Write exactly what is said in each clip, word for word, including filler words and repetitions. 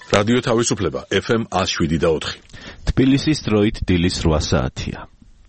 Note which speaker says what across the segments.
Speaker 1: რადიო თავისუფლება ეფ ემ one oh seven და four.
Speaker 2: თბილისის დროით დილის რვა საათია.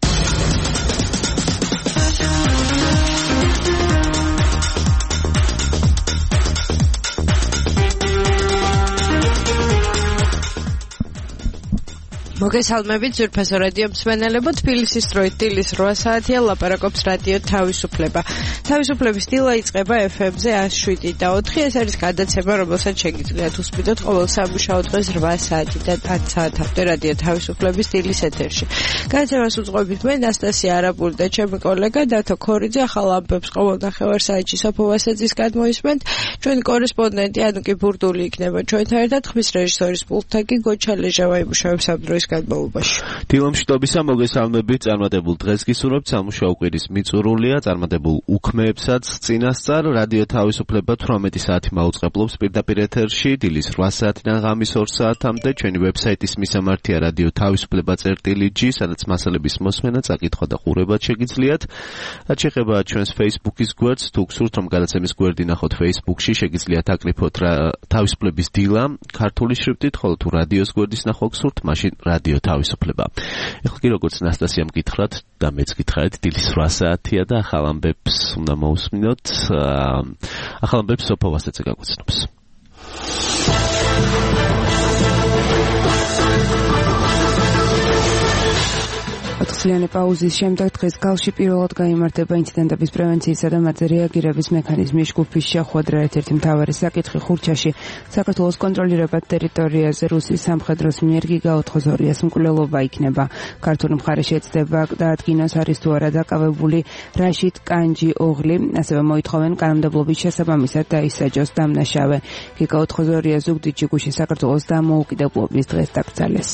Speaker 3: მოგესალმებით ძვირფასო რადიო მსმენელებო, თბილისის დროით დილის რვა საათია, ლაპარაკობს რადიო თავისუფლება. თავისუფლების დილა იწყება ეფ ემ-ზე one oh seven და four. ეს არის გადაცემა, რომელსაც შეგიძლიათ უსმიდოთ ყოველ სამუშაო დღეს რვა საათიდან ten საათამდე რადიო თავისუფლების დილის ეთერში. გადაცემას უძღვებით მე ნასტასია არაბული და ჩემი კოლეგა დათო ქორიძე. ახალ ამბებს ყოველ ნახევარ-საათში სოფო ვასაძის გადმოისმენთ. ჩვენი კორესპონდენტი ანუკი ბურდული იქნება ჩვენთან ერთად, ხმის რეჟისორის პულტთან კი გოჩა ლეჟავა იმუშავებს ამ დროის გადმოუბაში.
Speaker 2: დილომშვიდობისა, მოგესალმებით, წარმატებულ დღეს გისურვებთ. სამუშაო კვირის მიწურულია, წარმატებულ უქმეებსაც წინასწარ. რადიო თავისუფლება თვრამეტი საათი მაუწყებლობს პირდაპირ ეთერში, დილის რვა საათიდან ღამის ორ საათამდე. ჩვენი ვებსაიტის მისამართია რადიო თავისუფლება წერტილი ჯი, სადაც მასალების მოსმენა, წაკითხვა და ყურებაც შეგიძლიათ. რაც შეეხება ჩვენს Facebook-ის გვერდს, თუ გსურთ რომ გადაცემის გვერდი ნახოთ Facebook-ში, შეგიძლიათ აკრიფოთ თავისუფლების დილა ქართული შრიფტით, ხოლო თუ რადიოს გვერდის ნახვა გსურთ, მაშინ რადიო თავისუფლება. ეხლა კი როგორც ნასტასიამ გითხრათ და მეც გითხრათ, დილის რვა საათია და ახალ ამბებს უნდა მოусმინოთ. ახალ ამბებს სოფო ვასაძე გაგვიცნობს.
Speaker 4: ოთხწლიანი პაუზის შემდეგ დღეს გალში პირველად გაიმართება ინციდენტების პრევენციისა და მათზე რეაგირების მექანიზმის ჯგუფის შეხვედრა. ერთ-ერთი მთავარი საკითხი ხურჩაში საქართველოს კონტროლირებად ტერიტორიაზე რუსის სამხედროს მიერ გიგა ოთხმოცდაორიას მკვლელობა იქნება. ქართული მხარე შეეცდება დაადგინოს არის თუ არა დაკავებული რაშიდ კანჯი ოღლი, ასევე მოითხოვენ კანონმდებლობის შესაბამისად დაისაჯოს დამნაშავე. გიგა ოთხმოცდაორია ზუგდიდ ჯიგუში საქართველოს დამოუკიდებლობის დღეს დაკრძალეს.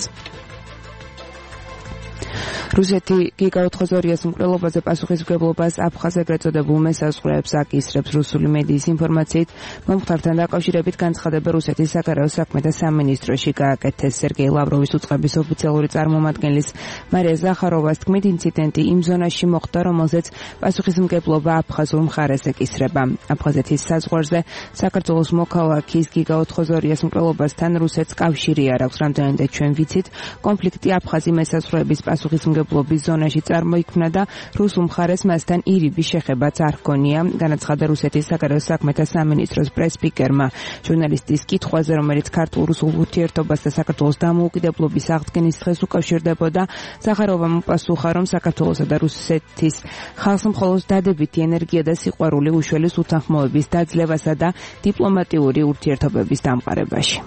Speaker 4: რუსეთი გიგა ოთხმოცდაორიას მკვლელობაზე პასუხისმგებლობას აფხაზ ეგრეთ წოდებულ მესაზღვრეებს აკისრებს. რუსული მედიის ინფორმაციით, მომხდართან დაკავშირებით განცხადება რუსეთის საგარეო საქმეთა სამინისტროში გააკეთეს. სერგეი ლავროვის უწყების ოფიციალური წარმომადგენლის მარია ზახაროვას თქმით, ინციდენტი იმ ზონაში მოხდა, რომელზეც პასუხისმგებლობა აფხაზურ მხარეს ეკისრება. აფხაზეთის საზღვარზე საქართველოს მოქალაქის გიგა ოთხმოცდაორიას მკვლელობასთან რუსეთს კავშირი არ აქვს. რამდენადაც ჩვენ ვიცით, კონფლიქტი აფხაზი მესაზღვრეების პასუხისმგებლობის ზონაში წარმოიქმნა და რუსულ მხარეს მასთან ირიბი შეხებაც არ ჰქონია, განაცხადა რუსეთის საგარეო საქმეთა სამინისტროს პრესსპიკერმა. ჟურნალისტის კითხვაზე, რომელიც ქართულ-რუსულ ურთიერთობას და საქართველოს დამოუკიდებლობის აღდგენის დღეს უკავშირდებოდა, ზახაროვამ უპასუხა, რომ საქართველოსა და რუსეთის ხალხს მხოლოდ დადებითი ენერგია და სიყვარული უშველის უთანხმოების დაძლევასა და დიპლომატიური ურთიერთობების დამყარებაში.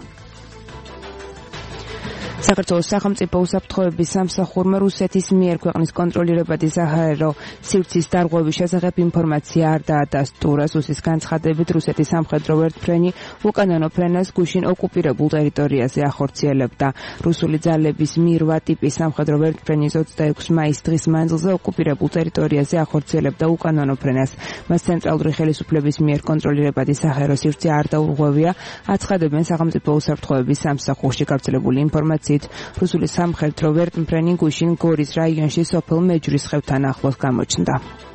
Speaker 4: საქართველოს სახელმწიფო უსაფრთხოების სამსახურმა რუსეთის მიერ ქვეყნის კონტროლირებადი საჰაერო სივრცის დარღვევის შესახებ ინფორმაცია არ დაადასტურა. რუსის განცხადებით, რუსეთის სამხედრო ვერტმფრენი უკანონო ფრენას გუშინ ოკუპირებულ ტერიტორიაზე ახორციელებდა. რუსული ძალების მირვა ტიპის სამხედრო ვერტმფრენის ოცდაექვსი მაის დღის მანძილზე ოკუპირებულ ტერიტორიაზე ახორციელებდა უკანონო ფრენას. მას ცენტრალური ხელისუფლების მიერ კონტროლირებადი საჰაერო სივრცე არ დაურღვევია, აცხადებენ სახელმწიფო უსაფრთხოების სამსახურში. გავრცელებული ინფორმაცია რუსული სამხედრო ვერტმფრენი გუშინ გორის რაიონში სოფელ მეჯურის ხევთან ახლოს გამოჩნდა.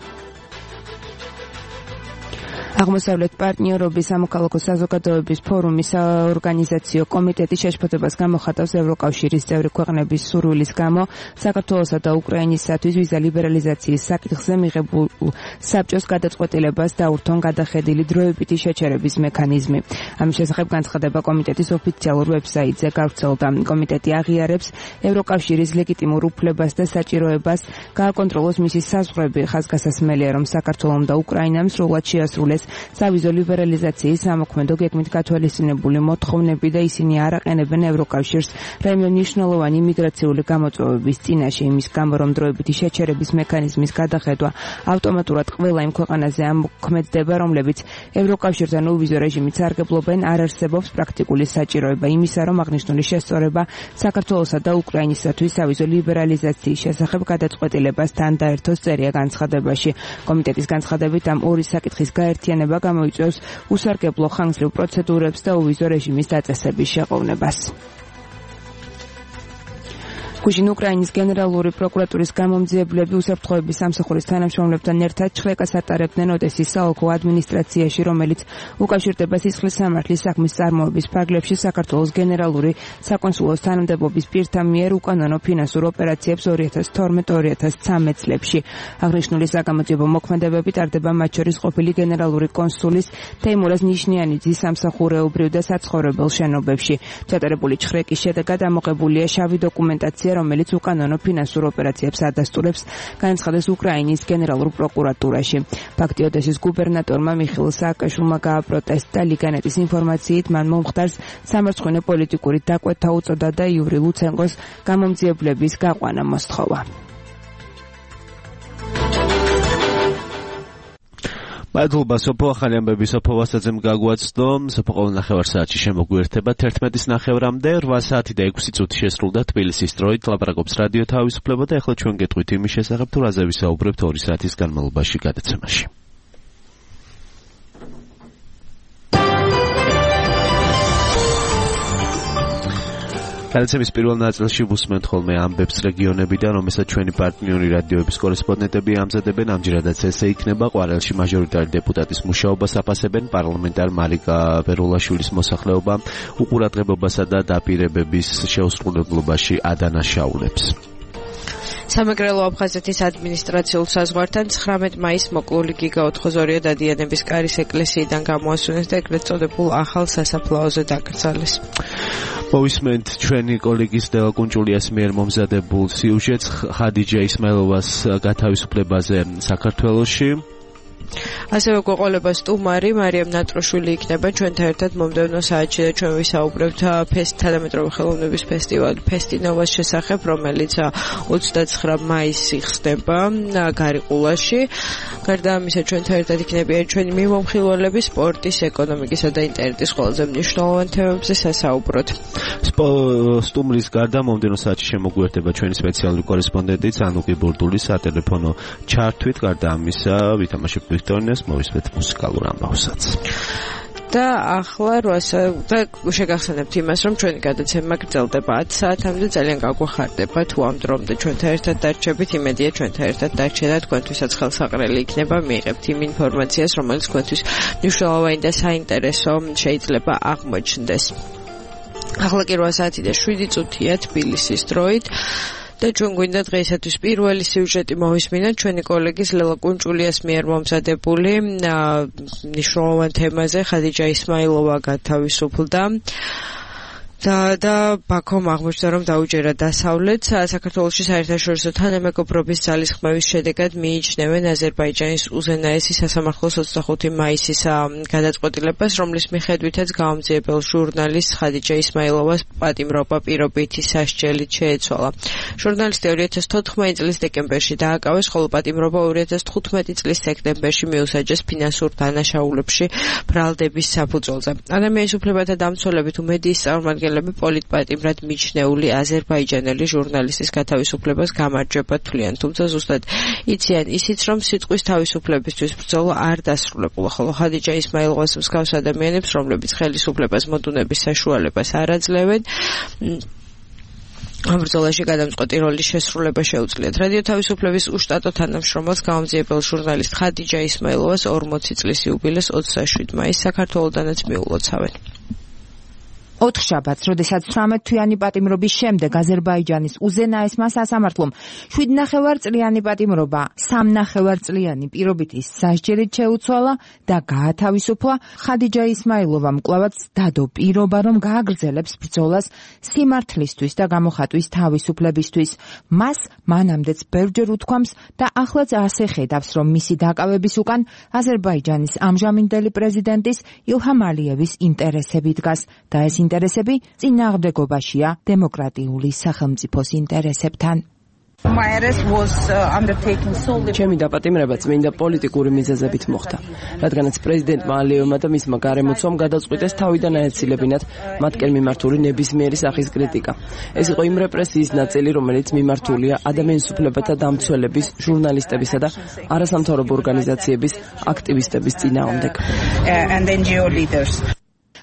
Speaker 4: აღმოსავლეთ პარტნიორობის სამოქალაქო საზოგადოების ფორუმის ორგანიზაციო კომიტეტი შეშფოთებას გამოხატავს ევროკავშირის წევრი ქვეყნების სურვილის გამო საქართველოსა და უკრაინისათვის ვიზა ლიბერალიზაციის საკითხზე მიღებულ საბჭოს გადაწყვეტილებას დაურთონ გადახედილი დროებითი შეჩერების მექანიზმი. ამის შესახებ განცხადება კომიტეტის ოფიციალურ ვებსაიტზე გავრცელდა. კომიტეტი აღიარებს ევროკავშირის ლეგიტიმურ უფლებას და საჭიროებას გააკონტროლოს მისი საზღვრები. ხაზგასასმელია, რომ საქართველომ და უკრაინამ სრულად შეასრულეს სავიზო ლიბერალიზაციის ამოქმედო გეგმით გათვალისწინებული მოთხოვნები და ისინი არ აყენებენ ევროკავშირს რაიმე მნიშვნელოვანი მიგრაციული გამოწვევების წინაშე. იმის გამო, რომ დროებითი შეჩერების მექანიზმის გადახედვა ავტომატურად ყველა იმ ქვეყანაზე ამოქმედდება, რომლებიც ევროკავშირთან უვიზო რეჟიმით სარგებლობენ, არ არსებობს პრაქტიკული საჭიროება იმისა, რომ აღნიშნული შესწორება საქართველოსა და უკრაინისათვის სავიზო ლიბერალიზაციის შესახებ გადაწყვეტილებას თან დაერთოს წერია განცხადებაში. კომიტეტის განცხადებით, ამ ორი საკითხის გაერთიანება გამოიწვევს უსარგებლო ხანგრძლივ პროცედურებს და უვიზო რეჟიმის დაწესების შეყოვნებას. გუშინ უკრაინის გენერალური პროკურატურის გამომძიებლები უსაფრთხოების სამსახურის თანამშრომლებთან ერთად ჩხრეკას ატარებდნენ ოდესის საოლქო ადმინისტრაციაში, რომელიც უკავშირდება სისხლის სამართლის საქმის წარმოების ფარგლებში საქართველოს გენერალური საკონსულოს თანამდებობის პირთა მიერ უკანონო ფინანსურ ოპერაციებს ორი ათას თორმეტ ორი ათას ცხრამეტ წლებში. აღნიშნული საგამოძიებო მოქმედებები ტარდება მათ შორის ყოფილი გენერალური კონსულის თეიმურაზ ნიშნიანიძის სამსახურეობრივ და საცხოვრებელ შენობებში. ჩატარებული ჩხრეკის შედეგად ამოღებულია შავი დოკუმენტაცია, რომელიც უკანონო ფინანსურ ოპერაციებს ადასტურებს, განაცხადეს უკრაინის გენერალურ პროკურატურაში. ფაქტი ოდესის გუბერნატორმა მიხეილ სააკაშვილმა გააპროტესტა. ლიგანეტის ინფორმაციით მან მომხდარს სამარცხვინო პოლიტიკური დაკვეთა უწოდა და იური ლუცენკოს გამომძიებლების გაყვანა მოსთხოვა.
Speaker 2: მადლობა სოფო, ახალი ამბები სოფო ვასაძემ გაგვაცნო. სოფო ყოველ ნახევარ საათში შემოგვიერთება თერთმეტის ნახევრამდე, რვა საათი და ექვსი წუთი შესრულდა თბილისის დროით. ლაპარაკობს რადიო თავისუფლება და ახლა ჩვენ გეტყვით იმის შესახებ, თუ რაზე ვისაუბრებთ ორი საათის განმავლობაში გადაცემაში. გადაცემის პირველ ნაწილში ვუსმენთ ხოლმე ამბებს რეგიონებიდან, რომელსაც ჩვენი პარტნიორი რადიოების კორესპონდენტები ამზადებენ. ამჯერადაც ესე იქნება. ყვარელში მაჟორიტარი დეპუტატის მუშაობას აფასებენ. პარლამენტარ მარიკა ვერულაშვილის მოსახლეობა უყურადღებობასა და დაპირებების შეუსრულებლობაში ადანაშაულებს.
Speaker 3: სამეგრელო აფხაზეთის ადმინისტრაციულ საზღვართან ცხრამეტ მაისს მოკლული გიგა ოთხმოცდაორი დადიანების კარის ეკლესიიდან გამოასვენეს და ეგრეთ წოდებულ ახალ სასაფლაოზე დაკრძალეს. მოვისმენთ ჩვენი კოლეგის დელა კუნჭულიას მიერ მომზადებულ სიუჟეტს ხადიჯა ისმაილოვას გათავისუფლებაზე საქართველოში. ასევე გვეყოლება სტუმარი მარიამ ნატროშვილი იქნება ჩვენთან ერთად მომდევნო საათში და ჩვენ ვისაუბრებთ თანამედროვე ხელოვნების ფესტივალ ფესტინოვას შესახებ, რომელიც ოცდაცხრა მაისს ხდება გარიყულაში. გარდა ამისა ჩვენთან ერთად იქნებიან ჩვენი მიმომხილველები სპორტის, ეკონომიკისა და ინტერნეტის ყველაზე მნიშვნელოვან თემებზე სასაუბროთ.
Speaker 2: სტუმრის გარდა მომდევნო საათში შემოგვიერთება ჩვენი სპეციალური კორესპონდენტი ანუკი ბურდული სატელეფონო ჩართვით. გარდა ამისა ვითამაშებ ვიქტორინას, მოვისმენთ მუსიკალურ ამბავსაც.
Speaker 3: და ახლა და შეგახსენებთ იმას, რომ ჩვენი გადაცემა გრძელდება ათ საათამდე. ძალიან გაგვახარდება თუ ამ დრომდე ჩვენთან ერთად დარჩებით. იმედია ჩვენთან ერთად დარჩენ და თქვენთვისაც ხელსაყრელი იქნება. მიიღებთ იმ ინფორმაციას, რომელიც თქვენთვის მნიშვნელოვანი და საინტერესო შეიძლება აღმოჩნდეს. ახლა კი რვა საათი და შვიდი წუთია თბილისის დროით. და ჩვენ გვინდა დღეისათვის პირველი სიუჟეტი მოვისმინოთ ჩვენი კოლეგის ლელა კუნჭულიას მიერ მომზადებული მნიშვნელოვან თემაზე. ხადიჯა ისმაილოვა გათავისუფლდა და და ბაქომ აღმოჩნდა, რომ დაუჯერა დასავლეთს. საქართველოში საერთაშორისო თანამეგობრობის ძალისხმევის შედეგად მიიჩნევენ აზერბაიჯანის უზენაესი სასამართლოს ოცდახუთი მაისის გადაწყვეტილებას, რომლის მიხედვითაც გამომძიებელ ჟურნალისტ ხადიჯა ისმაილოვას პატიმრობა პირობითი სასჯელით შეეცვალა. ჟურნალისტი ორი ათას თოთხმეტი წლის დეკემბერში დააკავეს, ხოლო პატიმრობა ორი ათას თხუთმეტი წლის სექტემბერში მიუსაჯეს ფინანსურ დანაშაულებში ბრალდების საფუძველზე. ადამიანის უფლებათა დამცველები თუ მედიის წარმომადგენლები პოლიტპატიმრად მიჩნეული აზერბაიჯანელი ჟურნალისტის გათავისუფლებას გამარჯვება თვლიან, თუმცა ზუსტად იციან ისიც, რომ სიტყვის თავისუფლებისთვის ბრძოლა არ დასრულებულა, ხოლო ხადიჯა ისმაილოვას მსგავს ადამიანებს, რომლებიც ხელისუფლებას მოდუნების საშუალებას არ აძლევენ, ამ ბრძოლაში გადამწყვეტი როლის შესრულება შეუძლიათ. რადიო თავისუფლების უშტატო თანამშრომელს გამომძიებელ ჟურნალისტ ხადიჯა ისმაილოვას ორმოცი წლის იუბილეს ოცდაშვიდ მაისს საქართველოდანაც მიულოცავენ.
Speaker 5: ოთხშაბათს, როდესაც ცხრამეტთვიანი პატიმრობის შემდეგ აზერბაიჯანის უზენაესმა სასამართლომ შვიდნახევარწლიანი პატიმრობა სამნახევარწლიანი პირობითი სასჯელით შეუცვალა და გაათავისუფლა. ხადიჯა ისმაილოვამ კვლავაც დადო პირობა, რომ გააგრძელებს ბრძოლას სიმართლისთვის და გამოხატვის თავისუფლებისთვის. მას მანამდეც ბევრჯერ უთქვამს და ახლაც ასე ხედავს, რომ მისი დაკავების უკან აზერბაიჯანის ამჟამინდელი პრეზიდენტის ილჰამ ალიევის ინტერესები დგას და ეს ინტერესები წინააღმდეგობაშია დემოკრატიული სახელმწიფოს ინტერესებთან.
Speaker 6: ჩემი დაპატიმრება წმინდა პოლიტიკური მიზეზებით მოხდა, რადგანაც პრეზიდენტმა ალიევმა და მისმა გარემოცვამ გადაწყვიტეს თავიდან აეცილებინათ მათკენ მიმართული ნებისმიერი სახის კრიტიკა. ეს იყო იმ რეპრესიის ნაწილი, რომელიც მიმართულია ადამიანის უფლებათა დამცველების, ჟურნალისტებისა და არასამთავრობო ორგანიზაციების აქტივისტების წინააღმდეგ.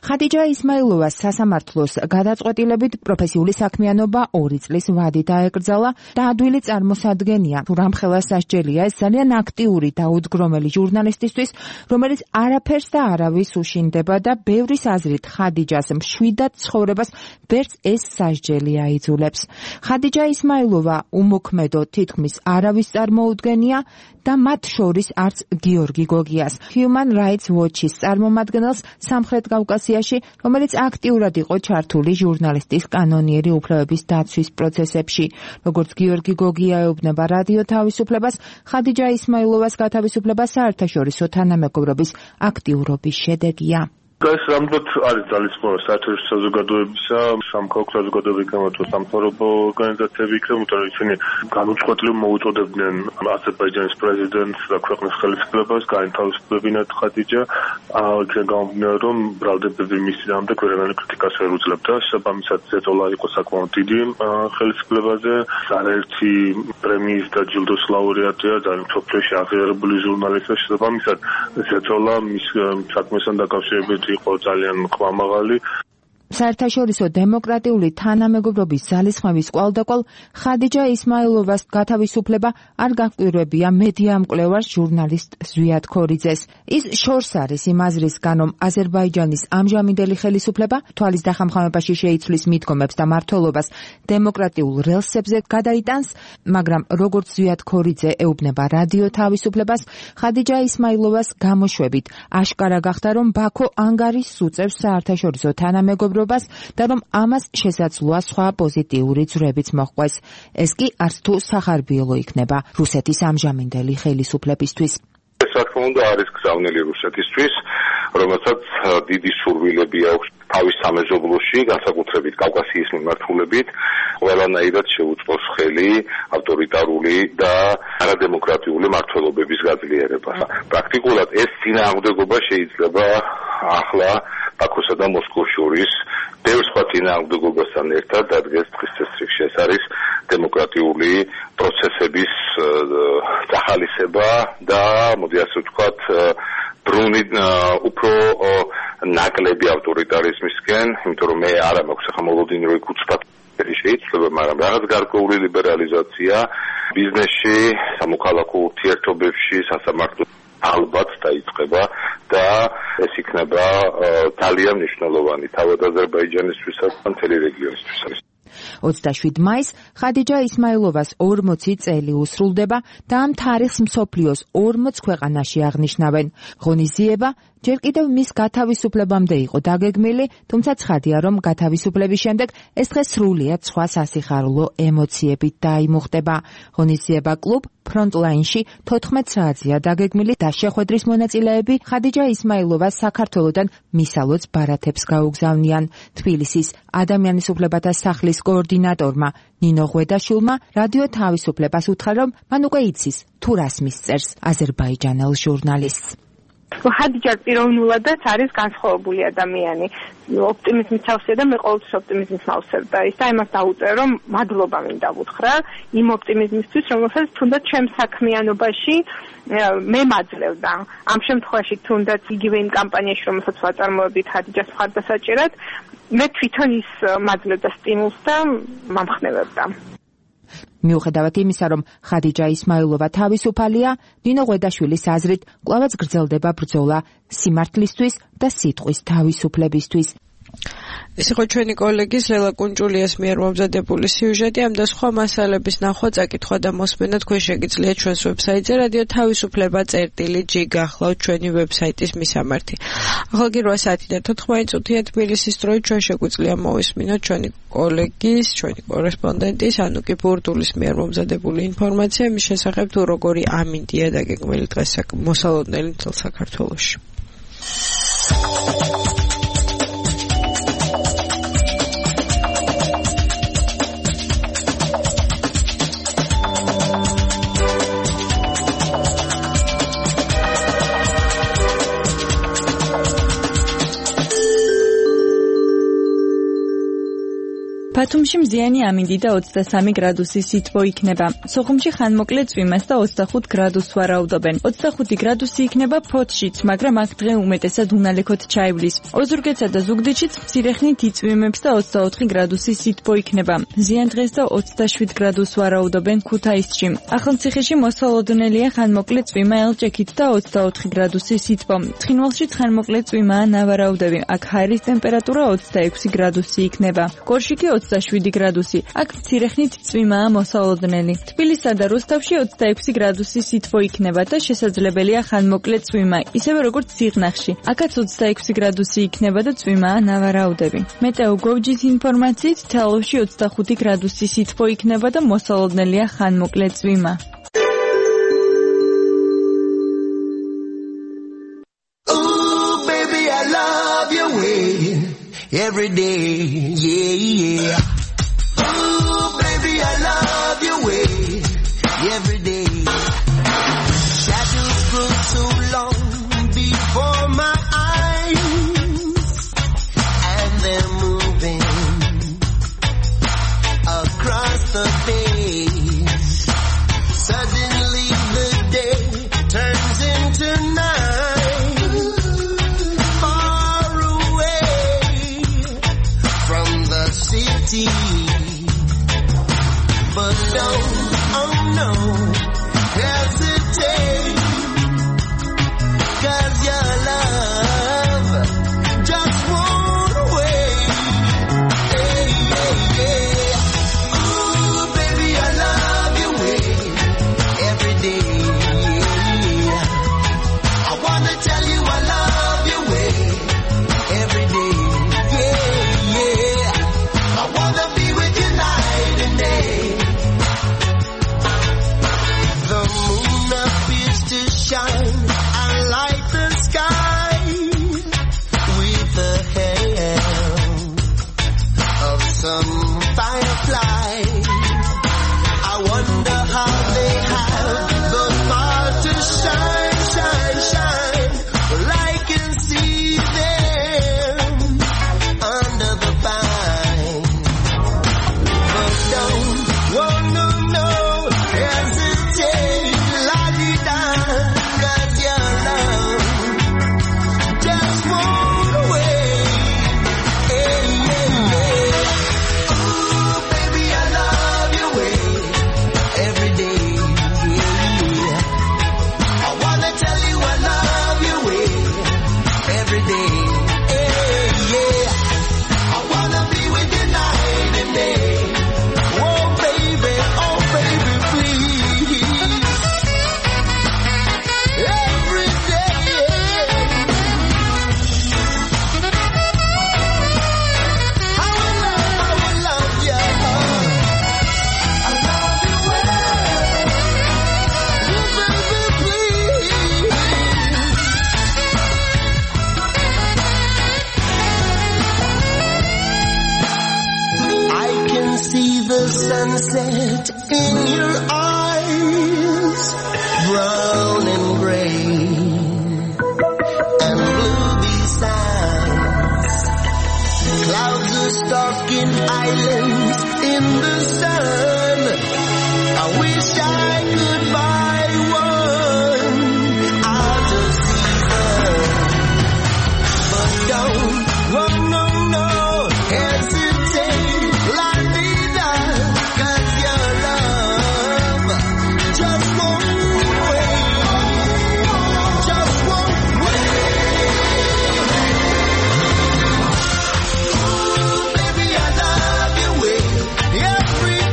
Speaker 5: ხადიჯა ისმაილოვას სასამართლოს გადაწყვეტილებით პროფესიული საქმიანობა ორი წლის ვადით დაეკრძალა და ადვილი წარმოსადგენია, თუ რამხელა სასჯელია ეს ძალიან აქტიური და უდგრომელი ჟურნალისტისთვის, რომელიც არაფერს და არავის უშინდება და ბევრის აზრით ხადიჯას მშვიდად ცხოვრებას ვერც ეს სასჯელი აიძულებს. ხადიჯა ისმაილოვა უმოქმედო თითქმის არავის წარმოუდგენია და მათ შორის არც გიორგი გოგიას, Human Rights Watch-ის წარმომადგენელს სამხრეთ კავკასიაში, რომელიც აქტიურად იყო ჩართული ჟურნალისტის კანონიერი უფლებების დაცვის პროცესებში. როგორც გიორგი გოგია ეუბნება რადიო თავისუფლებას, ხადიჯა ისმაილოვას გათავისუფლება საერთაშორისო თანამეგობრობის აქტიურობის შედეგია.
Speaker 7: ეს რამდენად არის ძალისხმევა საერთაშორისო საზოგადოებისა, სამოქალაქო საზოგადოების გამართულ სამთავრობო ორგანიზაციები იქნება, იმიტომ რომ ისინი განუწყვეტლივ მოუწოდებდნენ აზერბაიჯანის პრეზიდენტს და ქვეყნის ხელისუფლებას გაეთავისუფლებინათ ხადიჯა. იქიდან გამომდინარე, რომ ბრალდებები მისი დამდა ქვეყანული კრიტიკას ვერ უძლებდა. შესაბამისად, ზეწოლა იყო საკმაოდ დიდი ხელისუფლებაზე. არაერთი პრემიის და ჯილდოს ლაურეატია, ძალიან მსოფლიოში აღიარებული ჟურნალისტია. შესაბამისად, ზეწოლა მის საქმესთან დაკავშირებით იყო ძალიან ყვამაღალი.
Speaker 5: საერთაშორისო დემოკრატიული თანამეგობრობის ძალისხმევის კვალდაკვალ ხადიჯა ისმაილოვას გათავისუფლება არ გაკვირვებია მედია მკვლევარ ჟურნალისტ ზვიად ქორიძეს. ის შორს არის იმ აზრისგან, რომ აზერბაიჯანის ამჟამინდელი ხელისუფლება თვალის დახამხამებაში შეიცვლის მიდგომებს და მმართველობას დემოკრატიულ რელსებზე გადაიტანს, მაგრამ როგორც ზვიად ქორიძე ეუბნება რადიო თავისუფლებას, ხადიჯა ისმაილოვას გამოშვებით აშკარა გახდა, რომ ბაქო ანგარიშს უწევს საერთაშორისო თანამეგობრობას და რომ ამას შესაძლოა სხვა პოზიტიური ძვრებიც მოჰყვეს. ეს კი არც თუ სახარბიელო იქნება რუსეთის ამჟამინდელი ხელისუფლებისთვის.
Speaker 8: ეს რა თქმა უნდა არის გზავნილი რუსეთისთვის, რომელსაც დიდი სურვილები აქვს თავის სამეზობლოში, განსაკუთრებით კავკასიის მიმართულებით, ყველანაირად შეუწყოს ხელი ავტორიტარული და არადემოკრატიული მმართველობების გაძლიერებას. პრაქტიკულად ეს წინააღმდეგობა შეიძლება ახლა ბაქოსა და მოსკოვს შორის ბევრ სხვა წინააღმდეგობასთან ერთად დადგეს დღის წესრიგში. ეს არის დემოკრატიული პროცესების დახალისება და მოდი ასე ვთქვათ ბრუნი უფრო ნაკლები ავტორიტარიზმისკენ, იმიტომ რომ მე არა მაქვს ახლა მოლოდინი იქ უცბად შეიძლება, მაგრამ რაღაც გარკვეული ლიბერალიზაცია ბიზნესში, სამოქალაქო ურთიერთობებში, სასამართლო ალბათ დაიწყება და ეს იქნება ძალიან მნიშვნელოვანი თავად აზერბაიჯანისთვისაც და მთელი რეგიონისთვისაც.
Speaker 5: ოცდაშვიდი მაისს ხადიჯა ისმაილოვას ორმოცი წელი უსრულდება და ამ თარიღს მსოფლიოს ორმოც ქვეყანაში აღნიშნავენ. ღონისძიება ჯერ კიდევ მის გათავისუფლებამდე იყო დაგეგმილი, თუმცა ცხადია, რომ გათავისუფლების შემდეგ ეს დღე სრულიად სხვა სასიხარულო ემოციებით დაიმუხტება. ღონისძიება კლუბ ფრონტლაინში თოთხმეტ საათზეა დაგეგმილი და შეხვედრის მონაწილეები ხადიჯა ისმაილოვას საქართველოდან მისალოც ბარათებს გაუგზავნიან. თბილისის ადამიანის უფლებათა სახლის კოორდინატორმა ნინო ღვედაშვილმა რადიო თავისუფლებას უთხრა, რომ მან უკვე იცის თუ რას მისწერს აზერბაიჯანელ ჟურნალისტს.
Speaker 9: ხადიჯა პიროვნულადაც არის განსხვავებული ადამიანი. ოპტიმიზმის თავსია და მე ყოველთვის ოპტიმიზმის მავსებდა. ის და იმას დაუწერო, რომ მადლობა მინდა ვუთხრა იმ ოპტიმიზმისთვის, რომელსაც თუნდაც ჩემს საქმიანობაში მე მაძლევდა. ამ შემთხვევაში თუნდაც იგივე იმ კამპანიაში, რომელსაც ვაწარმოებდით ხადიჯას მხარდასაჭერად, მე თვითონ ის მაძლევდა სტიმულს და მამხნევებდა.
Speaker 5: მიუხედავად იმისა, რომ ხადიჯა ისმაილოვა თავისუფალია, ნინო ღვედაშვილის აზრით კვლავაც გრძელდება ბრძოლა სიმართლისთვის და სიტყვის თავისუფლებისთვის.
Speaker 3: ეს იყო ჩვენი კოლეგის ლელა კუნჭულიას მიერ მომზადებული სიუჟეტი. ამ და სხვა მასალების ნახვა, წაკითხვა და მოსმენა თქვენ შეგიძლიათ ჩვენს ვებსაიტზე რადიო თავისუფლება წერტილი ჯი გახლავთ ჩვენი ვებსაიტის მისამართი. ახლა კი რვა საათი და თოთხმეტი წუთია თბილისის დროით ჩვენ შეგვიძლია მოვისმინოთ ჩვენი კოლეგის, ჩვენი კორესპონდენტის ანუკი ბურდულის მიერ მომზადებული ინფორმაცია მის შესახებ, თუ როგორი ამინდია დაგეგმილი დღეს მოსალოდნელი მთელ საქართველოში.
Speaker 10: ბათუმში მზიანი ამინდი და ოცდასამი გრადუსი სითბო იქნება. სოხუმში ხანმოკლე წვიმას და ოცდახუთ გრადუსს ვარაუდობენ. ოცდახუთი გრადუსი იქნება ფოთშიც, მაგრამ აქ დღე უმეტესად უნალექოთ ჩაივლის. ოზურგეთსა და ზუგდიდშიც მცირე ხნით იწვიმებს და ოცდაოთხი გრადუსი სითბო იქნება. ზიანდღეს და ოცდაშვიდ გრადუსს ვარაუდობენ ქუთაისში. ახალციხეში მოსალოდნელია ხანმოკლე წვიმა ელჭექით და ოცდაოთხი გრადუსი სითბო. ცხინვალში ხანმოკლე წვიმაა ნავარაუდები. აქ ჰაერის ტემპერატურა ოცდაექვსი გრადუსი იქნება. გორში ოცდაშვიდი გრადუსი. აქ მცირე ხნით წვიმაა მოსალოდნელი. თბილისსა და რუსთავში ოცდაექვსი გრადუსი სითბო იქნება და შესაძლებელია ხანმოკლე წვიმა, ისევე როგორც სიღნაღში. აქაც ოცდაექვსი გრადუსი იქნება და წვიმაა ნავარაუდები. მეტეოგოვჯის ინფორმაციით თელავში ოცდახუთი გრადუსი სითბო იქნება და მოსალოდნელია ხანმოკლე წვიმა.
Speaker 11: Every day, yeah, yeah. Ooh, baby, I love your way. Every day. Shadows grow so long before my eyes, and they're moving across the face. Suddenly the day turns into night. City, but don't, oh no, hesitate, 'cause your love just won't wait. Hey, hey, yeah. Ooh, baby, I love your way every day. I wanna tell you I love your way every day. Yeah, yeah. I wanna be with you night and day. The moon appears to shine and light the sky with the help of some firefly. I wonder how they have the power to shine, shine, shine. Well, I can see them under the pine. Whoa, no, no, hesitate, la-di-da, 'cause your love just won't wait. Hey, yeah, yeah. Ooh, baby, I love your way every day. Yeah. I wanna tell you I love your way every day. Hey, yeah. I wanna be with you night and day. Oh baby, oh baby, please. Every day. I will love, I will love you. I love you well. Oh baby, please. I can see the sunset in your eyes, brown and gray and blue besides. Clouds are stalking islands in the sun. I wish I could buy one out of season, but don't, oh no, no, hesitate, la-di-da, 'cause your love just won't wait, just won't wait. Ooh, baby, I love your way every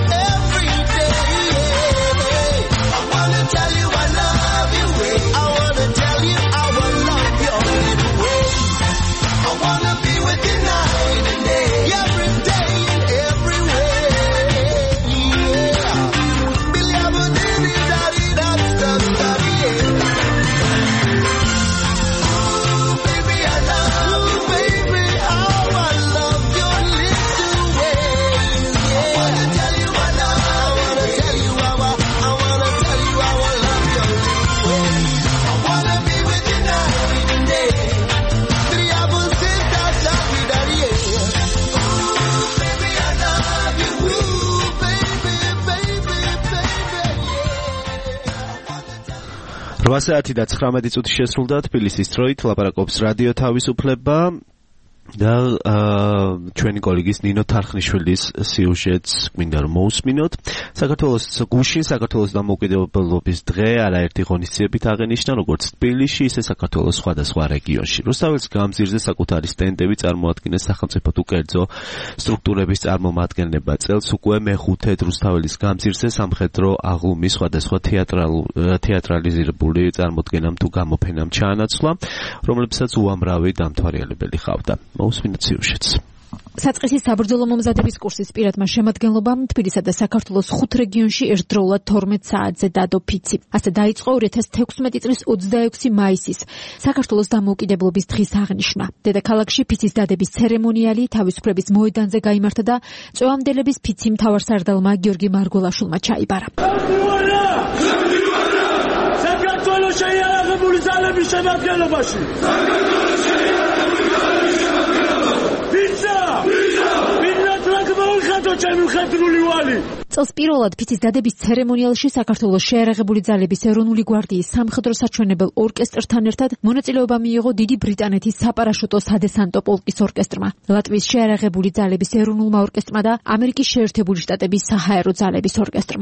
Speaker 2: რვა საათი და ცხრამეტი წუთი შესრულდა თბილისის დროით ლაპარაკობს რადიო თავისუფლება და ჩვენი კოლეგის ნინო თარხნიშვილის სიუჟეტს გვინდა რომ მოусმინოთ. საქართველოს გუშინ საქართველოს დამოუკიდებლობის დღე არაერთი ღონისძიებით აღენიშნა როგორც თბილისში, ისე საქართველოს სხვადასხვა რეგიონში. რუსთაველის გამზირზე საკუთარი სტენდები წარმოადგენს სახელმწიფო თუ კერძო სტრუქტურების წარმომადგენლება. წელს უკვე მეხუთედ რუსთაველის გამზირზე სამხედრო აღლუმის სხვადასხვა თეატრალიზირებული წარმოდგენამ თუ გამოფენამ ჩაანაცვლა, რომლებსაც უამრავი დამთვალიერებელი ჰყავდა. მოусმინოთ სიუჟეტს.
Speaker 12: საწყისის საბრძოლო მომზადების კურსის პირადმა შემადგენლობამ თბილისსა და საქართველოს ხუთ რეგიონში ერთდროულად თორმეტ საათზე დადო ფიცი. ასე დაიწყო ორი ათას თექვსმეტი წლის ოცდაექვსი მაისის საქართველოს დამოუკიდებლობის დღის აღნიშვნა. დედაქალაქში ფიცის დადების ცერემონიალი თავისუფლების მოედანზე გაიმართა და წვევამდელების ფიცი მთავარსარდალმა გიორგი მარგველაშვილმა ჩაიბარა. საქართველოს შეიარაღებული ძალების შემადგენლობაში წელს პირველად ფიცის დადების ცერემონიალში საქართველოს შეიარაღებული ძალების ეროვნული გვარდიის სამხედრო საჩვენებელ ორკესტრთან ერთად მონაწილეობა მიიღო დიდი ბრიტანეთის საპარაშუტო სადესანტო პოლკის ორკესტრმა, ლატვიის შეიარაღებული ძალების ეროვნულმა ორკესტრმა და ამერიკის შეერთებული შტატების საჰაერო ძალების ორკესტრმა.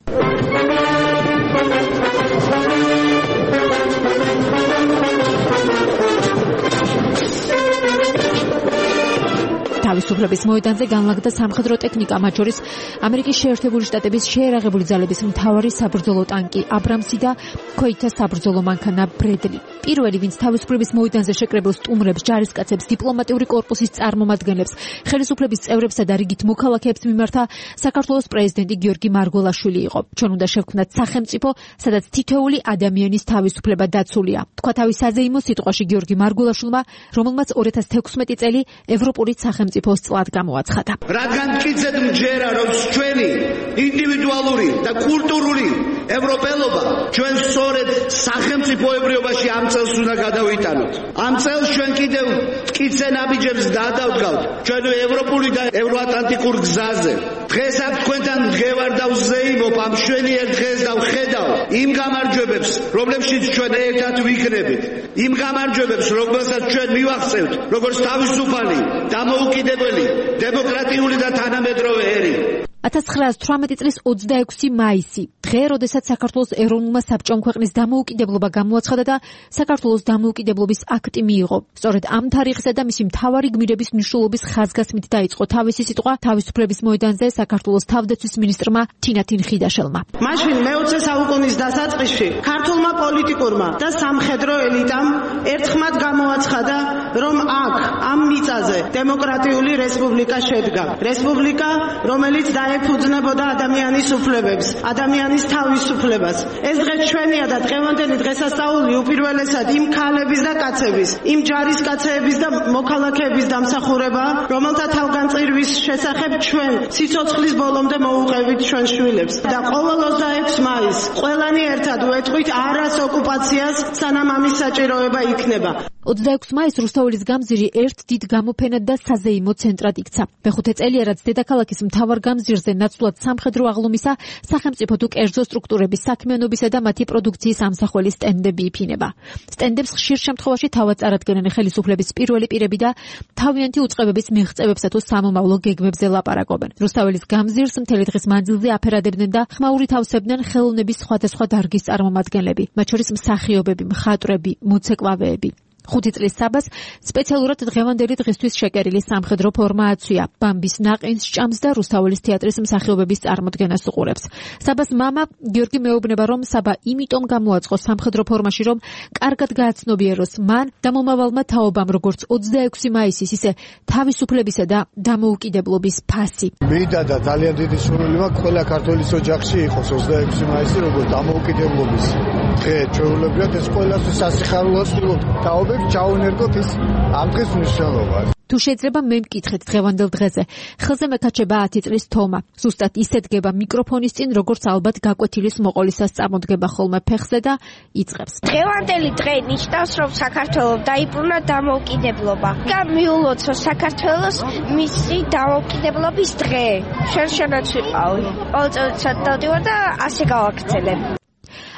Speaker 12: თავისუფლების მოედანზე განლაგდა სამხედრო ტექნიკა, მათ შორის ამერიკის შეერთებული შტატების შეიარაღებული ძალების მთავარი საბრძოლო ტანკი აბრამსი და ქოითას საბრძოლო მანქანა ბრედლი. პირველი, ვინც თავისუფლების მოედანზე შეკრებილ სტუმრებს, ჯარისკაცებს, დიპლომატიური კორპუსის წარმომადგენლებს, ხელისუფლების წევრებსა და რიგით მოქალაქეებს მიმართა საქართველოს პრეზიდენტი გიორგი მარგველაშვილი იყო. ჩვენ უნდა შევქმნათ სახელმწიფო, სადაც თითოეული ადამიანის თავისუფლება დაცულია. თქვა თავის საზეიმო სიტყვაში გიორგი მარგველაშვილმა, რომელმაც ორი ათას თექვსმეტი წელი ევროპული სახელმწიფო წლად გამოაცხადა.
Speaker 13: რადგან მტკიცედ მჯერა, რომ ჩვენი ინდივიდუალური და კულტურული ევროპელობა ჩვენ სწორედ სახელმწიფოებრიობაში ამ წელს უნდა გადავიტანოთ. ამ წელს ჩვენ კიდევ მტკიცე ნაბიჯებს გადავდგავთ ჩვენ ევროპული და ევროატლანტიკურ გზაზე. დღეს აქ თქვენთან მდგევარ და ვზეიმობ ამ მშვენიერ დღეს და ვხედავ იმ გამარჯვებებს, რომლებშიც ჩვენ ერთად ვიქნებით. იმ გამარჯვებებს, რომელსაც ჩვენ მივახცევთ, როგორც თავისუფალი, დამოუკიდებელი, დემოკრატიული და თანამედროვე ერი.
Speaker 12: ათას ცხრაასი თვრამეტი წლის ოცდაექვსი მაისი, დღე, როდესაც საქართველოს ეროვნულმა საბჭომ ქვეყნის დამოუკიდებლობა გამოაცხადა და საქართველოს დამოუკიდებლობის აქტი მიიღო. სწორედ ამ თარიღსა და მისი მთავარი გმირების მნიშვნელობის ხაზგასმით დაიწყო თავისი სიტყვა თავისუფლების მოედანზე საქართველოს თავდაცვის მინისტრმა თინათინ ხიდაშელმა.
Speaker 14: მაშინ მეოცე საუკუნის დასაწყისში ქართულმა პოლიტიკურმა და სამხედრო ელიტამ ერთხმად გამოაცხადა, რომ აქ ამ მიწაზე დემოკრატიული რესპუბლიკა შედგა. რესპუბლიკა, რომელიც ეფუძნებოდა ადამიანის უფლებებს, ადამიანის თავისუფლებას. ეს დღე ჩვენია და დღევანდელი დღესასწაული უპირველესად იმ ქალების და კაცების, იმ ჯარისკაცების და მოქალაქეების დამსახურებაა, რომელთა თავგანწირვის შესახებ ჩვენ სიცოცხლის ბოლომდე მოუყევით ჩვენ შვილებს. და ყოველ ოცდაექვსი მაისს ყველანი ერთად ვეთყვით არას ოკუპაციას, სანამ ამის საჭიროება იქნება.
Speaker 12: ოცდაექვსი მაისს რუსთაველის გამზირი ერთ დიდ გამოფენად და საზეიმო ცენტრად იქცა. მეხუთე წელია, რაც დედაქალაქის მთავარ გამზირზე ნაცვლად სამხედრო აღლუმისა, სახელმწიფო თუ კერძო სტრუქტურების საქმიანობისა და მათი პროდუქციის ამსახველი სტენდები იფინება. სტენდებს ხშირ შემთხვევაში თავად წარადგენენ ხელისუფლების პირველი პირები და თავიანთი უწყებების მიღწევებსა თუ სამომავლო გეგმებზე ლაპარაკობენ. რუსთაველის გამზირს მთელი დღის მანძილზე აფერადებდნენ და ხმაურით ავსებდნენ ხელოვნების სხვადასხვა დარგის წარმომადგენლები, მათ შორის მსახიობები, მხატვრები, მოცეკვავეები. ხუთი წლის საბას სპეციალურად დღევანდელი დღისთვის შეკერილი სამხედრო ფორმა აცვია. ბამბის ნაყინს ჭამს და რუსთაველის თეატრის მსახიობების წარმოდგენას უყურებს. საბას მამა გიორგი მეუბნება, რომ საბა იმიტომ გამოაწყო სამხედრო ფორმაში, რომ კარგად გააცნობიეროს მან და მომავალმა თაობამ, როგორც ოცდაექვსი მაისის, ისე თავისუფლებისა და დამოუკიდებლობის ფასი.
Speaker 15: მინდა და ძალიან დიდი სურვილი მაქვს ყველა ქართველის ოჯახში იყოს ოცდაექვსი მაისი, როგორც დამოუკიდებლობის დღე. ჩვეულებრივად ეს ყველასთვის სასიხარულო თაობები ჩაუნერგოთ ის ამ დღის მნიშვნელობას.
Speaker 12: თუ შეიძლება მე მკითხეთ დღევანდელ დღეზე, ხელზე მეკაჩება ათი წლის თომა. ზუსტად ისე დგება მიკროფონის წინ, როგორც ალბათ გაკვეთილის მოყოლისას წამოდგება ხოლმე ფეხზე და იწყებს.
Speaker 16: დღევანდელი დღე ნიშნავს, რომ საქართველოს დაიბრუნა დამოუკიდებლობა. და მიულოცო საქართველოს მისი დამოუკიდებლობის დღე. შენ შენაც ვიყავი. ყოველწლიურად დავდივარ და ასე გავაგრძელებ.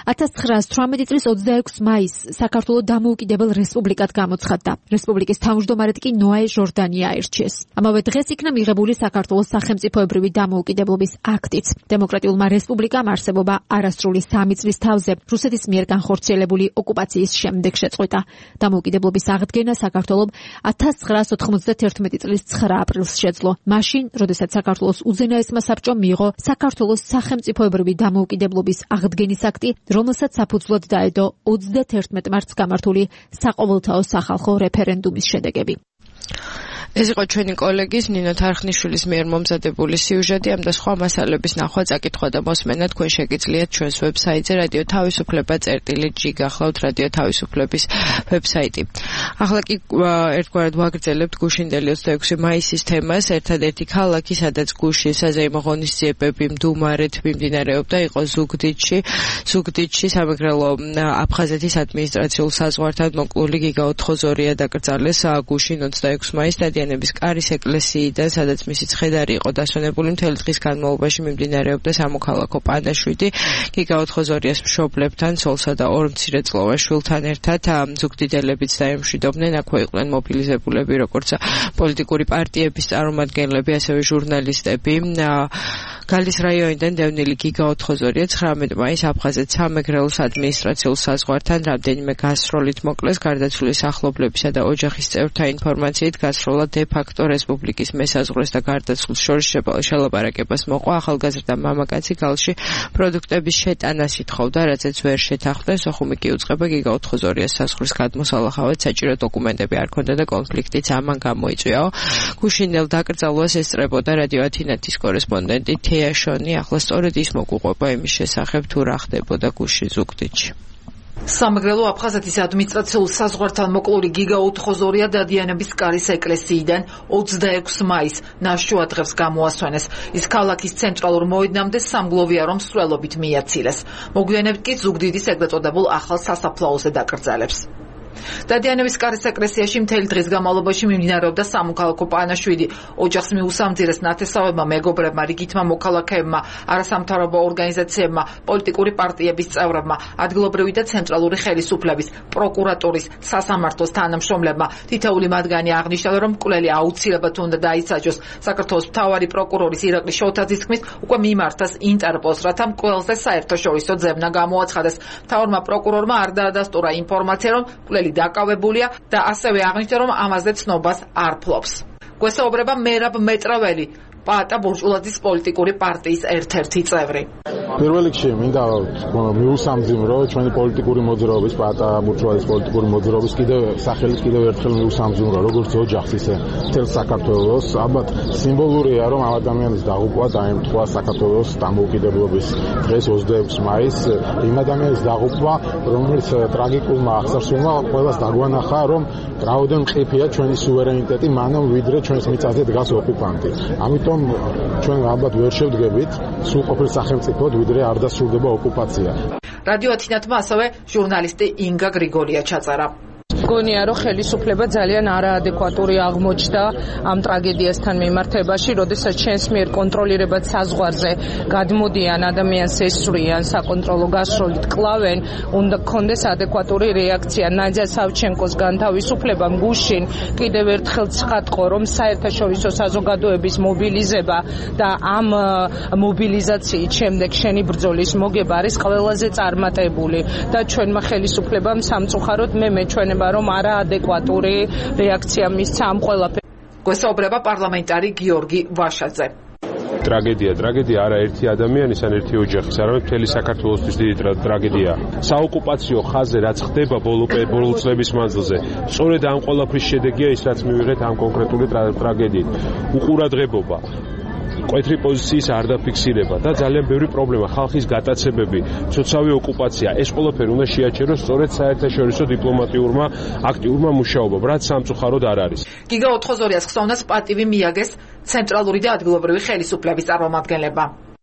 Speaker 12: ათას ცხრაასი თვრამეტი წლის ოცდაექვსი მაისს საქართველო დამოუკიდებელ რესპუბლიკად გამოცხადდა. რესპუბლიკის თავმჯდომარედ კი ნოე ჟორდანი აირჩიეს. ამავე დღეს იქნა მიღებული საქართველოს სახელმწიფოებრივი დამოუკიდებლობის აქტიც. დემოკრატიულმა რესპუბლიკამ არსებობა არასრული სამი წლის თავზე რუსეთის მიერ განხორციელებული ოკუპაციის შემდეგ შეწყვიტა. დამოუკიდებლობის აღდგენა საქართველომ ათას ცხრაასი ოთხმოცდათერთმეტი წლის ცხრა აპრილს შეძლო. მაშინ, როდესაც საქართველოს უზენაესმა საბჭომ მიიღო საქართველოს სახელმწიფოებრივი დამოუკიდებლობის აღდგენის აქტი, რომელსაც საფუძვლად დაედო ოცდათერთმეტ მარტს გამართული საყოველთაო სახალხო რეფერენდუმის შედეგები.
Speaker 3: ეს იყო ჩვენი კოლეგის ნინო თარხნიშვილის მიერ მომზადებული სიუჟეტი. ამ და სხვა მასალების ნახვა, წაკითხვა და მოსმენა თქვენ შეგიძლიათ ჩვენს ვებსაიტზე რადიო თავისუფლება წერტილი ჯი გახლავთ რადიო თავისუფლების ვებსაიტი. ახლა კი ერთგვარად ვაგრძელებთ გუშინდელი ოცდაექვსი მაისის თემას. ერთადერთი ქალაქი, სადაც გუშინ საზეიმო ღონისძიებები მდუმარეთ მიმდინარეობდა, იყო ზუგდიდში. ზუგდიდში სამეგრელო აფხაზეთის ადმინისტრაციულ საზღვართან მოკლული გიგა ოთხოზორია დაკრძალეს გუშინ ოცდაექვსი მაისს დადიანების კარის ეკლესიიდან, სადაც მისი ცხედარი იყო დასვენებული. მთელი დღის განმავლობაში მიმდინარეობდა სამოქალაქო პანაშვიდი. გიგა ოთხოზორიას მშობლებთან, ცოლსა და ორ მცირეწლოვან შვილთან ერთად ზუგდიდელებიც დაემშვიდობდნენ. აქვე იყვნენ მობილიზებულები, როგორც პოლიტიკური პარტიების წარმომადგენლები, ასევე ჟურნალისტები. გალის რაიონიდან დევნილი გიგა ოთხოზორია ცხრამეტ მაისს აფხაზეთის სამეგრელოს ადმინისტრაციულ საზღვართან რამდენიმე გასროლით მოკლეს. გარდაცვლილის ახლობლებისა და ოჯახის წევრთა ინფორმაციით გასროლა დე ფაქტო რესპუბლიკის მესაზღვრეს და გარდაცვლილს შორის შელაპარაკებას მოყვა. ახალგაზრდა მამაკაცი გალში პროდუქტების შეტანას ითხოვდა, რაცაც ვერ შეთანხმდნენ. სოხუმი კი უწყება გიგა ოთხოზორიას საზღვრის გადმოსალახავად საჭირო დოკუმენტები არ ქონდა და კონფლიქტიც ამან გამოიწვიაო. გუშინდელ დაკრძალვას ესწრებოდა რადიო ათინათის კორესპონდენტი თეა შონი. ახლა სწორედ ის მოგუყვება იმის შესახებ, თუ რა ხდებოდა გუშინ ზუგდიდში.
Speaker 17: სამეგრელო აფხაზეთის ადმინისტრაციულ საზღვართან მოკლული გიგა ოთხოზორია დადიანების კარის ეკლესიიდან ოცდაექვსი მაისს ნაშუა დღეს გამოასვენეს. ის ქალაქის ცენტრალურ მოედნამდე სამგლოვიარო მსვლელობით მიაცილეს. მოგვიანებით კი ზუგდიდის ეგრეთ წოდებულ ახალ სასაფლაოზე დაკრძალებს. დადიანების კარის ეკლესიაში მთელი დღის განმავლობაში მიმდინარეობდა სამოქალაქო პანაშვიდი. ოჯახს მიუსამძირეს ნათესავებმა, მეგობრებმა, რიგითმა მოქალაქეებმა, არასამთავრობო ორგანიზაციებმა, პოლიტიკური პარტიების წევრებმა, ადგილობრივი და ცენტრალური ხელისუფლების, პროკურატურის, სასამართლოს თანამშრომლებმა. თითოეული მათგანი აღნიშნა, რომ მკვლელი აუცილებლად უნდა დაისაჯოს. საქართველოს მთავარი პროკურორის ირაკლი შოთაძის თქმით, უკვე მიმართეს ინტერპოლს, რათა მკვლელზე საერთაშორისო ძებნა გამოაცხადეს. მთავარმა პროკურორმა არ დაადასტურა ინფორმაცია, რომ მკვლელი დაკავებულია და ასევე აღნიშნა, რომ ამაზე ცნობას არ ფლობს. გვესაუბრება მერაბ მეტრაველი, პაატა ბურჭულაძის პოლიტიკური პარტიის ერთ-ერთი წევრი.
Speaker 18: პირველ რიგში მინდა მიუსამძიმრო ჩვენი პოლიტიკური მოძრაობის, პაატა ბურჭულაძის პოლიტიკური მოძრაობის კიდევ სახელით კიდევ ერთხელ მიუსამძიმრო, როგორც ოჯახს, ისე მთელ საქართველოს. ალბათ სიმბოლურია, რომ ამ ადამიანის დაღუპვა დაემთხვა საქართველოს დამოუკიდებლობის დღეს ოცდაექვსი მაისს. იმ ადამიანის დაღუპვა, რომელიც ტრაგიკულმა აღსასრულმა ყველას დაგვანახა, რომ რაოდენ მყიფეა ჩვენი სუვერენიტეტი, მანამ ვიდრე ჩვენს მიწაზე დგას ოკუპანტი. ამიტომ ჩვენ ალბათ ვერ შევდგებით სრულყოფილ სახელმწიფოდ, ვიდრე არ დასრულდება ოკუპაცია.
Speaker 17: რადიო ათინათმა ასევე ჟურნალისტი ინგა გრიგოლია ჩაწერა.
Speaker 19: გონია რომ ხელისუფლება ძალიან არაადეკვატური აღმოჩნდა ამ ტრაგედიასთან მიმართებაში, როდესაც ჩვენს მიერ კონტროლირებად საზღვარზე გადმოდიან ადამიანს ესვრიან, საკონტროლო გასროლით კლავენ, უნდა გქონდეს ადეკვატური რეაქცია. ნადია სავჩენკოს განთავისუფლებამ გუშინ კიდევ ერთხელ ცხადყო, რომ საერთაშორისო საზოგადოების მობილიზება და ამ მობილიზაციის შემდეგ შენი ბრძოლის მოგება არის ყველაზე წარმატებული და ჩვენმა ხელისუფლებამ სამწუხაროდ მე მეჩვენება რომ არაადეკვატური რეაქცია მისცა ამ ყველაფერს.
Speaker 17: გვესაუბრება პარლამენტარი გიორგი ვაშაძე.
Speaker 20: ტრაგედია, ტრაგედია არა ერთი ადამიანის, ან ერთი ოჯახის, არამედ მთელი საქართველოსთვის დიდი ტრაგედია. საოკუპაციო ხაზზე რაც ხდება ბოლო წლების მანძილზე, სწორედ ამ ყველაფრის შედეგია ის, რაც მივიღეთ ამ კონკრეტული ტრაგედიით. უყურადღებობა, მკვეთრი პოზიციის არ დაფიქსირება და ძალიან ბევრი პრობლემა, ხალხის გატაცებები, ცოცავი ოკუპაცია, ეს ყველაფერი უნდა შეაჩეროს სწორედ საერთაშორისო დიპლომატიურმა აქტიურმა მუშაობამ, რაც სამწუხაროდ არ არის.
Speaker 17: გიგა ოთხოზორიას ხსოვნას პატივი მიაგეს ცენტრალური და ადგილობრივი ხელისუფლების წარმომადგენლებმა.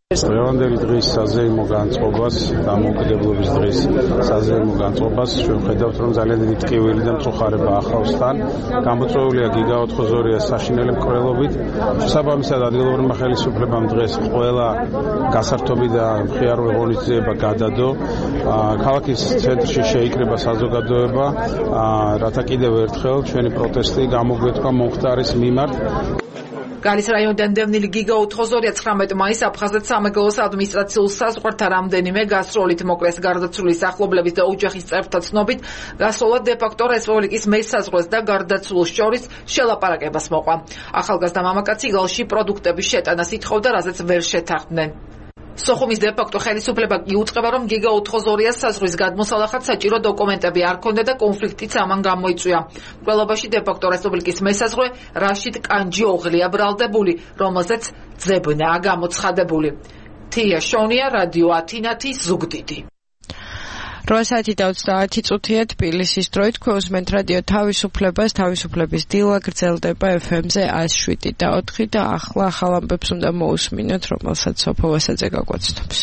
Speaker 18: დღევანდელი დღის საზეიმო განწყობას, დამოუკიდებლობის დღის საზეიმო განწყობას ჩვენ ვხედავთ, რომ ძალიან დიდი ტკივილი და მწუხარება ახლავს თან. გამოწვეულია გიგა ოთხმოცდაორი საშინელი მკვლელობით. შესაბამისად, ადგილობრივმა ხელისუფლებამ დღეს ყველა გასართობი და მხიარული ღონისძიება გადადო. ქალაქის ცენტრში შეიკრიბა საზოგადოება, რათა კიდევ ერთხელ ჩვენი პროტესტი გამოგვეთქვა მომხდარის მიმართ.
Speaker 17: გალის რაიონიდან დევნილი გიგა ოთხმოცდაორი ცხრამეტ მაისს აფხაზეთ სამეგრელოს ადმინისტრაციულ საზღვართან რამდენიმე გასროლით მოკლეს გარდაცვლილი სახლობლების და ოჯახის წევრთა ცნობით გასროლა დე-ფაქტო რესპუბლიკის მესაზღვრეს და გარდაცვლილს შორის შელაპარაკებას მოყვა. ახალგაზრდა მამაკაცი ილალში პროდუქტების შეტანას ითხოვდა, რაზეც ვერ შეთანხმდნენ. სოხუმის დე-ფაქტო ხელისუფლება კი უწყება, რომ გიგა ოთხმოცდაორიას საზღვრის გადმოსალახად საჭირო დოკუმენტები არ ქონდა და კონფლიქტიც ამან გამოიწვია. მკვლელობაში დე-ფაქტო რესპუბლიკის მესაზღვრე რაშიდ კანჯი ოღლია ბრალდებული, რომელზეც ძებნაა გამოცხადებული. თია შონია, რადიო ათინათი, ზუგდიდი.
Speaker 3: რვა საათი და ოცდაათი წუთია თბილისის დროით, ქვევსმენთ რადიო თავისუფლებას, თავისუფლების დილა გრძელდება ეფ ემ-ზე ათს შვიდი და ოთხი და ახლა ახალ ამბებს უნდა მოусმინოთ, რომელსაც სოფო ვასაძე გაგვაცნობს.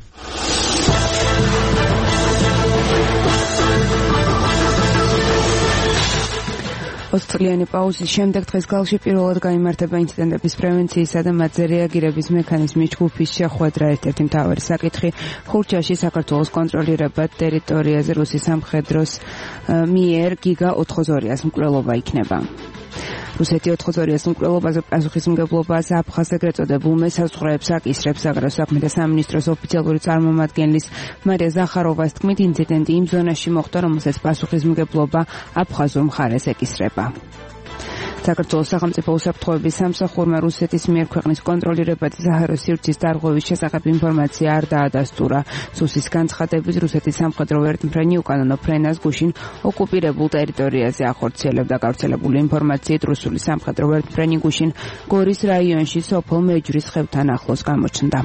Speaker 4: ოცწლიანი პაუზის შემდეგ დღეს გალში პირველად გაიმართება ინციდენტების პრევენციისა და მათზე რეაგირების მექანიზმის ჯგუფის შეხვედრა. ერთ-ერთი მთავარი საკითხი ხურჩაში საქართველოს კონტროლირებად ტერიტორიაზე რუსი სამხედროს მიერ გიგა ოთხმოცდაორიას მკვლელობა იქნება. რუსეთი ოთხმოცდაორიას მკვლელობაზე პასუხისმგებლობას აფხაზ ეგრეთ წოდებულ მესაზღვრეებს აკისრებს. საგარეო საქმეთა სამინისტროს ოფიციალური წარმომადგენლის მარია ზახაროვას თქმით, ინციდენტი იმ ზონაში მოხდა, რომელსაც პასუხისმგებლობა აფხაზურ მხარეს ეკისრება. საქართველოს სახელმწიფო უსაფრთხოების სამსახურმა რუსეთის მიერ ქვეყნის კონტროლირებადი საჰაერო სივრცის დარღვევის შესახებ ინფორმაცია არ დაადასტურა. სუსის განცხადებით, რუსეთის სამხედრო ვერტმფრენი უკანონო ფრენას გუშინ ოკუპირებულ ტერიტორიაზე ახორციელებდა. გავრცელებული ინფორმაციით, რუსული სამხედრო ვერტმფრენი გუშინ გორის რაიონში სოფელ მეჯრის ხევთან ახლოს გამოჩნდა.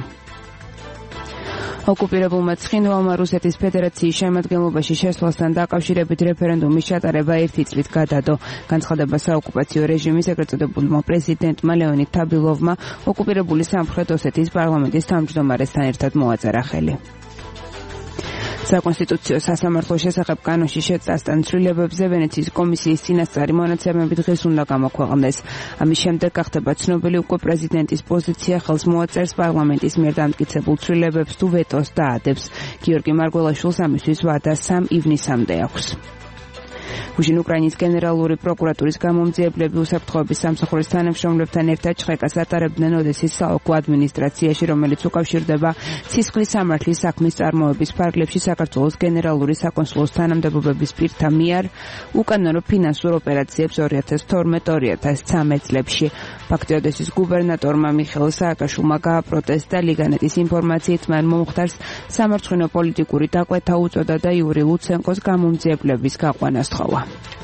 Speaker 4: ოკუპირებულმა ცხინვალმა რუსეთის ფედერაციის შემადგენლობაში შესვლასთან დაკავშირებით რეფერენდუმის ჩატარება ერთი წლით გადადო. განცხადება საოკუპაციო რეჟიმის ეგრეთ წოდებულმა პრეზიდენტმა ლეონიდ თაბილოვმა ოკუპირებული სამხრეთ ოსეთის პარლამენტის თავმჯდომარესთან ერთად მოაწერა ხელი. საკონსტიტუციო სასამართლოს შესახებ კანონში შეწასთან ცვლილებებზე ვენეციის კომისიის წინასწარი მონაცემები დღეს უნდა გამოქვეყნდეს. ამის შემდეგ გახდება ცნობილი უკვე პრეზიდენტის პოზიცია ხელს მოაწერს პარლამენტის მიერ დამტკიცებულ ცვლილებებს თუ ვეტოს დაადებს. გიორგი მარგველაშვილს ამისთვის ვადა სამ ივნისამდე აქვს. გუშინ უკრაინის გენერალური პროკურატურის გამომძიებლები უსაფრთხოების სამსახურის თანამშრომლებთან ერთად ჩხეკას ატარებდნენ ოდესის საოლქო ადმინისტრაციაში, რომელიც უკავშირდება ცისხლის სამართლის საქმის წარმოების ფარგლებში საქართველოს გენერალური საკონსულოს თანამდებობების პირთა მიერ უკანონო ფინანსურ ოპერაციებს ორი ათას თორმეტ ორი ათას ცხრამეტ წლებში. ფაქტი ოდესის გუბერნატორმა მიხეილ სააკაშვილმა გააპროტესტა. ლიგანეთის ინფორმაციით მან მომხდარს სამარცხვინო პოლიტიკური დაკვეთა უწოდა და იური ლუცენკოს გამომძიებლების გაყვანა სთხოვა.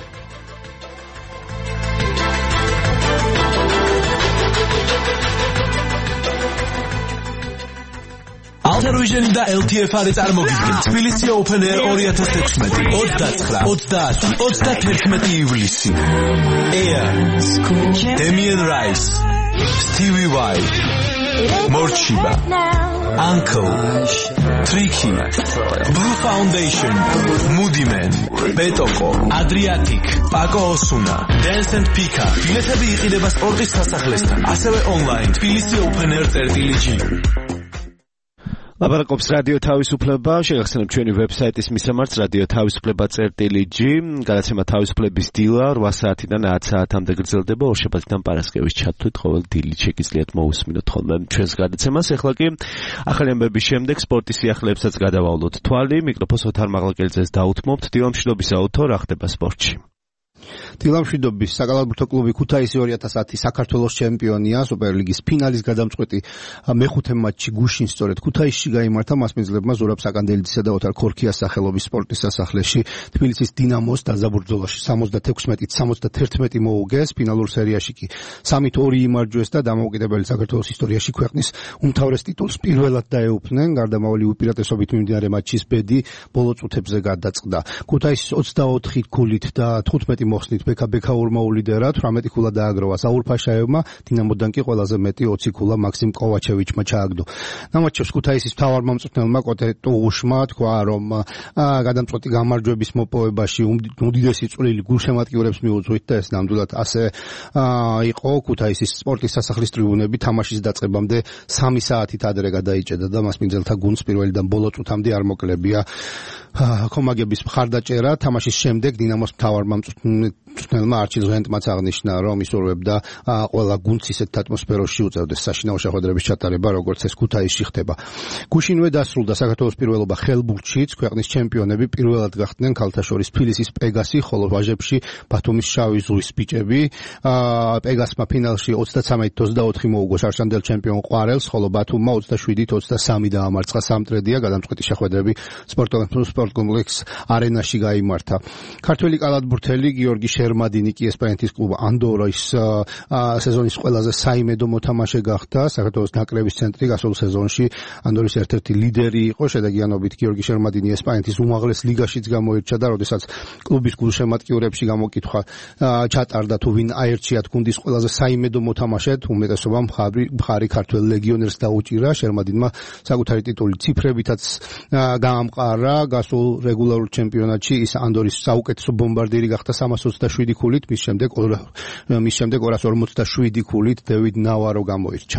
Speaker 21: Alter-Vision და ელ თი ეფ არ წარმოგიდგენთ თბილისი Open Air ორი ათას თექვსმეტი, ოცდაცხრა, ოცდაათი, ოცდათერთმეტი ივლისი. Air, Damien Rice, Stevie Vai, Morchiba, Uncle, Tricky, Blue Foundation, Moody Man, Betoko, Adriatic, Paco Osuna, Dance and Pika. ბილეთები იყიდება სპორტის სასახლესთან, ასევე online თბილისი Open Air წერტილი ჯი.
Speaker 2: ლაპარაკობს რადიო თავისუფლება, შეგახსენებთ ჩვენი ვებსაიტის მისამართს რადიო თავისუფლება წერტილი ჯი, გადაცემა თავისუფლების დილა რვა საათიდან ათ საათამდე გრძელდება, ორშაბათიდან პარასკევის ჩათვლით ყოველ დილით შეგიძლიათ მოусმინოთ ხოლმე ჩვენს გადაცემას. ახლა კი ახალი ამბების შემდეგ სპორტის სიახლეებსაც გადავავლოთ თვალი, მიკროფონს ოთარ მაღლაკელიძეს დაუთმობთ. დილამშვიდობისა ოთო, რა ხდება სპორტში?
Speaker 22: დილამშვიდობის საკალათბურთო კლუბი ქუთაისი ორი ათას ათი საქართველოს ჩემპიონია, სუპერლიგის ფინალის გადამწყვეტი მეხუთე მატჩი გუშინ სწორედ ქუთაისში გაიმართა მასპინძლებმა ზურაბ საკანდელიძისა და ოთარ ქორქიას სახელობის სპორტის სასახლეში. თბილისის დინამოს დაზაბურძოლაში სამოცდათექვსმეტით სამოცდათერთმეტი მოუგეს, ფინალურ სერიაში კი სამით ორი იმარჯვეს და დამოუკიდებელი საქართველოს ისტორიაში ქვეყნის უმთავრეს ტიტულს პირველად დაეუფლნენ. გარდამავალი უპირატესობით მიმდინარე მატჩის ბედი ბოლო წუთებზე გადაწყდა. ქუთაისის ოცდაოთხი გოლით და თხუთმეტი მოხსნით ბექა ბექაურმა ულიდერა თვრამეტი ქულა დააგროვა საურ ფაშაევმა, დინამოდან კი ყველაზე მეტი ოცი ქულა მაქსიმ კოვაჩევიჩმა ჩააგდო. ნამატჩევს ქუთაისის მთავარმომწვრთნელმა კოტე ტუღუშმა თქვა, რომ გადამწყვეტი გამარჯვების მოპოვებაში უდიდესი წვლილი გულშემატკივრებს მიუძღვით და ეს ნამდვილად ასე იყო. ქუთაისის სპორტის სასახლის ტრიბუნები თამაშის დაწყებამდე სამი საათით ადრე გადაიჭედა და მასპინძელთა გუნდს პირველიდან ბოლო წუთამდე არ მოკლებია კომაგების მხარდაჭერა. თამაშის შემდეგ დინამოს მთავარმომწვრთნელმა არჩილ ჟენტმაც აღნიშნა, რომ ისურვებდა ყველა გუნდს ისეთ ატმოსფეროში უწევდეს საშინაო შეხვედრების ჩატარება, როგორც ეს ქუთაისში ხდება. გუშინვე დასრულდა საქართველოს პირველობა ხელბურთშიც, ქვეყნის ჩემპიონები პირველად გახდნენ ქალთა შორის თბილისის პეგასი, ხოლო ვაჟებში ბათუმის შავი ზღვის ბიჭები. პეგასმა ფინალში ოცდათრამეტ ოცდაოთხი მოუგო შარშანდელ ჩემპიონ ყვარელს, ხოლო ბათუმმა ოცდაშვიდით ოცდასამი დაამარცხა სამტრედია. გადამწყვეტი შეხვედრები სპორტ კომპლექს არენაში გაიმართა. ქართველი კალათბურთელი გიორგი შერმადინი კი ესპანეთის კლუბ ანდორის სეზონის ყველაზე საიმედო მოთამაშე გახდა. საქართველოს ნაკრების ცენტრი გასულ სეზონში ანდორის ერთ-ერთი ლიდერი იყო. შედეგიანობით გიორგი შერმადინი ესპანეთის უმაღლეს ლიგაშიც გამოირჩა და როდესაც კლუბის გულშემატკივრებში გამოკითხვა ჩატარდა თუ ვინ აერჩიათ გუნდის ყველაზე საიმედო მოთამაშედ, უმეტესობა მხარი ქართველ ლეგიონერს დაუჭირა. შერმადინმა საკუთარი ტიტული ციფრებითაც გაამყარა. გასულ რეგულარულ ჩემპიონატში ის ანდორის საუკეთესო ბომბარდირი გახდა სამას ოცდაშვიდი ქულით, მის შემდეგ მის შემდეგ ორას ორმოცდაშვიდი ქულით დევიდ ნავარო გამოირჩა.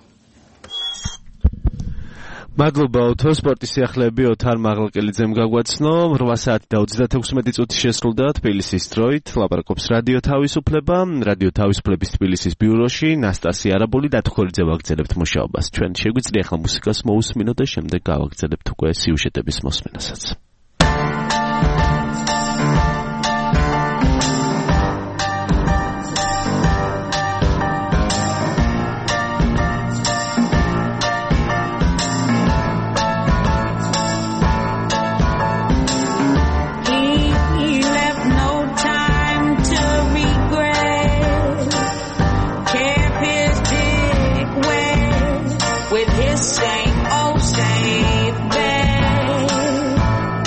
Speaker 2: მადლობა ოთო, სპორტის სიახლეები ოთარ მაღლაკელიძემ გაგვაცნო. რვა საათი და ოცდათექვსმეტი წუთი შესრულდა თბილისის დროით. ლაპარაკობს რადიო თავისუფლება, რადიო თავისუფლების თბილისის ბიუროში ნასტასია არაბული და თქორიძე ვაგრძელებთ მუშაობას. ჩვენ შეგვიძლია ახლა მუსიკას მოусმინოთ და შემდეგ გავაგრძელებთ უკვე სიუჟეტების მოსმენასაც.
Speaker 1: With his same old same bed.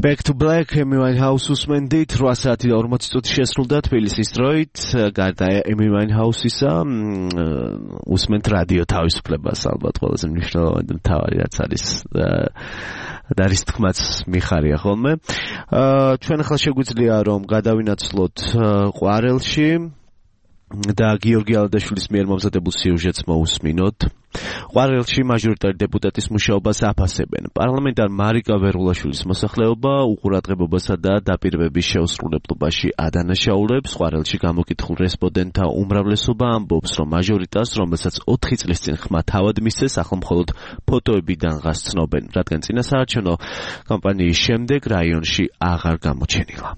Speaker 2: Back to Black, Amy Winehouse უსმენდით, რვა საათი და ორმოცი წუთი შესრულდა თბილისის დროით, გარდა Amy Winehouse-ისა, უსმენთ რადიო თავისუფლებას, ალბათ ყველაზე მნიშვნელოვანი და მთავარი რაც არის და არის თქმაც მიხარია ხოლმე. ჩვენ ახლა შეგვიძლია რომ გადავინაცვლოთ ყვარელში და გიორგი ალადაშვილის მიერ მომზადებულ სიუჟეტს მოусმინოთ. ყვარელში მაჟორიტარი დეპუტატის მუშაობას აფასებენ. პარლამენტარ მარიკა ვერულაშვილის მოსახლეობა უყურადღებობასა და დაპირებების შეუსრულებლობაში ადანაშაულებს. ყვარელში გამოკითხულ რესპონდენტთა უმრავლესობა ამბობს, რომ მაჟორიტარს, რომელსაც ოთხი წლის წინ ხმა თავად მისცეს, ახლა მხოლოდ ფოტოებიდან ღას ცნობენ, რადგან წინასაარჩევნო კამპანიის შემდეგ რაიონში აღარ გამოჩენილა.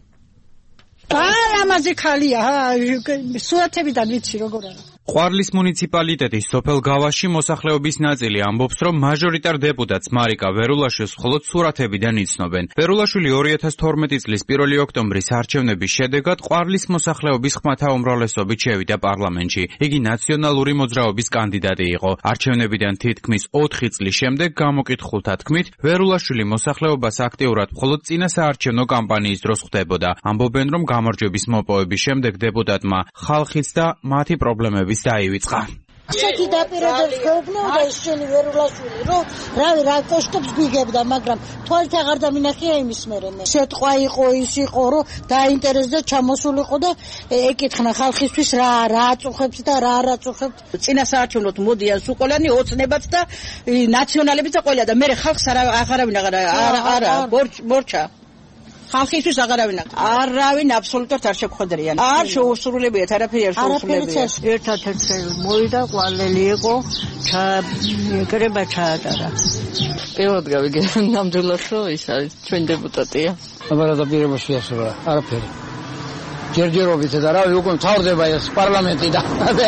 Speaker 1: ამაზე ხალია, სურათებიდან ვიცი როგორ არა.
Speaker 6: ყვარლის მუნიციპალიტეტის სოფელ გავაში მოსახლეობის ნაწილი ამბობს, რომ მაჟორიტარ დეპუტატს მარიკა ვერულაშვილს მხოლოდ სურათებიდან იცნობენ. ვერულაშვილი ორი ათას თორმეტი წლის პირველი ოქტომბრის არჩევნების შედეგად ყვარლის მოსახლეობის ხმათა უმრავლესობით შევიდა პარლამენტში. იგი ნაციონალური მოძრაობის კანდიდატი იყო. არჩევნებიდან თითქმის ოთხი წლის შემდეგ გამოკითხულთა თქმით, ვერულაშვილი მოსახლეობას აქტიურად მხოლოდ წინასაარჩევნო კამპანიის დროს ხვდებოდა. ამბობენ, რომ გამარჯვების მოპოვების შემდეგ დეპუტატმა ხალხიც და მათი პრობლემები დაივიწყა.
Speaker 1: ასეთი დაპირებებს გეუბნებოდა ეს შენი ვერულაშვილი, რომ რავი რა კოშკებს გვიგებდა, მაგრამ თვალით აღარ დამინახია იმის მერე მე. სიტყვა იყო, ის იყო, რომ დაინტერესდა, ჩამოსულიყო და ეკითხნა ხალხისთვის რა რა აწუხებს და რა არ აწუხებს.
Speaker 23: წინასაარჩევნოდ მოდიან სუკოლანი ოცნებაც და ნაციონალებიც და ყველა და მე ხალხს აღარავინ აღარ არა ბორჩა. ხალხისთვის აღარავინ არავინ აბსოლუტურად არ შეგხვედრიან. არ შეუსრულებიათ, არაფერი არ შეუსრულებიათ.
Speaker 1: ერთადერთი მოვიდა, ყვალელი იყო, ჩაეკრება ჩაატარა.
Speaker 24: პირველად გავიგე ნამდვილად რომ ის არის ჩვენ დეპუტატია. აბარა დაპირებაში ასურა, არაფერი. ჯერჯერობით და რავი უკვე მთავრდება ეს პარლამენტი და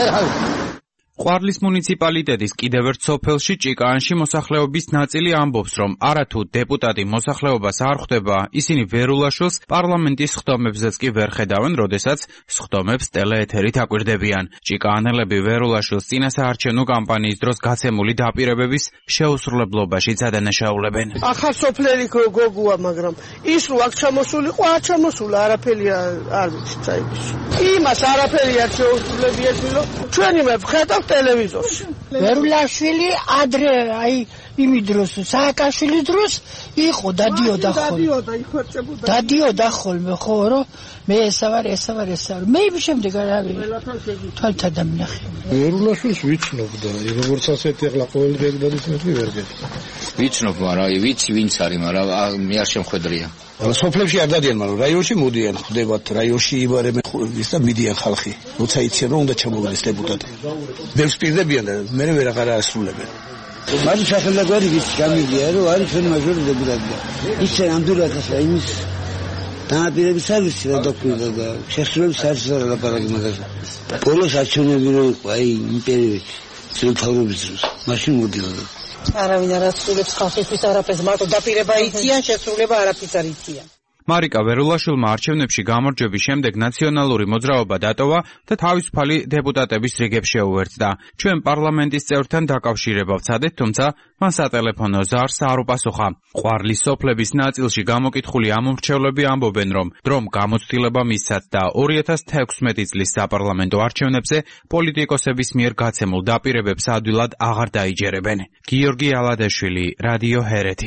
Speaker 6: ყვარლის მუნიციპალიტეტის კიდევ ერთ სოფელში ჭიკაანში მოსახლეობის ნაწილი ამბობს, რომ არათუ დეპუტატი მოსახლეობას არ ხვდება, ისინი ვერულაშვილს პარლამენტის სხდომებზეც კი ვერ ხედავენ, როდესაც სხდომებს ტელეეთერით აკვირდებიან. ჭიკაანელები ვერულაშვილს წინასაარჩევნო კამპანიის დროს გაცემული დაპირებების შეუსრულებლობაშიც ადანაშაულებენ.
Speaker 25: ახალ სოფლერი გოგოა, მაგრამ ის რო აქ ჩამოსულიყო, არ ჩამოსულა, არაფერი არ ვიცი წაიბის. იმას არაფერი არ შეუსრულებიათ, რომ ჩვენი მე ვხედავ ტელევიზორში.
Speaker 1: ვერულაშვილი ადრე აი იმი დროს სააკაშვილი დროს იყო დადიოდა ხოლმე.
Speaker 25: დადიოდა იხორწებოდა.
Speaker 1: დადიოდა ხოლმე ხო რომ მე ესა ვარ ესა ვარ ესა ვარ. მე იმ შემდეგ არავი თვალთა დამნახე.
Speaker 18: ვერულაშვილს ვიცნობდა, როგორც ასეთი ახლა ყოველი დეპუტატის მეტი ვერ გეტყვი.
Speaker 26: ვიცნობ, მაგრამ აი ვიცი ვინც არის, მაგრამ მე არ შემხედრია.
Speaker 18: სოფლებში არ დადიან, მაგრამ რაიონში მოდიან, ხდებათ რაიონში იბარებენ ის და მიდიან ხალხი. როცა იციან რომ უნდა ჩამოვიდეს დეპუტატი. ბევრს პირდებიან და მე ვერ აღარ ასრულებენ.
Speaker 27: მაშინ სახელმწიფო ის გამიგია რომ არის ჩვენ მაჟორი დეპუტატია. ის ნამდვილად ასე იმის დააპირების არ ვიცი რა დოკვირდა და შესრულების არ შეიძლება ლაპარაკი მაგაზე. ბოლოს არჩევნები რო იყო აი იმ პერიოდში მთავრობის დროს მაშინ მოდიოდა.
Speaker 25: არავინ არ ასრულებს ხალხისთვის არაფერს, მარტო დაპირება იციან, შესრულება არაფერს არ იციან.
Speaker 6: მარიკა ვერულაშვილმა არჩევნებში გამარჯვების შემდეგ ნაციონალური მოძრაობა დატოვა და თავისუფალი დეპუტატების რიგებს შეუერთდა. ჩვენ პარლამენტის წევრთან დაკავშირება ვცადეთ, თუმცა მან სატელეფონო ზარს არ უპასუხა. ყვარლის სოფლების ნაწილში გამოკითხული ამომრჩევლები ამბობენ, რომ დრომ გამოცდილება მისცათ და ორი ათას თექვსმეტი წლის საპარლამენტო არჩევნებზე პოლიტიკოსების მიერ გაცემულ დაპირებებს ადვილად აღარ დაიჯერებენ. გიორგი ალადაშვილი, რადიო ჰერეთი.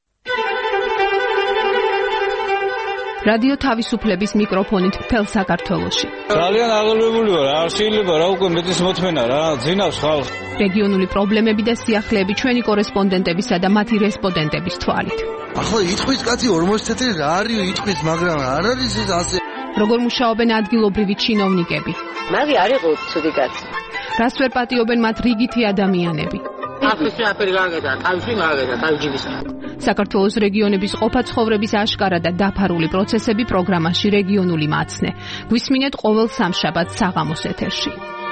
Speaker 28: რადიო თავისუფლების მიკროფონით მთელ საქართველოში.
Speaker 29: ძალიან აღელვებული ვარ, არ შეიძლება რა უკვე მეტის მოთმენა რა, ძინავს ხალხი.
Speaker 28: რეგიონული პრობლემები და სიახლეები ჩვენი კორესპონდენტებისა და მათი რესპონდენტების თვალით.
Speaker 30: ახლა იტყვის კაცი ორმოცი წელი რა არის იტყვის, მაგრამ არ არის ეს ასე.
Speaker 28: როგორ მუშაობენ ადგილობრივი ჩინოვნიკები?
Speaker 29: მაგი არ იყო ცუდი კაცი.
Speaker 28: რას ვერ პატიობენ მათ რიგითი ადამიანები?
Speaker 29: ახლა აფერი გაგედა, თავში გაგედა, თავჯიბისა.
Speaker 28: საქართველოს რეგიონების ყოფა ცხოვრების აშკარა და დაფარული პროცესები პროგრამაში რეგიონული მაცნე. გვისმინეთ ყოველ სამშაბათს საღამოს ეთერში.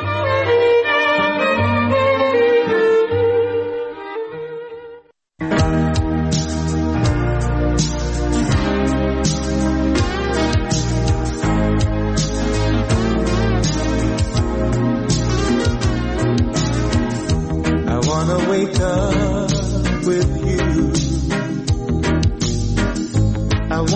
Speaker 11: I wanna wake up with you. I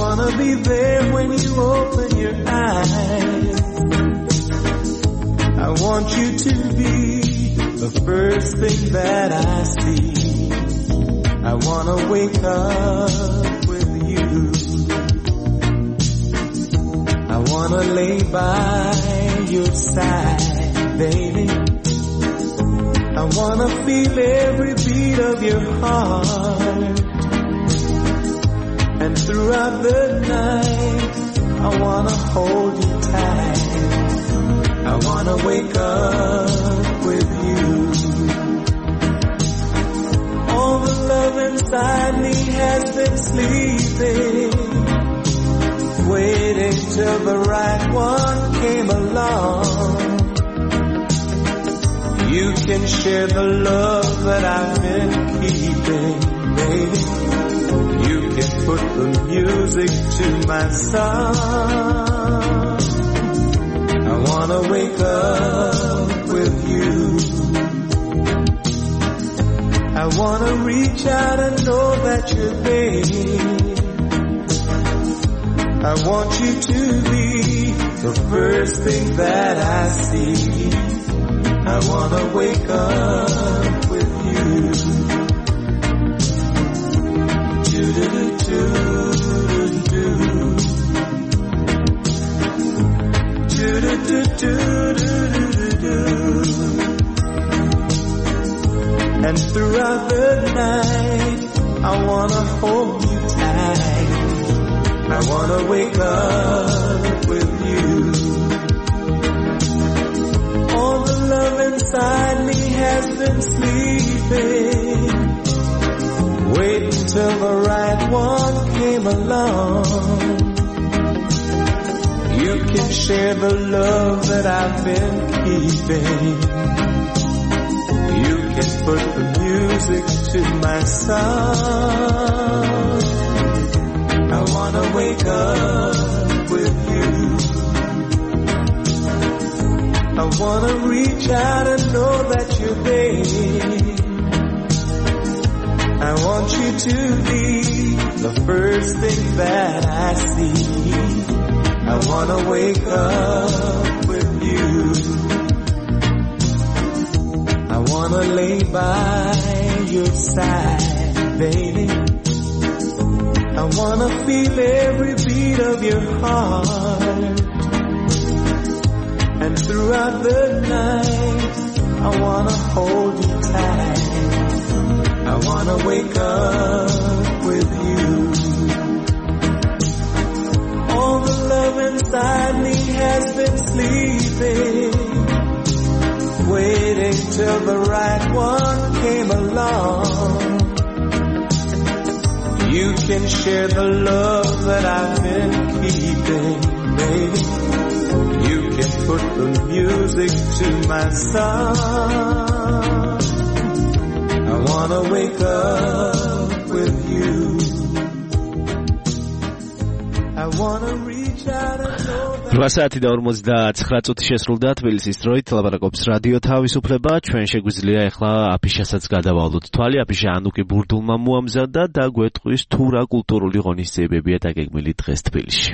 Speaker 11: thing that I see. I wanna wake up with you. I wanna lay by your side, baby. I wanna feel every beat of your heart. And throughout the night, I wanna hold you tight. I wanna wake up with you. All the love inside me has been sleeping, waiting till the right one came along. You can share the love that I've been keeping, baby. You can put the music to my song. I wanna wake up with you. I wanna reach out and know that you're there. I want you to be the first thing that I see. I wanna wake up with you. Do-do-do-do-do-do. Do-do-do-do-do-do-do. And throughout the night, I wanna hold you tight. I wanna wake up with you. All the love inside me has been sleeping, waiting till the right one came along. You can share the love that I've been keeping. You can put the music to my song. I wanna wake up with you. I wanna reach out and know that you're there. I want you to be the first thing that I see. I wanna wake up with you. I wanna lay by your side, baby. I wanna feel every beat of your heart. And throughout the night, I wanna hold you tight. I wanna wake up with you. All the love inside me has been sleeping, waiting till the right one came along. You can share the love that I've been keeping, baby. You can put the music to my song. I wanna wake up with you. I wanna reach out and know that
Speaker 2: რვა საათი და ორმოცდაცხრა წუთი შესრულდა თბილისის დროით. ლაპარაკობს რადიო თავისუფლება. ჩვენ შეგვიძლია ახლა აფიშასაც გადავალოთ თვალი. აფიშა ანუკი ბურდულმა მოამზადა და გვეტყვის თუ რა კულტურული ღონისძიებებია დაგეგმილი დღეს თბილისში.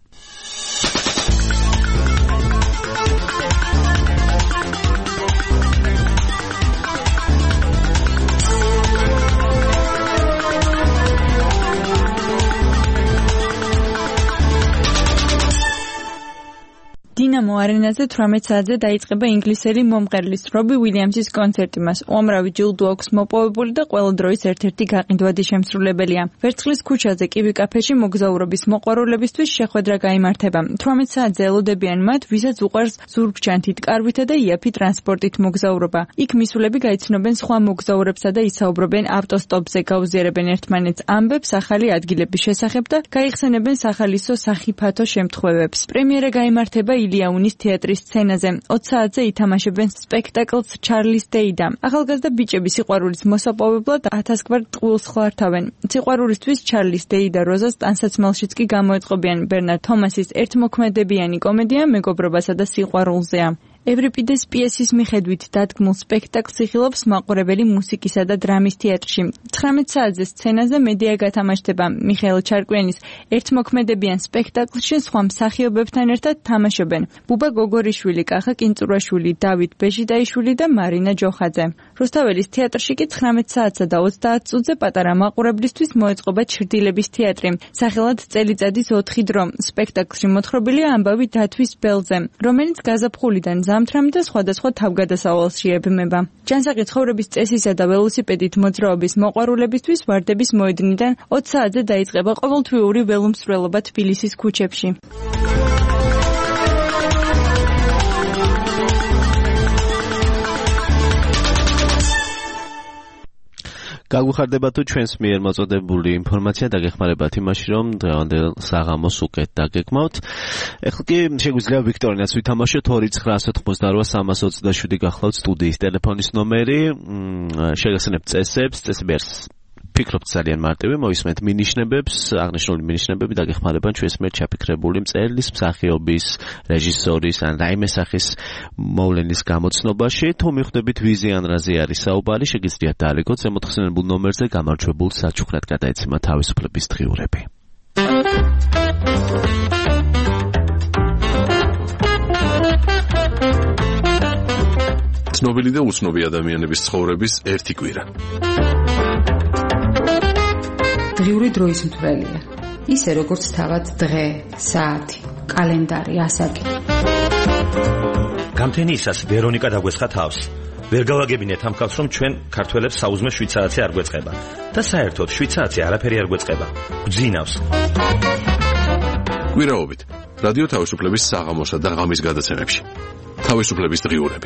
Speaker 5: დინამო არენაზე თვრამეტ საათზე დაიწყება ინგლისელი მომღერლის რობი უილიამსის კონცერტი. მას უამრავი ჯილდო აქვს მოპოვებული და ყველა დროის ერთ-ერთი გაყიდვადი შემსრულებელია. ვერცხლის ქუჩაზე კივი კაფეში მოგზაურობის მოყვარულებისთვის შეხვედრა გაიმართება. თვრამეტ საათზე ელოდებიან მათ, ვისაც უყვარს ზურგჩანთით, კარვითა და იაფი ტრანსპორტით მოგზაურობა. იქ მისულები გაიცნობენ სხვა მოგზაურებსა და ისაუბრებენ ავტოსტოპზე, გაუზიარებენ ერთმანეთს ამბებს ახალი ადგილების შესახებ და გაიხსენებენ სახალისო სახიფათო შემთხვევებს. პრემიერა გაიმართება ილიაუნის თეატრის სცენაზე. ოც საათზე ითამაშებენ სპექტაკლს ჩარლის დეიდა. ახალგაზრდა ბიჭების სიყვარულის მოსაპოვებლად ათასგვარ ტყუილს ხვართავენ. სიყვარულისთვის ჩარლის დეიდა როზას ტანსაცმელშიც კი გამოეწყობიან. ბერნარდ თომასის ერთმოქმედებიანი კომედია მეგობრობასა და სიყვარულზეა. ევრიპიდეს პიესის მიხედვით დადგმულ სპექტაკლს იხილავს მაყურებელი მუსიკისა და დრამის თეატრში. ცხრამეტ საათზე სცენაზე მედია გათამაშდება. მიხეილ ჩარკვიანის ერთმოქმედებიან სპექტაკლში სხვა მსახიობებთან ერთად თამაშობენ ბუბა გოგორიშვილი, კახა კინწურაშვილი, დავით ბეჟიდაიშვილი და მარინა ჯოხაძე. რუსთაველის თეატრში კი ცხრამეტ საათსა და ოცდაათ წუთზე პატარა მაყურებლისთვის მოეწყობა ჩრდილების თეატრი. სახელად წელიწადის ოთხი დრო. სპექტაკლში მოთხრობილია ამბავი დათვის ბელზე, რომელიც გაზაფხულიდან ზამთრამდე და სხვადასხვა თავგადასავალში ებმება. ჯანსაღი ცხოვრების წესისა და ველოსიპედით მოძრაობის მოყვარულებისთვის ვარდების მოედნიდან ოც საათზე დაიწყება ყოველთვიური ველომსვლელობა თბილისის ქუჩებში.
Speaker 2: გაგვიხარდება თუ ჩვენს მიერ მოწოდებული ინფორმაცია დაგეხმარებათ იმაში, რომ დღევანდელ საღამოს უკეთ დაგეგმავთ. ეხლა კი შეგვიძლია ვიქტორინას ვითამაშოთ ორი ცხრა ოთხმოცდაოთხ სამას ოცდაშვიდი გახლავთ სტუდიის ტელეფონის ნომერი. შეგახსენებთ წესებს, წესები არის ფიქრობთ ძალიან მარტივი, მოისმენთ მინიშნებებს, აღნიშნული მინიშნებები დაგეხმარებათ ჩვენს მიერ ჩაფიქრებული მწერლის, მსახიობის, რეჟისორის ან რაიმე სახის მოვლენის გამოცნობაში. თუ მიხვდებით ვიზი ან რაზე არის საუბარი, შეგიძლიათ დაალეგოთ ზემოთხსენებულ ნომერზე გამარჯვებულ საჩუქრად გადაეცემა თავისუფლების დღიურები.
Speaker 7: ცნობილი და უცნობი ადამიანების ცხოვრების ერთი კვირა.
Speaker 8: დღიური დროის მთვრელია. ისე როგორც თავად დღე, საათი, კალენდარი, ასაკი.
Speaker 9: გამთენიისას ვერონიკა დაგვესხა თავს. ვერ გავაგებინეთ ამ ხალხს, რომ ჩვენ ქართველებს საუზმე შვიდ საათზე არ გვეწყება და საერთოდ შვიდ საათზე არაფერი არ გვეწყება. გვძინავს.
Speaker 7: კვირაობით რადიო თავისუფლების საღამოსა და ღამის გადაცემებში. თავისუფლების დღიურები.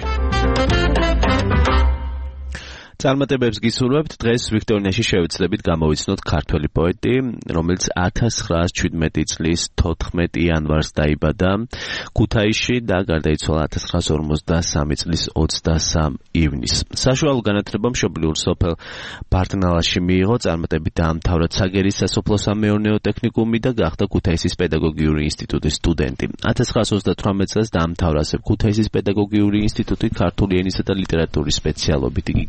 Speaker 2: წარმატებებს გისურვებთ. დღეს ვიქტორინაში შევეცდებით გამოვიცნოთ ქართველი პოეტი, რომელიც ათას ცხრაას შვიდმეტი წლის თოთხმეტი იანვარს დაიბადა ქუთაისში და გარდაიცვალა ათას ცხრაას ორმოცდასამი წლის ოცდასამი ივნისს. საშუალო განათლება მშობლიურ სოფელ ბარდნალაში მიიღო, წარმატებით დაამთავრა ცაგერის სასოფლო-სამეურნეო ტექნიკუმი და გახდა ქუთაისის პედაგოგიური ინსტიტუტის სტუდენტი. ათას ცხრაას ოცდათვრამეტ წელს დაამთავრა ასევე ქუთაისის პედაგოგიური ინსტიტუტი ქართული ენისა და ლიტერატურის სპეციალობით. იგი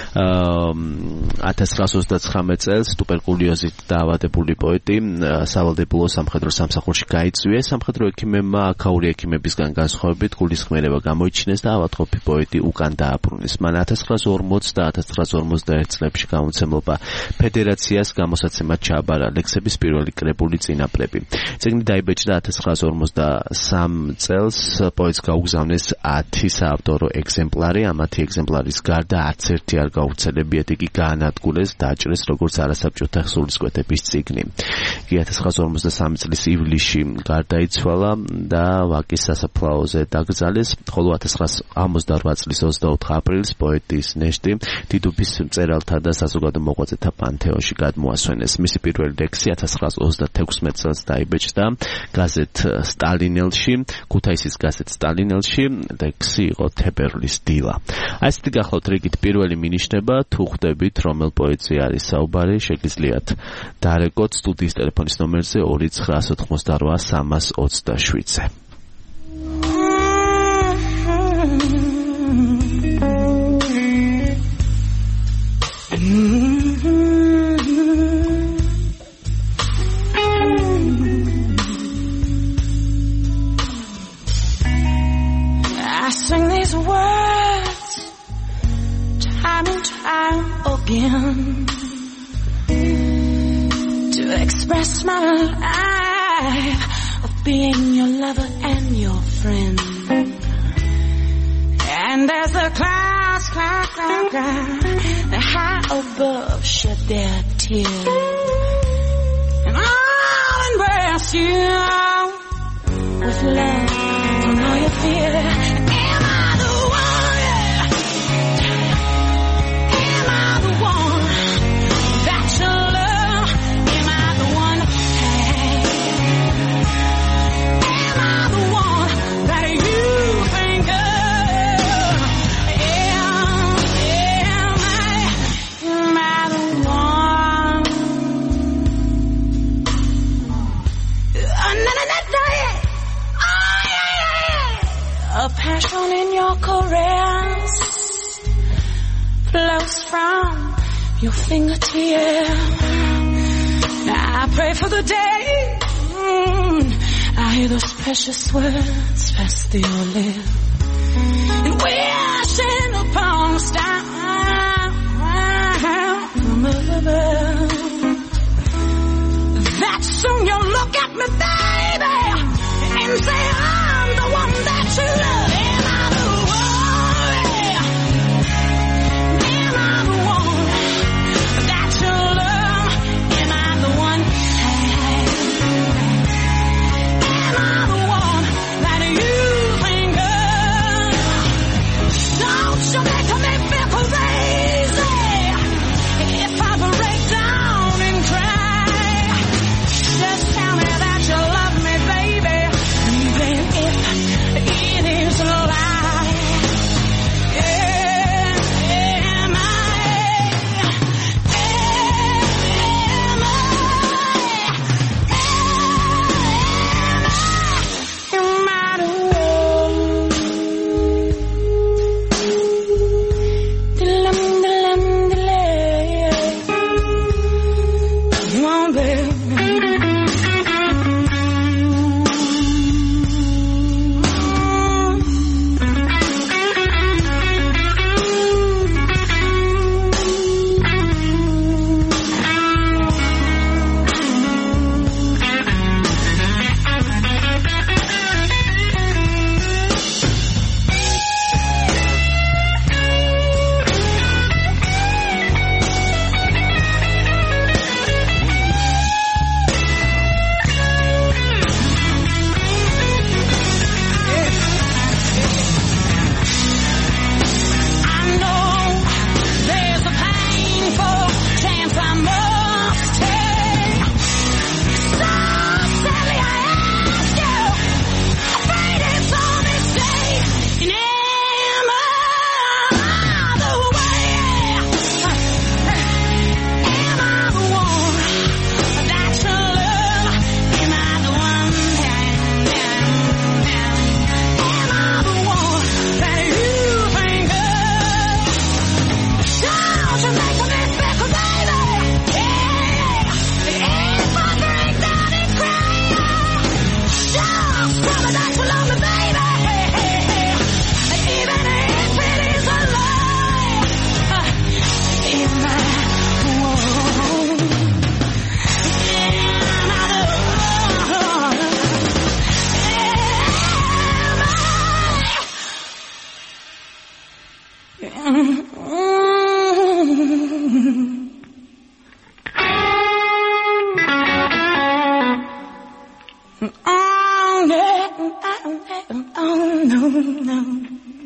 Speaker 2: ათას ცხრაას ოცდაცხრამეტ წელს ტუბერკულიოზით დაავადებული პოეტი სავალდებულო სამხედრო სამსახურში გაიწვიეს. სამხედრო ექიმებმა აქაური ექიმებისგან განსხვავებით გულისხმიერება გამოიჩინეს და ავადმყოფი პოეტი უკან დააბრუნეს. მან ათას ცხრაას ორმოცდა და ათას ცხრაას ორმოცდაერთ წლებში გამოცემლობა ფედერაციას გამოსაცემად ჩააბარა ლექსების პირველი კრებული წინაპრები. წიგნი დაიბეჭდა ათას ცხრაას ორმოცდასამ წელს, პოეტს გაუგზავნეს ათი საავტორო ეგზემპლარი, ამ ათი ეგზემპლარის გარდა არც ერთი არ გაუვრცელებიათ, იგი გაანადგურეს, დაჭრეს როგორც არასაბჭოთა სულისკვეთების წიგნი. იგი ათას ცხრაას ორმოცდასამი წლის ივლისში გარდაიცვალა და ვაკის სასაფლაოზე დაკრძალეს, ხოლო ათას ცხრაას ორმოცდარვა წლის ოცდაოთხ აპრილს პოეტის ნეშტი დიდუბის მწერალთა და საზოგადო მოღვაწეთა პანთეონში გადმოასვენეს. მისი პირველი ლექსი ათას ცხრაას ოცდათექვსმეტ წელს დაიბეჭდა გაზეთ სტალინელში, ქუთაისის გაზეთ სტალინელში, ლექსი იყო თებერვლის დილა. ასეთი გახლავთ რიგით პირველი მინიშნება, თუ ხვდებით რომელ პოეტზე არის საუბარი, შეგიძლიათ დაარეკოთ სტუდიის ტელეფონის ნომერზე ორი ცხრაას ოთხმოცდარვა სამას ოცდაშვიდზე.
Speaker 10: I sing these words time and time again to express my life of being your lover and your friend. And as the clouds, cloud, cloud, cloud, the high above shed their tears, and I'll embrace you with love from all your fear. Am I the one? Am I the one that you love? Am I the one to take? Am I the one that you think of? Am, am I, am I the one? Uh, na, na, na, na, yeah. Oh, yeah, yeah, yeah. A passion in your caress flows from your fingertips. Now I pray for the day mm, I hear those precious words pass through your lips, and wishing upon a star That soon you'll look at me, baby, and say I'm the one that you love. Am I the one? Am I the one that you love? Am I the one? Am I the one that you think of? Don't you make me feel crazy if I break down and cry. Just tell me that you love me, baby, even if it is a lie. Am I? Am I? Am I the one? Diddle-um, diddle-um, diddle-ay. Come on, baby. I know there's a painful chance I must take. So sadly I ask you, afraid it's a mistake. And am I the way? Am I the one that you love? Am I the one? Am I the one that you think of? Don't you make me feel baby? Yeah. If I break down and cry, just tell me that you love me, baby. Even if it is a lie. Am I the one? Am I the one? Oh, no, oh, no, no.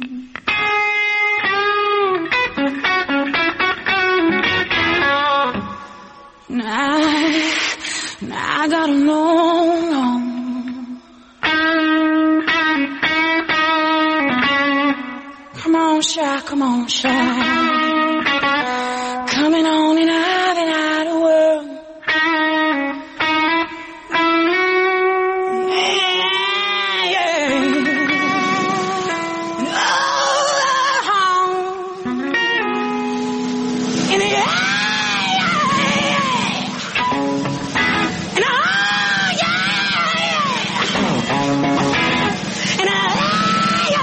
Speaker 10: I, I gotta know. Come on, shy, come on, shy. Coming on and out and out of the world. Yeah, yeah. Oh, and yeah, and oh, yeah, and oh,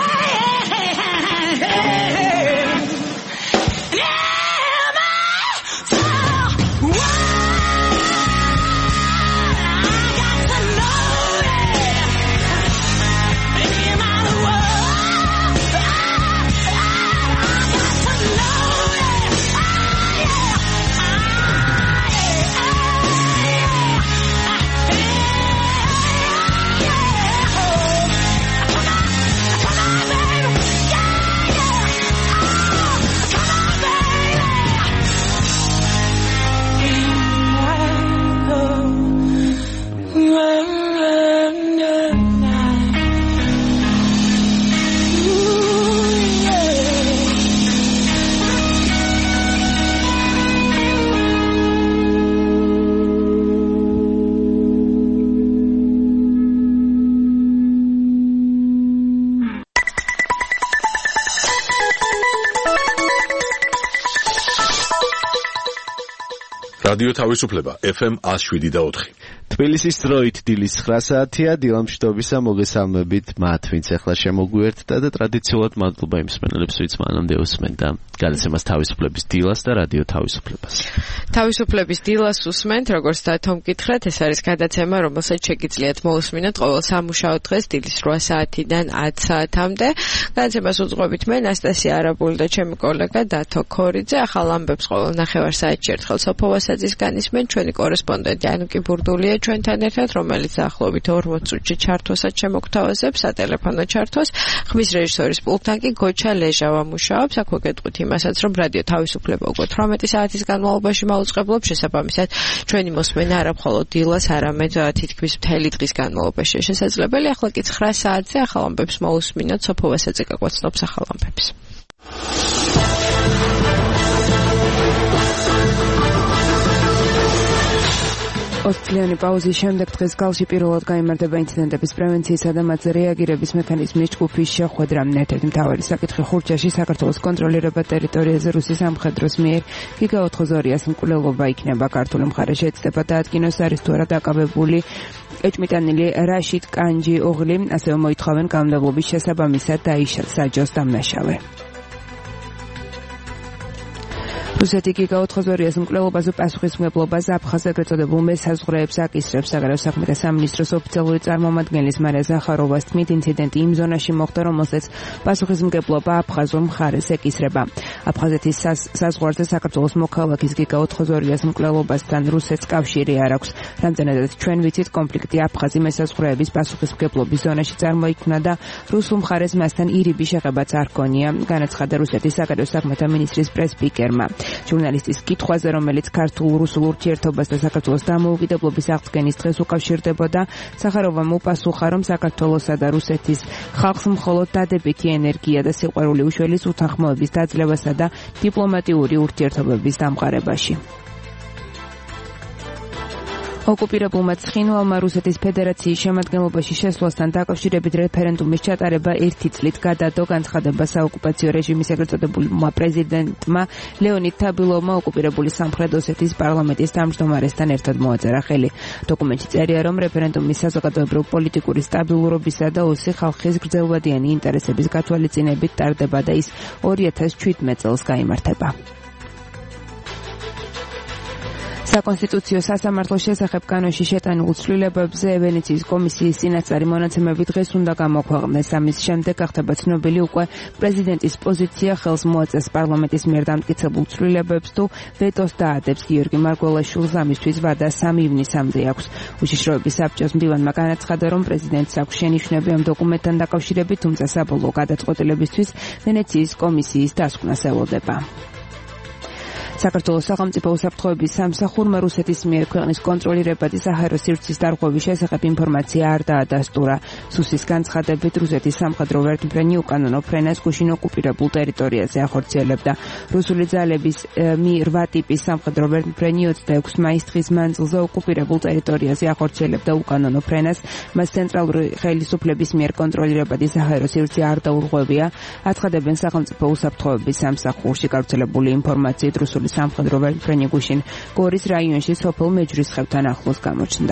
Speaker 7: რადიო თავისუფლება ეფ ემ one oh seven და four.
Speaker 2: თბილისის დროით დილის ცხრა საათია, დილამშვიდობისა მოგესალმებით მათ, ვინც ახლა შემოგვიერთდა და ტრადიციულად მადლობა იმ მსმენელებს, ვინც მანამდე უსმენ და გადაცემას თავისუფლების დილას და რადიო თავისუფლებას.
Speaker 3: თავისუფლების დილას უსმენთ, როგორც დათომ გითხრათ, ეს არის გადაცემა, რომელსაც შეგიძლიათ მოусმინოთ ყოველ სამუშაო დღეს დილის რვა საათიდან ათ საათამდე. გადაცემას უძღვებით მე, ნასტასია არაბული და ჩემი კოლეგა დათო ქორიძე. ახალ ამბებს ყოველ ნახევარ საათში ერთხელ სოფო ვასაძის განისმენ. ჩვენი კორესპონდენტი ანუკი ბურდულია ჩვენთან ერთად, რომელიც ახლობით ორმოც წუთში ჩართვასაც შემოგთავაზებს, სატელეფონო ჩართვას. ხმის რეჟისორის პულტთან კი გოჩა ლეჟავა მუშაობს. აქ ვეკითხოთ იმასაც, რომ რადიო თავისუფლება უკვე თვრამეტი საათის განმავლობაში მაუწყებლობს, შესაბამისად ჩვენი მოსმენა არა მხოლოდ დილას, არამედ თითქმის მთელი დღის განმავლობაში შესაძლებელი. ახლა კი ცხრა საათზე ახალ ამბებს მოусმინოთ, სოფო ვასაძე გაგვაცნობს ახალ ამბებს.
Speaker 4: ოცწლიანი პაუზის შემდეგ დღეს გალში პირველად გაიმართება ინციდენტების პრევენციისა და მათზე რეაგირების მექანიზმის ჯგუფის შეხვედრა. ერთ-ერთი მთავარი საკითხი ხურჯაში საქართველოს კონტროლირებად ტერიტორიაზე რუსის სამხედროს მიერ გიგა ოთხგზორიას მკვლელობა იქნება. ქართული მხარე შეეცდება დაადგინოს არის თუ არა დაკავებული ეჭმიტანილი რაშიდ კანჯი ოღლი, ასევე მოითხოვენ კანონმდებლობის შესაბამისად დაიშაჯოს დამნაშავე. რუსეთი გიგა ოთხგზორიას მკვლელობაზე პასუხისმგებლობას აფხაზ ეგრეთ წოდებულ მესაზღვრეებს აკისრებს. საგარეო საქმეთა სამინისტროს ოფიციალური წარმომადგენლის მარია ზახაროვას თქმით, ინციდენტი იმ ზონაში მოხდა, რომელზეც პასუხისმგებლობა აფხაზურ მხარეს ეკისრება. აფხაზეთის საზღვარზე საქართველოს მოქალაქის გიგა ოთხგზორიას მკვლელობასთან რუსეთს კავშირი არ აქვს. რამდენადაც ჩვენ ვიცით, კონფლიქტი აფხაზი მესაზღვრეების პასუხისმგებლობის ზონაში წარმოიქმნა და რუსულ მხარეს მასთან ირიბი შეღებაც არ ჰქონია, განაცხადა რუსეთის საგარეო საქმეთა მინისტრის პრეს-სპიკერმა. ჟურნალისტის კითხვაზე, რომელიც ქართულ-რუსულ ურთიერთობას და საქართველოს დამოუკიდებლობის აღდგენის დღეს უკავშირდებოდა, ზახაროვამ უპასუხა, რომ საქართველოსა და რუსეთის ხალხს მხოლოდ დადებითი ენერგია და სიყვარული უშველის უთანხმოების დაძლევასა და დიპლომატიური ურთიერთობების დამყარებაში. ოკუპირებულმა ცხინვალმა რუსეთის ფედერაციის შემადგენლობაში შესვლასთან დაკავშირებით რეფერენდუმის ჩატარება ერთი წლით გადადო. განცხადება საოკუპაციო რეჟიმის ეგრეთ წოდებულმა პრეზიდენტმა ლეონიდ თაბილოვმა ოკუპირებული სამხრეთ ოსეთის პარლამენტის თავმჯდომარესთან ერთად მოაწერა ხელი. დოკუმენტში წერია, რომ რეფერენდუმის საზოგადოებრივ-პოლიტიკური სტაბილურობისა და ოსი ხალხის გრძელვადიანი ინტერესების გათვალისწინებით ტარდება და ის ორი ათას შვიდმეტ წელს გაიმართება. საკონსტიტუციო სასამართლოს შესახებ კანონში შეტანილ ცვლილებებზე ვენეციის კომისიის წინასწარი მონაცემები დღეს უნდა გამოქვეყნდეს. ამის შემდეგ გახდება ცნობილი უკვე პრეზიდენტის პოზიცია, ხელს მოაწეს პარლამენტის მიერ დამტკიცებულ ცვლილებებს თუ ვეტოს დაადებს. გიორგი მარგველაშვილს ამისთვის ვადა სამი ივნისამდე აქვს. უშიშროების საბჭოს მდივანმა განაცხადა, რომ პრეზიდენტს აქვს შენიშვნები ამ დოკუმენტთან დაკავშირებით, თუმცა საბოლოო გადაწყვეტილებისთვის ვენეციის კომისიის დასკვნას ელოდება. საქართველოს სახელმწიფო უსაფრთხოების სამსახურმა რუსეთის მიერ ქვეყნის კონტროლირებადი საჰაერო სივრცის დარღვევის შესახებ ინფორმაცია არ დაადასტურა. სუსის განცხადებით, რუსეთის სამხედრო ვერტმფრენი უკანონო ფრენას გუშინ ოკუპირებულ ტერიტორიაზე ახორციელებდა. რუსული ძალების მი რვა ტიპის სამხედრო ვერტმფრენი ოცდაექვსი მაისის დღის მანძილზე ოკუპირებულ ტერიტორიაზე ახორციელებდა უკანონო ფრენას. მას ცენტრალური ხელისუფლების მიერ კონტროლირებადი საჰაერო სივრცე არ დაურღვევია. აცხადებენ სახელმწიფო უსაფრთხოების სამსახურში გავრცელებული ინფორმაციით, რუსული სამხედრო ვერტმფრენი გუშინ გორის რაიონში სოფელ მეჯრისხევთან ახლოს გამოჩნდა.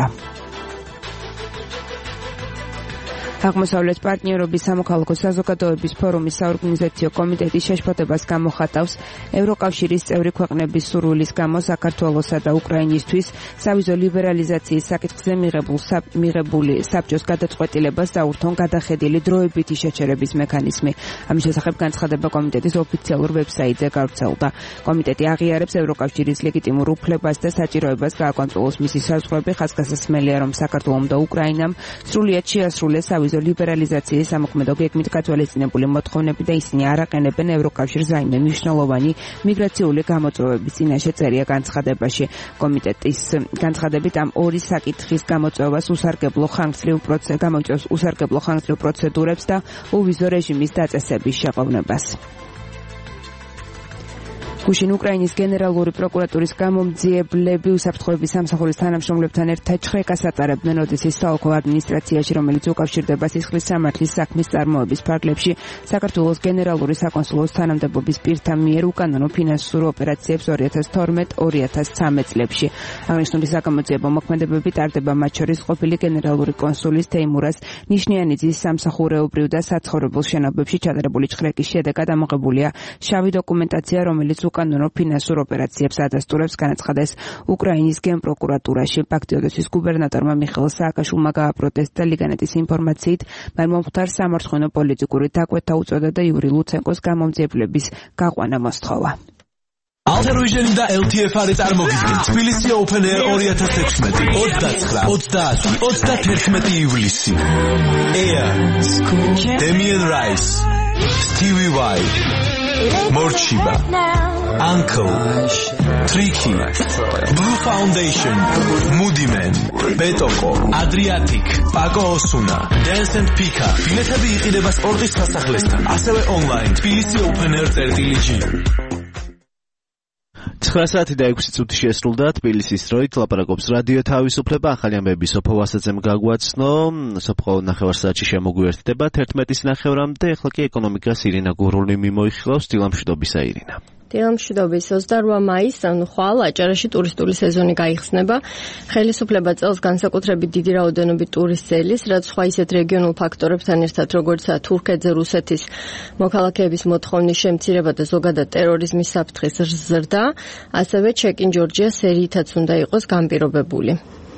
Speaker 4: აღმოსავლეთ პარტნიორობის სამოქალაქო საზოგადოების ფორუმის საორგანიზაციო კომიტეტის შეშფოთებას გამოხატავს ევროკავშირის წევრი ქვეყნების სურვილის გამო საქართველოსა და უკრაინისთვის სავიზო ლიბერალიზაციის საკითხზე მიღებულ მიღებული საბჭოს გადაწყვეტილებას საურთონ გადახედილი დროებითი შეჩერების მექანიზმი. ამის შესახებ განცხადება კომიტეტის ოფიციალურ ვებსაიტზე გავრცელდა. კომიტეტი აღიარებს ევროკავშირის ლეგიტიმურ უფლებას და საჭიროებას გააკონტროლოს მისი საზღვრები. ხაზგასმელია, რომ საქართველომ და უკრაინამ სრულიად შეასრულეს სავიზო ლიბერალიზაციის სამოქმედო გეგმით გათვალისწინებული მოთხოვნები და ისინი არ აყენებენ ევროკავშირს რაიმე მნიშვნელოვანი მიგრაციული გამოწვევების წინაშე წერია განცხადებაში. კომიტეტის განცხადებით ამ ორი საკითხის გამოწვევას უსარგებლო ხანგრძლივ პროცესს გამოიწვევს უსარგებლო ხანგრძლივ პროცედურებს და უვიზო რეჟიმის დაწესების შეყოვნებას. გუშინ უკრაინის გენერალური პროკურატურის გამომძიებლები უსაფრთხოების სამსახურის თანამშრომლებთან ერთად ჩხრეკას ატარებდნენ ოდესის საოლქო ადმინისტრაციაში, რომელიც უკავშირდება სისხლის სამართლის საქმის წარმოების ფარგლებში საქართველოს გენერალური საკონსულოს თანამდებობის პირთა მიერ უკანონო ფინანსურ ოპერაციებს ორი ათას თორმეტ ორი ათას ცხრამეტ წლებში. აღნიშნული საკამოძიებო მოქმედებები ტარდება მათ შორის ყოფილი გენერალური კონსულის თეიმურაზ ნიშნიანიძის სამსახურეობრივ და საცხოვრებელ შენობებში ჩატარებული ჩხრეკის შედეგად ამოღებულია შავი დოკუმენტაცია, რომელიც უკანონო ფინანსურ ოპერაციებს ადასტურებს, განაცხადეს უკრაინის გენპროკურატურაში. ფაქტი ოდესის გუბერნატორმა მიხეილ სააკაშვილმა გააპროტესტა ლიგანეთის ინფორმაციით, მან მომხდარ სამარცხენო პოლიტიკური დაკვეთა უწოდა და იური ლუცენკოს გამომძიებლების გაყვანა მოსთხოვა.
Speaker 12: Altervision და ელ თი ეფ არი წარმოგიდგენ თბილისი Open Air ორი ათას ექვსმეტი, ოცდაცხრა, ოცდაათი, ოცდათერთმეტი ივლისი. Air, Damien Rice, Stevie Vai, Morchiba, Uncle, Tricky, Blue Foundation, Moody Man, Betoko, Adriatic, Paco Osuna, Dance and Pika. ბილეთები იყიდება სპორტის სასახლესთან, ასევე ონლაინ თბილისი Open Air წერტილი ჯი.
Speaker 2: ცხრა საათი და ექვსი წუთი შესრულდა თბილისის დროით. ლაპარაკობს რადიო თავისუფლება. ახალი ამბები სოფო ვასაძემ გაგვაცნო. სოფო ნახევარსაათში შემოგვიერთდება თერთმეტის ნახევრამდე. ახლა კი ეკონომიკას ირინა გურული მიმოიხილავს. დილამშვიდობისა ირინა.
Speaker 13: დილამშვიდობის ოცდაორი მაისს, ანუ ხვალ აჭარაში ტურისტული სეზონი გაიხსნება. ხელისუფლება წელს განსაკუთრებით დიდი რაოდენობით ტურისტს ელის, რაც სხვა ისეთ რეგიონულ ფაქტორებთან ერთად, როგორიცაა თურქეთზე რუსეთის მოქალაქეების მოთხოვნის შემცირება და ზოგადად ტერორიზმის საფრთხის ზრდა, ასევე ჩეკინ ჯორჯია სერიითაც უნდა იყოს განპირობებული.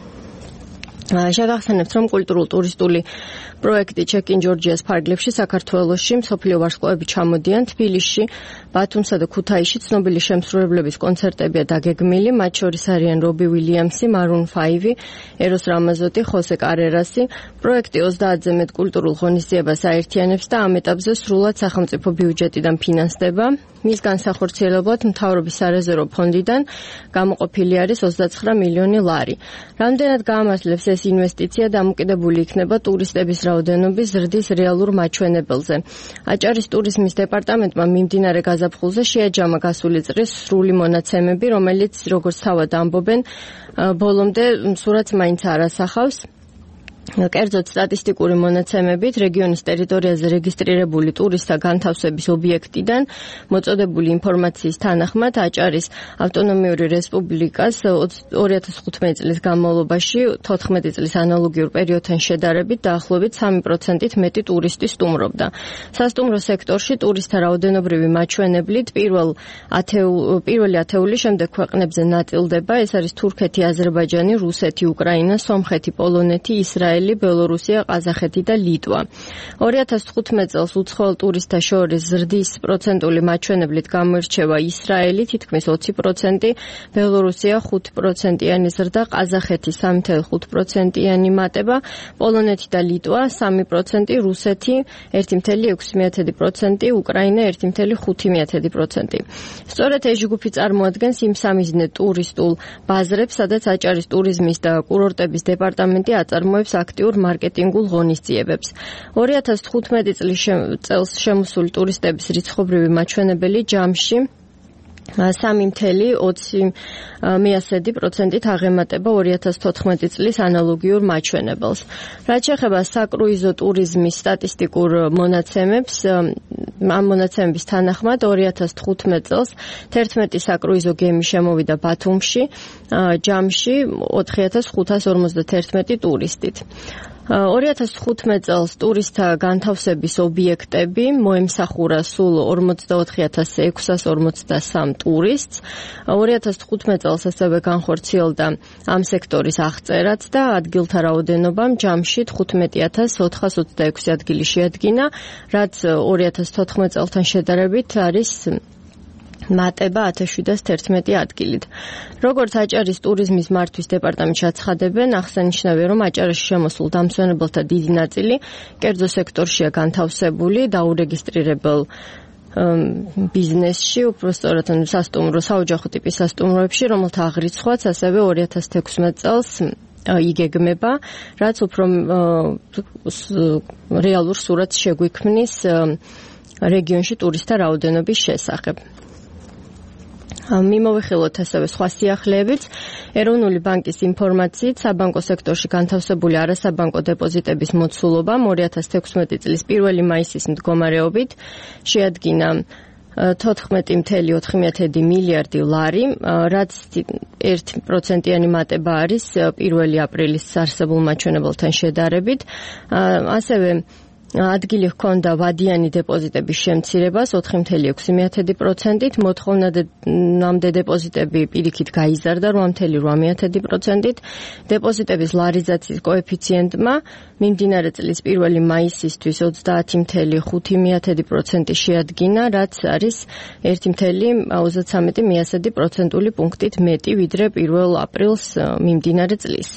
Speaker 13: შეგახსენებთ, რომ კულტურულ-ტურისტული პროექტი ჩეკინ ჯორჯიას ფარგლებში საქართველოში მსოფლიო ვარსკვლავები ჩამოდიან. თბილისში, ბათუმსა და ქუთაისში ცნობილი შემსრულებლების კონცერტებია დაგეგმილი, მათ შორის არიან რობი უილიამსი, მარუნ ფაივი, ეროს რამაზოტი, ხოსე კარერასი. პროექტი ოცდაათზე მეტ კულტურულ ღონისძიებას აერთიანებს და ამ ეტაპზე სრულად სახელმწიფო ბიუჯეტიდან ფინანსდება. მის განსახორციელებლად მთავრობის სარეზერვო ფონდიდან გამოყოფილი არის ოცდაცხრა მილიონი ლარი. რამდენად გაამართლებს ეს ინვესტიცია დამოკიდებული იქნება ტურისტების რაოდენობის ზრდის რეალურ მაჩვენებელზე. აჭარის ტურიზმის დეპარტამენტმა მიმდინარე გაზაფხულზე შეაჯამა გასული წრის სრული მონაცემები, რომელიც, როგორც თავად ამბობენ, ბოლომდე სურათს მაინც არ ასახავს. კერძოდ სტატისტიკური მონაცემებით რეგიონის ტერიტორიაზე რეგისტრირებული ტურისტთა განთავსების ობიექტიდან მოწოდებული ინფორმაციის თანახმად აჭარის ავტონომიური რესპუბლიკას ორი ათას თხუთმეტი წლის განმავლობაში თოთხმეტი წლის ანალოგიურ პერიოდთან შედარებით დაახლოებით სამი პროცენტით მეტი ტურისტი სტუმრობდა. სასტუმრო სექტორში ტურისტთა რაოდენობრივი მაჩვენებლით პირველ ათეულ, პირველი ათეული შემდეგ ქვეყნებზე ნაწილდება. ეს არის თურქეთი, აზერბაიჯანი, რუსეთი, უკრაინა, სომხეთი, პოლონეთი, ისრაელი, ბელორუსია, ყაზახეთი და ლიტვა. ორი ათას თხუთმეტი წელს უცხოელ ტურისტთა შორის ზრდის პროცენტული მაჩვენებლით გამოირჩევა ისრაელი თითქმის ოცი პროცენტი, ბელორუსია ხუთი პროცენტიანი ზრდა, ყაზახეთი სამი წუთი ხუთი პროცენტიანი მატება, პოლონეთი და ლიტვა სამი პროცენტი, რუსეთი ერთი წუთი ექვსი პროცენტი, უკრაინა ერთი წუთი ხუთი პროცენტი. სწორედ ეს ჯგუფი წარმოადგენს იმ სამიზნე ტურისტულ ბაზრებს, სადაც აჭარის ტურიზმის და კურორტების დეპარტამენტი აწარმოებს აქტიურ მარკეტინგულ ღონისძიებებს. ორი ათას თხუთმეტი წელს შემოსული ტურისტების რიცხობრივი მაჩვენებელი ჯამში სამი წუთი ოცი პროცენტით აღემატება ორი ათას თოთხმეტი წლის ანალოგიურ მაჩვენებელს. რაც შეეხება საკრუიზო ტურიზმის სტატისტიკურ მონაცემებს, ამ მონაცემების თანახმად ორი ათას თხუთმეტი წელს თერთმეტი საკრუიზო გემი შემოვიდა ბათუმში, ჯამში ოთხი ათას ხუთას ორმოცდათერთმეტი ტურისტით. ორი ათას თხუთმეტი წელს ტურისტთა განთავსების ობიექტები მოემსახურა სულ ორმოცდაოთხი ათას ექვსას ორმოცდასამ ტურისტს. ორი ათას თხუთმეტი წელს ასევე განხორციელდა ამ სექტორის აღწერაც და ადგილთა რაოდენობამ ჯამში თხუთმეტი ათას ოთხას ოცდაექვსი ადგილი შეადგინა, რაც ორი ათას თოთხმეტი წელთან შედარებით არის მატება ათას შვიდას თერთმეტი ადგილით. როგორც აჭარის ტურიზმის მართვის დეპარტამენტში აცხადებენ, აღსანიშნავია, რომ აჭარაში შემოსულ დამსვენებელთა დიდი ნაწილი კერძო სექტორშია განთავსებული დაურეგისტრირებელ ბიზნესში, უпростоრად სასტუმრო, საოჯახო ტიპის სასტუმროებში, რომელთა აღრიცხვაც ასევე ორი ათას თექვსმეტი წელს იგეგმება, რაც უფრო რეალურ სურათს შეგვიქმნის რეგიონში ტურისტთა რაოდენობის შესახებ. მიმოვიხილოთ ასევე სხვა სიახლეებიც. ეროვნული ბანკის ინფორმაციით, საბანკო სექტორში განთავსებული არასაბანკო დეპოზიტების მოცულობა ორი ათას თექვსმეტი წლის პირველი მაისის მდგომარეობით შეადგინა თოთხმეტი წუთი ოთხი მილიარდი ლარი, რაც ერთი პროცენტიანი მატება არის პირველი აპრილის არსებულ მაჩვენებელთან შედარებით. ასევე ადგილი ჰქონდა ვადიანი დეპოზიტების შემცირებას ოთხი წუთი ექვსი პროცენტით, მოთხოვნამდე დეპოზიტები პირიქით გაიზარდა ორი წუთი ოთხ პროცენტით, დეპოზიტების ლარიზაციის კოეფიციენტმა მიმდინარე წლის პირველი მაისისთვის ოცდაათი წუთი ხუთი პროცენტი შეადგინა, რაც არის ერთი წუთი ოცდათრამეტი პროცენტული პუნქტით მეტი ვიდრე პირველ აპრილს მიმდინარე წლის.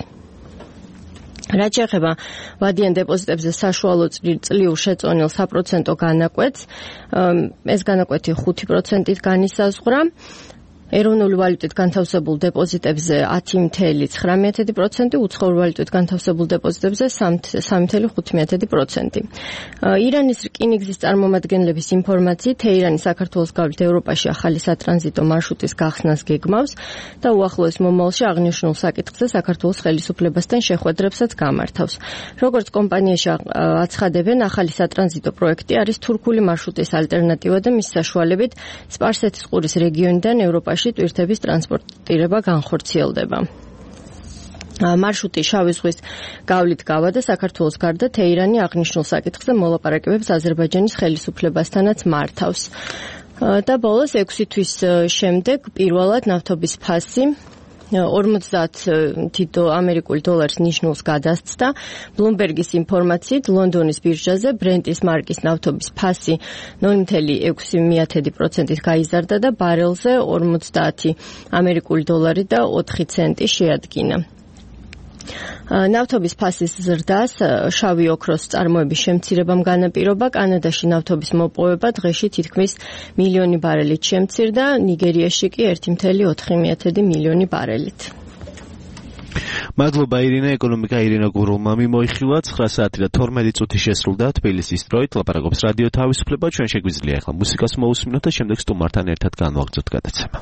Speaker 13: რაც შეეხება ვადიან დეპოზიტებზე საშუალო წლიურ შეწონილ საპროცენტო განაკვეთს, ეს განაკვეთი ხუთი პროცენტით განისაზღვრა. ეროვნული ვალუტით განთავსებულ დეპოზიტებზე ათი წუთი ცხრა პროცენტი, უცხოური ვალუტით განთავსებულ დეპოზიტებზე სამი წუთი ხუთი პროცენტი. ირანის რკინიგზის წარმომადგენლების ინფორმაციით, თეირანი საქართველოს გავლით ევროპაში ახალი სატრანზიტო მარშრუტის გახსნას გეგმავს და უახლოეს მომავალში აღნიშნულ საკითხზე საქართველოს ხელისუფლებასთან შეხვედრებსაც გამართავს. როგორც კომპანიაში აცხადებენ, ახალი სატრანზიტო პროექტი არის თურქული მარშრუტის ალტერნატივა და მის საშუალებით სპარსეთის ყურის რეგიონიდან ევროპაში ტვირთების ტრანსპორტირება განხორციელდება. მარშრუტი შავი ზღვის გავლით გავა და საქართველოს გარდა თეირანი აღნიშნულ საკითხზე მოლაპარაკებებს აზერბაიჯანის ხელისუფლებასთანაც მართავს. და ბოლოს ექვსი თვის შემდეგ პირველად ნავთობის ფასი ორმოცდაათი ამერიკული დოლარის ნიშნულს გადასცდა. ბლუმბერგის ინფორმაციით, ლონდონის ბირჟაზე ბრენტის მარკის ნავთობის ფასი ნული წუთი ექვსი პროცენტით გაიზარდა და ბარელზე ორმოცდაათი ამერიკული დოლარი და ოთხი ცენტი შეადგინა. ნავთობის ფასის ზრდას შავი ოქროს წარმოების შემცირებამ განაპირობა. კანადაში ნავთობის მოპოვება დღეში თითქმის მილიონი ბარელით შემცირდა, ნიგერიაში კი ერთი წუთი ოთხი მილიონი ბარელით.
Speaker 2: მადლობა ირინა, ეკონომიკა ირინა გურულმამი მოიხილა. ცხრა საათი და თორმეტი წუთი შესრულდა თბილისის დროით. ლაპარაკობს რადიო თავისუფლება. ჩვენ შეგვიძლია ახლა მუსიკას მოусმინოთ და შემდეგ სტუმართან ერთად განვაგრძოთ გადაცემა.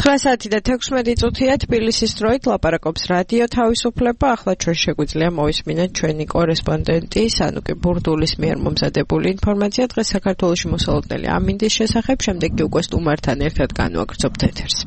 Speaker 3: ცხრა საათი და თექვსმეტი წუთია თბილისის დროით ლაპარაკობს რადიო თავისუფლება. ახლა ჩვენ შეგვიძლია მოვისმინოთ ჩვენი კორესპონდენტი სანუკე ბურდულის მიერ მომზადებული ინფორმაცია დღეს საქართველოში მოსალოდნელი ამინდის შესახებ. შემდეგ კი უკვე სტუმართან ერთად განვაგრძობთ ეთერს.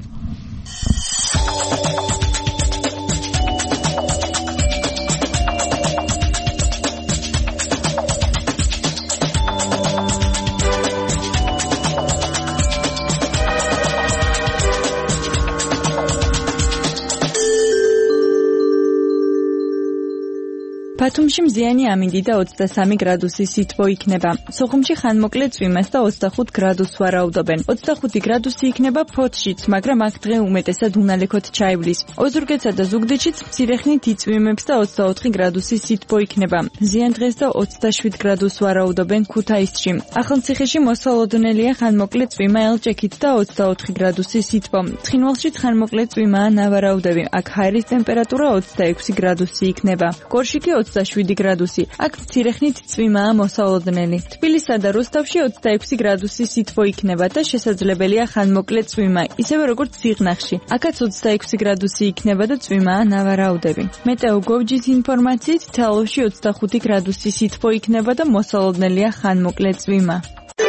Speaker 5: ბათუმში მზიანი ამინდი და ოცდასამი გრადუსი სითბო იქნება. სოხუმში ხანმოკლე წვიმას და ოცდახუთ გრადუსს ვარაუდობენ. ოცდახუთი გრადუსი იქნება ფოთშიც, მაგრამ აქ დღე უმეტესად უნალექოთ ჩაივლის. ოზურგეთსა და ზუგდიდშიც მცირე ხნით იწვიმებს და ოცდაოთხი გრადუსი სითბო იქნება. ზიანდღეს და ოცდაშვიდ გრადუსს ვარაუდობენ ქუთაისში. ახალციხეში მოსალოდნელია ხანმოკლე წვიმა ელჭექით და ოცდაოთხი გრადუსი სითბო. ცხინვალში ხანმოკლე წვიმაა ნავარაუდები. აქ ჰაერის ტემპერატურა ოცდაექვსი გრადუსი იქნება. გორში კი ოცდაშვიდი გრადუსი. აქ მცირე ხნით წვიმაა მოსალოდნელი. თბილისსა და რუსთავში ოცდაექვსი გრადუსი სითბო იქნება და შესაძლებელია ხანმოკლე წვიმა, ისევე როგორც სიღნაღში. აქაც ოცდაექვსი გრადუსი იქნება და წვიმაა ნავარაუდები. მეტეოგოვჯის ინფორმაციით თელავში ოცდახუთი გრადუსი სითბო იქნება და მოსალოდნელია ხანმოკლე წვიმა.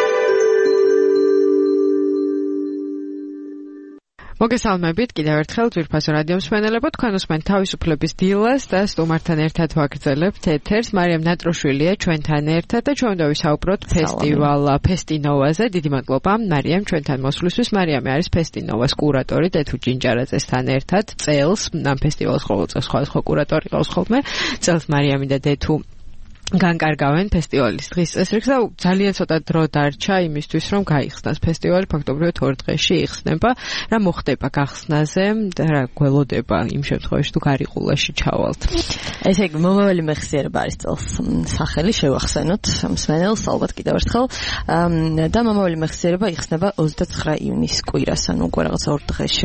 Speaker 3: მოგესალმებით კიდევ ერთხელ ძვირფასო რადიო მსმენელებო, თქვენ უსმენთ თავისუფლების დილას და სტუმართან ერთად ვაგრძელებთ ეთერს. მარიამ ნატროშვილია ჩვენთან ერთად და ჩვენ დავისაუბროთ ფესტივალ ფესტინოვაზე. დიდი მადლობა მარიამ ჩვენთან მოსვლისთვის. მარიამი არის ფესტინოვას კურატორი დეთუ ჯინჯარაძესთან ერთად. წელს ამ ფესტივალს ყოველ წელს სხვადასხვა კურატორი ყავს ხოლმე. წელს მარიამი და დეთუ განკარგავენ ფესტივალის დღის წესრიგს და ძალიან ცოტა დრო დარჩა იმისთვის, რომ გაიხსნას ფესტივალი. ფაქტობრივად ორ დღეში იხსნება. რა მოხდება გახსნაზე და რა გველოდება იმ შემთხვევაში თუ გარიყულაში ჩავალთ?
Speaker 14: ესე იგი, მომავალი მეხსიერება არის წელს სახელი, შევახსენოთ მსმენელს ალბათ კიდევ ერთხელ. და მომავალი მეხსიერება იხსნება ოცდაცხრა ივნის კვირას, ანუ უკვე რაღაც ორ დღეში.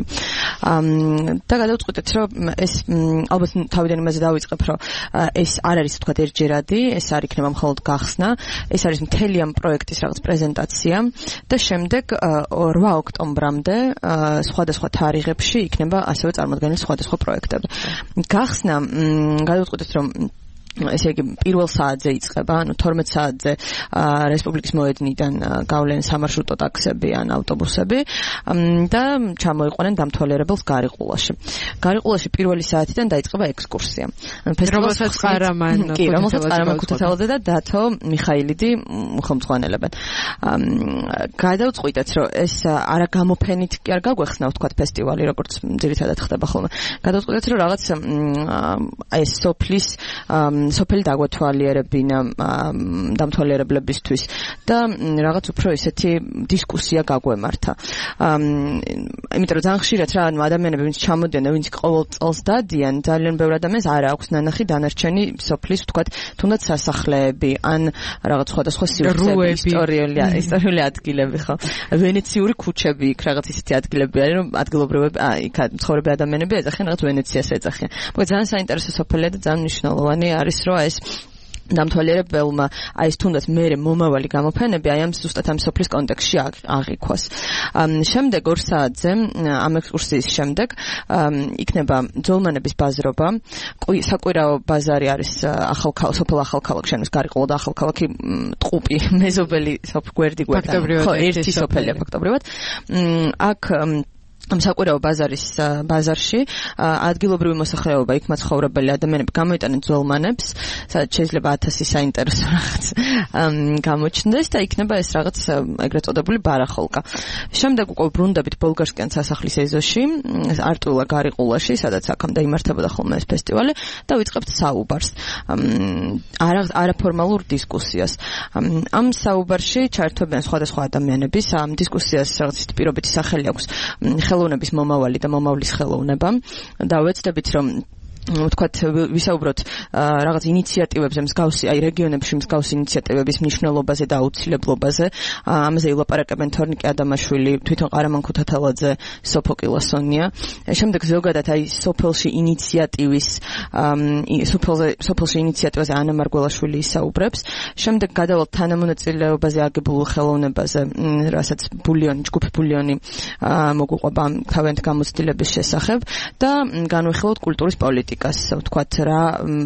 Speaker 14: და გადავწყვიტეთ, რომ ეს ალბათ თავიდან იმაზე დავიწყებ, რომ ეს არ არის თქვა ერთჯერადი, ეს არ იქნება მხოლოდ გახსნა, ეს არის მთელი ამ პროექტის რაღაც პრეზენტაცია და შემდეგ რვა ოქტომბრამდე სხვადასხვა თარიღებში იქნება ასევე წარმოდგენილი სხვადასხვა პროექტები. გახსნა გადავწყვიტეთ, რომ ესე იგი პირველ საათზე იწყება, ანუ თორმეტ საათზე რესპუბლიკის მოედნიდან გავლენ სამარშრუტო ტაქსები ან ავტობუსები და ჩამოიყვანენ დამთვალიერებელს გარიყულაში. გარიყულაში პირველი საათიდან დაიწყება ექსკურსია.
Speaker 3: რომელსაც ყარამან
Speaker 14: კი, რომელსაც ყარამან ქუთათელაძე და დათო მიხაილიდი ხელმძღვანელებენ. გადავწყვიტეთ, რომ ეს არა გამოფენით კი არ გაგვეხსნა ვთქვათ ფესტივალი, როგორც ძირითადად ხდება ხოლმე. გადავწყვიტეთ, რომ რაღაც ეს სოფლის სოფელი დაგვეთვალიერებინა დამთვალიერებლებისთვის და რაღაც უფრო ისეთი დისკუსია გაგვემართა. იმიტომ რომ ძალიან ხშირად რა ანუ ადამიანები ვინც ჩამოდიან და ვინც ყოველ წელს დადიან, ძალიან ბევრ ადამიანს არ აქვს ნანახი დანარჩენი სოფლის ვთქვათ, თუნდაც სასახლეები ან რაღაც სხვადასხვა სივრცეები, ისტორიული ისტორიული ადგილები ხო. ვენეციური ქუჩები იქ რაღაც ისეთი ადგილები არის, რომ ადგილობრივები იქ მცხოვრები ადამიანები ეძახიან რაღაც ვენეციას ეძახიან. მოკლედ ძალიან საინტერესო სოფელია და ძალიან მნიშვნელოვანი არის რომ ეს დამთვალიერებელმა აი ეს თუნდაც მერე მომავალი გამოფენები აი ამ ზუსტად ამ სოფლის კონტექსტში აღიქვას. შემდეგ ორ საათზე ამ ექსკურსიის შემდეგ იქნება ძოლმანების ბაზრობა. საკვირაო ბაზარი არის ახალქალაქ სოფელ ახალქალაქ შენოს გარიყულა და ახალქალაქი ტყუპი მეზობელი სოფგვერდი გვერდა. ხო, ერთი სოფელია ფაქტობრივად. აქ ამ საკვირაო ბაზარის ბაზარში ადგილობრივი მოსახლეობა იქ მაცხოვრებელი ადამიანები გამოიტანენ ძველმანებს, სადაც შეიძლება ათასი საინტერესო რაღაც გამოჩნდეს და იქნება ეს რაღაც ეგრეთ წოდებული ბარახოლკა. შემდეგ უკვე ბრუნდებით ბოლგარსკიან სასახლის ეზოში, არტულა გარიყულაში, სადაც აქამდე იმართებოდა ხოლმე ეს ფესტივალი და ვიწყებთ საუბარს. არაფორმალურ დისკუსიას. ამ საუბარში ჩართვებიან სხვადასხვა ადამიანები, ამ დისკუსიას რაღაც პირობითი სახელი აქვს ხელოვნების მომავალი და მომავლის ხელოვნება. და ვეცდებით რომ ვთქვათ ვისაუბროთ რაღაც ინიციატივებზე მსგავსი აი რეგიონებში მსგავსი ინიციატივების მნიშვნელობაზე და აუცილებლობაზე ამაზე ილაპარაკებენ თორნიკე ადამაშვილი თვითონ ყარამან ქუთათელაძე სოფოკი ლასონია შემდეგ ზოგადად აი სოფელში ინიციატივის სოფელზე სოფელში ინიციატივაზე ანა მარგველაშვილი ისაუბრებს შემდეგ გადავალთ თანამონაწილეობაზე აგებულ ხელოვნებაზე რასაც ბულიონი ჯგუფი ბულიონი მოგუყვება თავიანთ გამოცდილების შესახებ და განვიხილოთ კულტურის პოლიტიკას ვთქვათ რა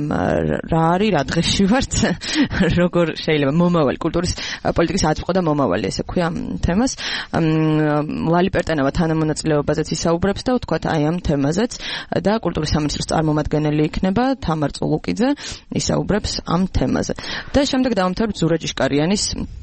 Speaker 14: რა არის რა დღეში ვართ როგორ შეიძლება მომავალი კულტურის პოლიტიკის აწმყო და მომავალი ესე ქვია თემას ლალი პერტენავა თანამონაწილეობაზეც ისაუბრებს და ვთქვათ აი ამ თემაზეც და კულტურის სამინისტროს წარმომადგენელი იქნება თამარ წულუკიძე ისაუბრებს ამ თემაზე და შემდეგ დავამთავრებთ ზურა ჭიშკარიანის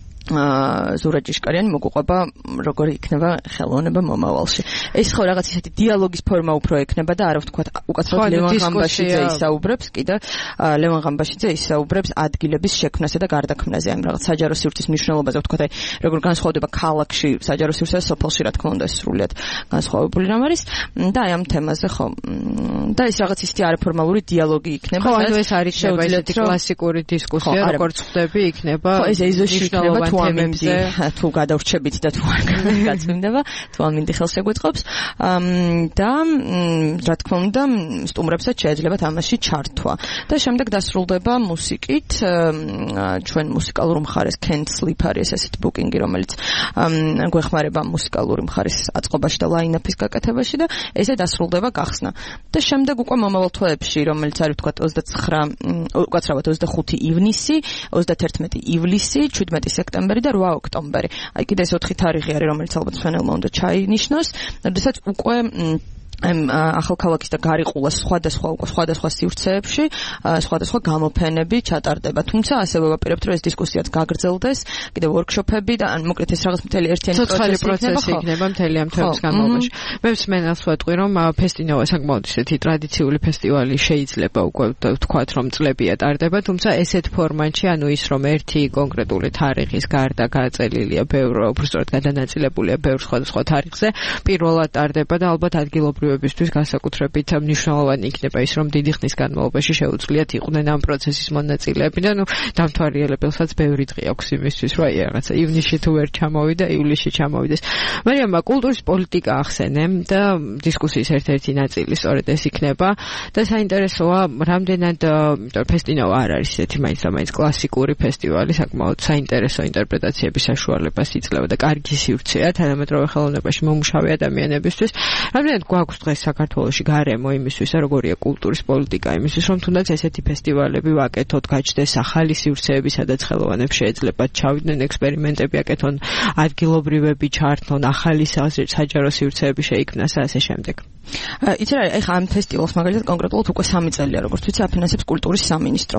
Speaker 14: ზურა ჭიშკარიანი მოგუყვება როგორ იქნება ხელოვნება მომავალში. ეს ხო რაღაც ისეთი დიალოგის ფორმა უფრო ექნება და არა ვთქვათ უკაცრავად ლევან ღამბაშიძე ისაუბრებს კიდე ლევან ღამბაშიძე ისაუბრებს ადგილების შექმნასა და გარდაქმნაზე ამ რაღაც საჯარო სივრცის მნიშვნელობაზე ვთქვათ აი როგორ განსხვავდება ქალაქში საჯარო სივრცე და სოფელში რა თქმა უნდა სრულიად განსხვავებული რამ არის და აი ამ თემაზე ხო და ეს რაღაც ისეთი არაფორმალური დიალოგი იქნება
Speaker 3: ხო ეს არის შეუძლია კლასიკური დისკუსია როგორც ხდები იქნება
Speaker 14: ხო ეს ეზოში იქნება თემებზე თუ გადავრჩებით და თუ არ გაწმინდება თუ ამინდი ხელს შეგვეწყობს და რა თქმა უნდა სტუმრებსაც შეეძლებათ ამაში ჩართვა და შემდეგ დასრულდება მუსიკით ჩვენ მუსიკალურ მხარეს Can't Sleep არის ესეთი ბუკინგი რომელიც გვეხმარება მუსიკალური მხარის აწყობაში და ლაინაპის გაკეთებაში და ესე დასრულდება გახსნა და შემდეგ უკვე მომავალ თვეებში რომელიც არის ვთქვათ ოცდაცხრა უკაცრავად ოცდახუთი ივნისი ოცდაათერთმეტი ივლისი შვიდმეტი სექტემბერი და რვა ოქტომბერი. აი კიდე ეს ოთხი თარიღი არის რომელიც ალბათ ჩვენელმა უნდა ჩაინიშნოს, როდესაც უკვე ამ ახალქალაქის და გარიყულას სხვადასხვა უკვე სხვადასხვა სივრცეებში სხვადასხვა გამოფენები ჩატარდება. თუმცა ასევე ვაპირებთ რომ ეს დისკუსიაც გაგრძელდეს, კიდევ ვორქშოპები და ან მოკლედ ეს რაღაც მთელი ერთიანი
Speaker 3: პროცესი იქნება მთელი ამ თემის განმავლობაში. მე მსმენელს ვეტყვი რომ ფესტინოვა საკმაოდ ისეთი ტრადიციული ფესტივალი შეიძლება უკვე ვთქვათ რომ წლებია ტარდება, თუმცა ესეთ ფორმატში ანუ ის რომ ერთი კონკრეტული თარიღის გარდა გაწელილია ბევრ უბრალოდ გადანაწილებულია ბევრ სხვადასხვა თარიღზე, პირველად ტარდება და ალბათ ადგილობრივ ბისთვის განსაკუთრებით მნიშვნელოვანი იქნება ის რომ დიდი ხნის განმავლობაში შეუძლიათ იყვნენ ამ პროცესის მონაწილეები და ნუ დამთვალიერებელსაც ბევრი დღე აქვს იმისთვის რომ აი რაღაცა ივნისში თუ ვერ ჩამოვიდა ივლისში ჩამოვიდეს მაგრამ კულტურის პოლიტიკა ახსენე და დისკუსიის ერთ-ერთი ნაწილი სწორედ ეს იქნება და საინტერესოა რამდენად ფესტინოვა არ არის ესეთი მაინც და მაინც კლასიკური ფესტივალი საკმაოდ საინტერესო ინტერპრეტაციების საშუალებას იძლევა და კარგი სივრცეა თანამედროვე ხელოვნებაში მომუშავე ადამიანებისთვის რამდენად გვაქვს დღეს საქართველოში გარემო იმისთვის, როგორია კულტურის პოლიტიკა იმისთვის, რომ თუნდაც ესეთი ფესტივალები ვაკეთოთ, გაჩნდეს ახალი სივრცეები, სადაც ხელოვანებს შეეძლებათ ჩავიდნენ ექსპერიმენტები აკეთონ, ადგილობრივები ჩართონ, ახალი საჯარო სივრცეები შეიქმნას და ასე შემდეგ.
Speaker 14: იცი რა, ეხლა ამ ფესტივალს მაგალითად კონკრეტულად უკვე სამი წელია, როგორც ვიცი, აფინანსებს კულტურის სამინისტრო.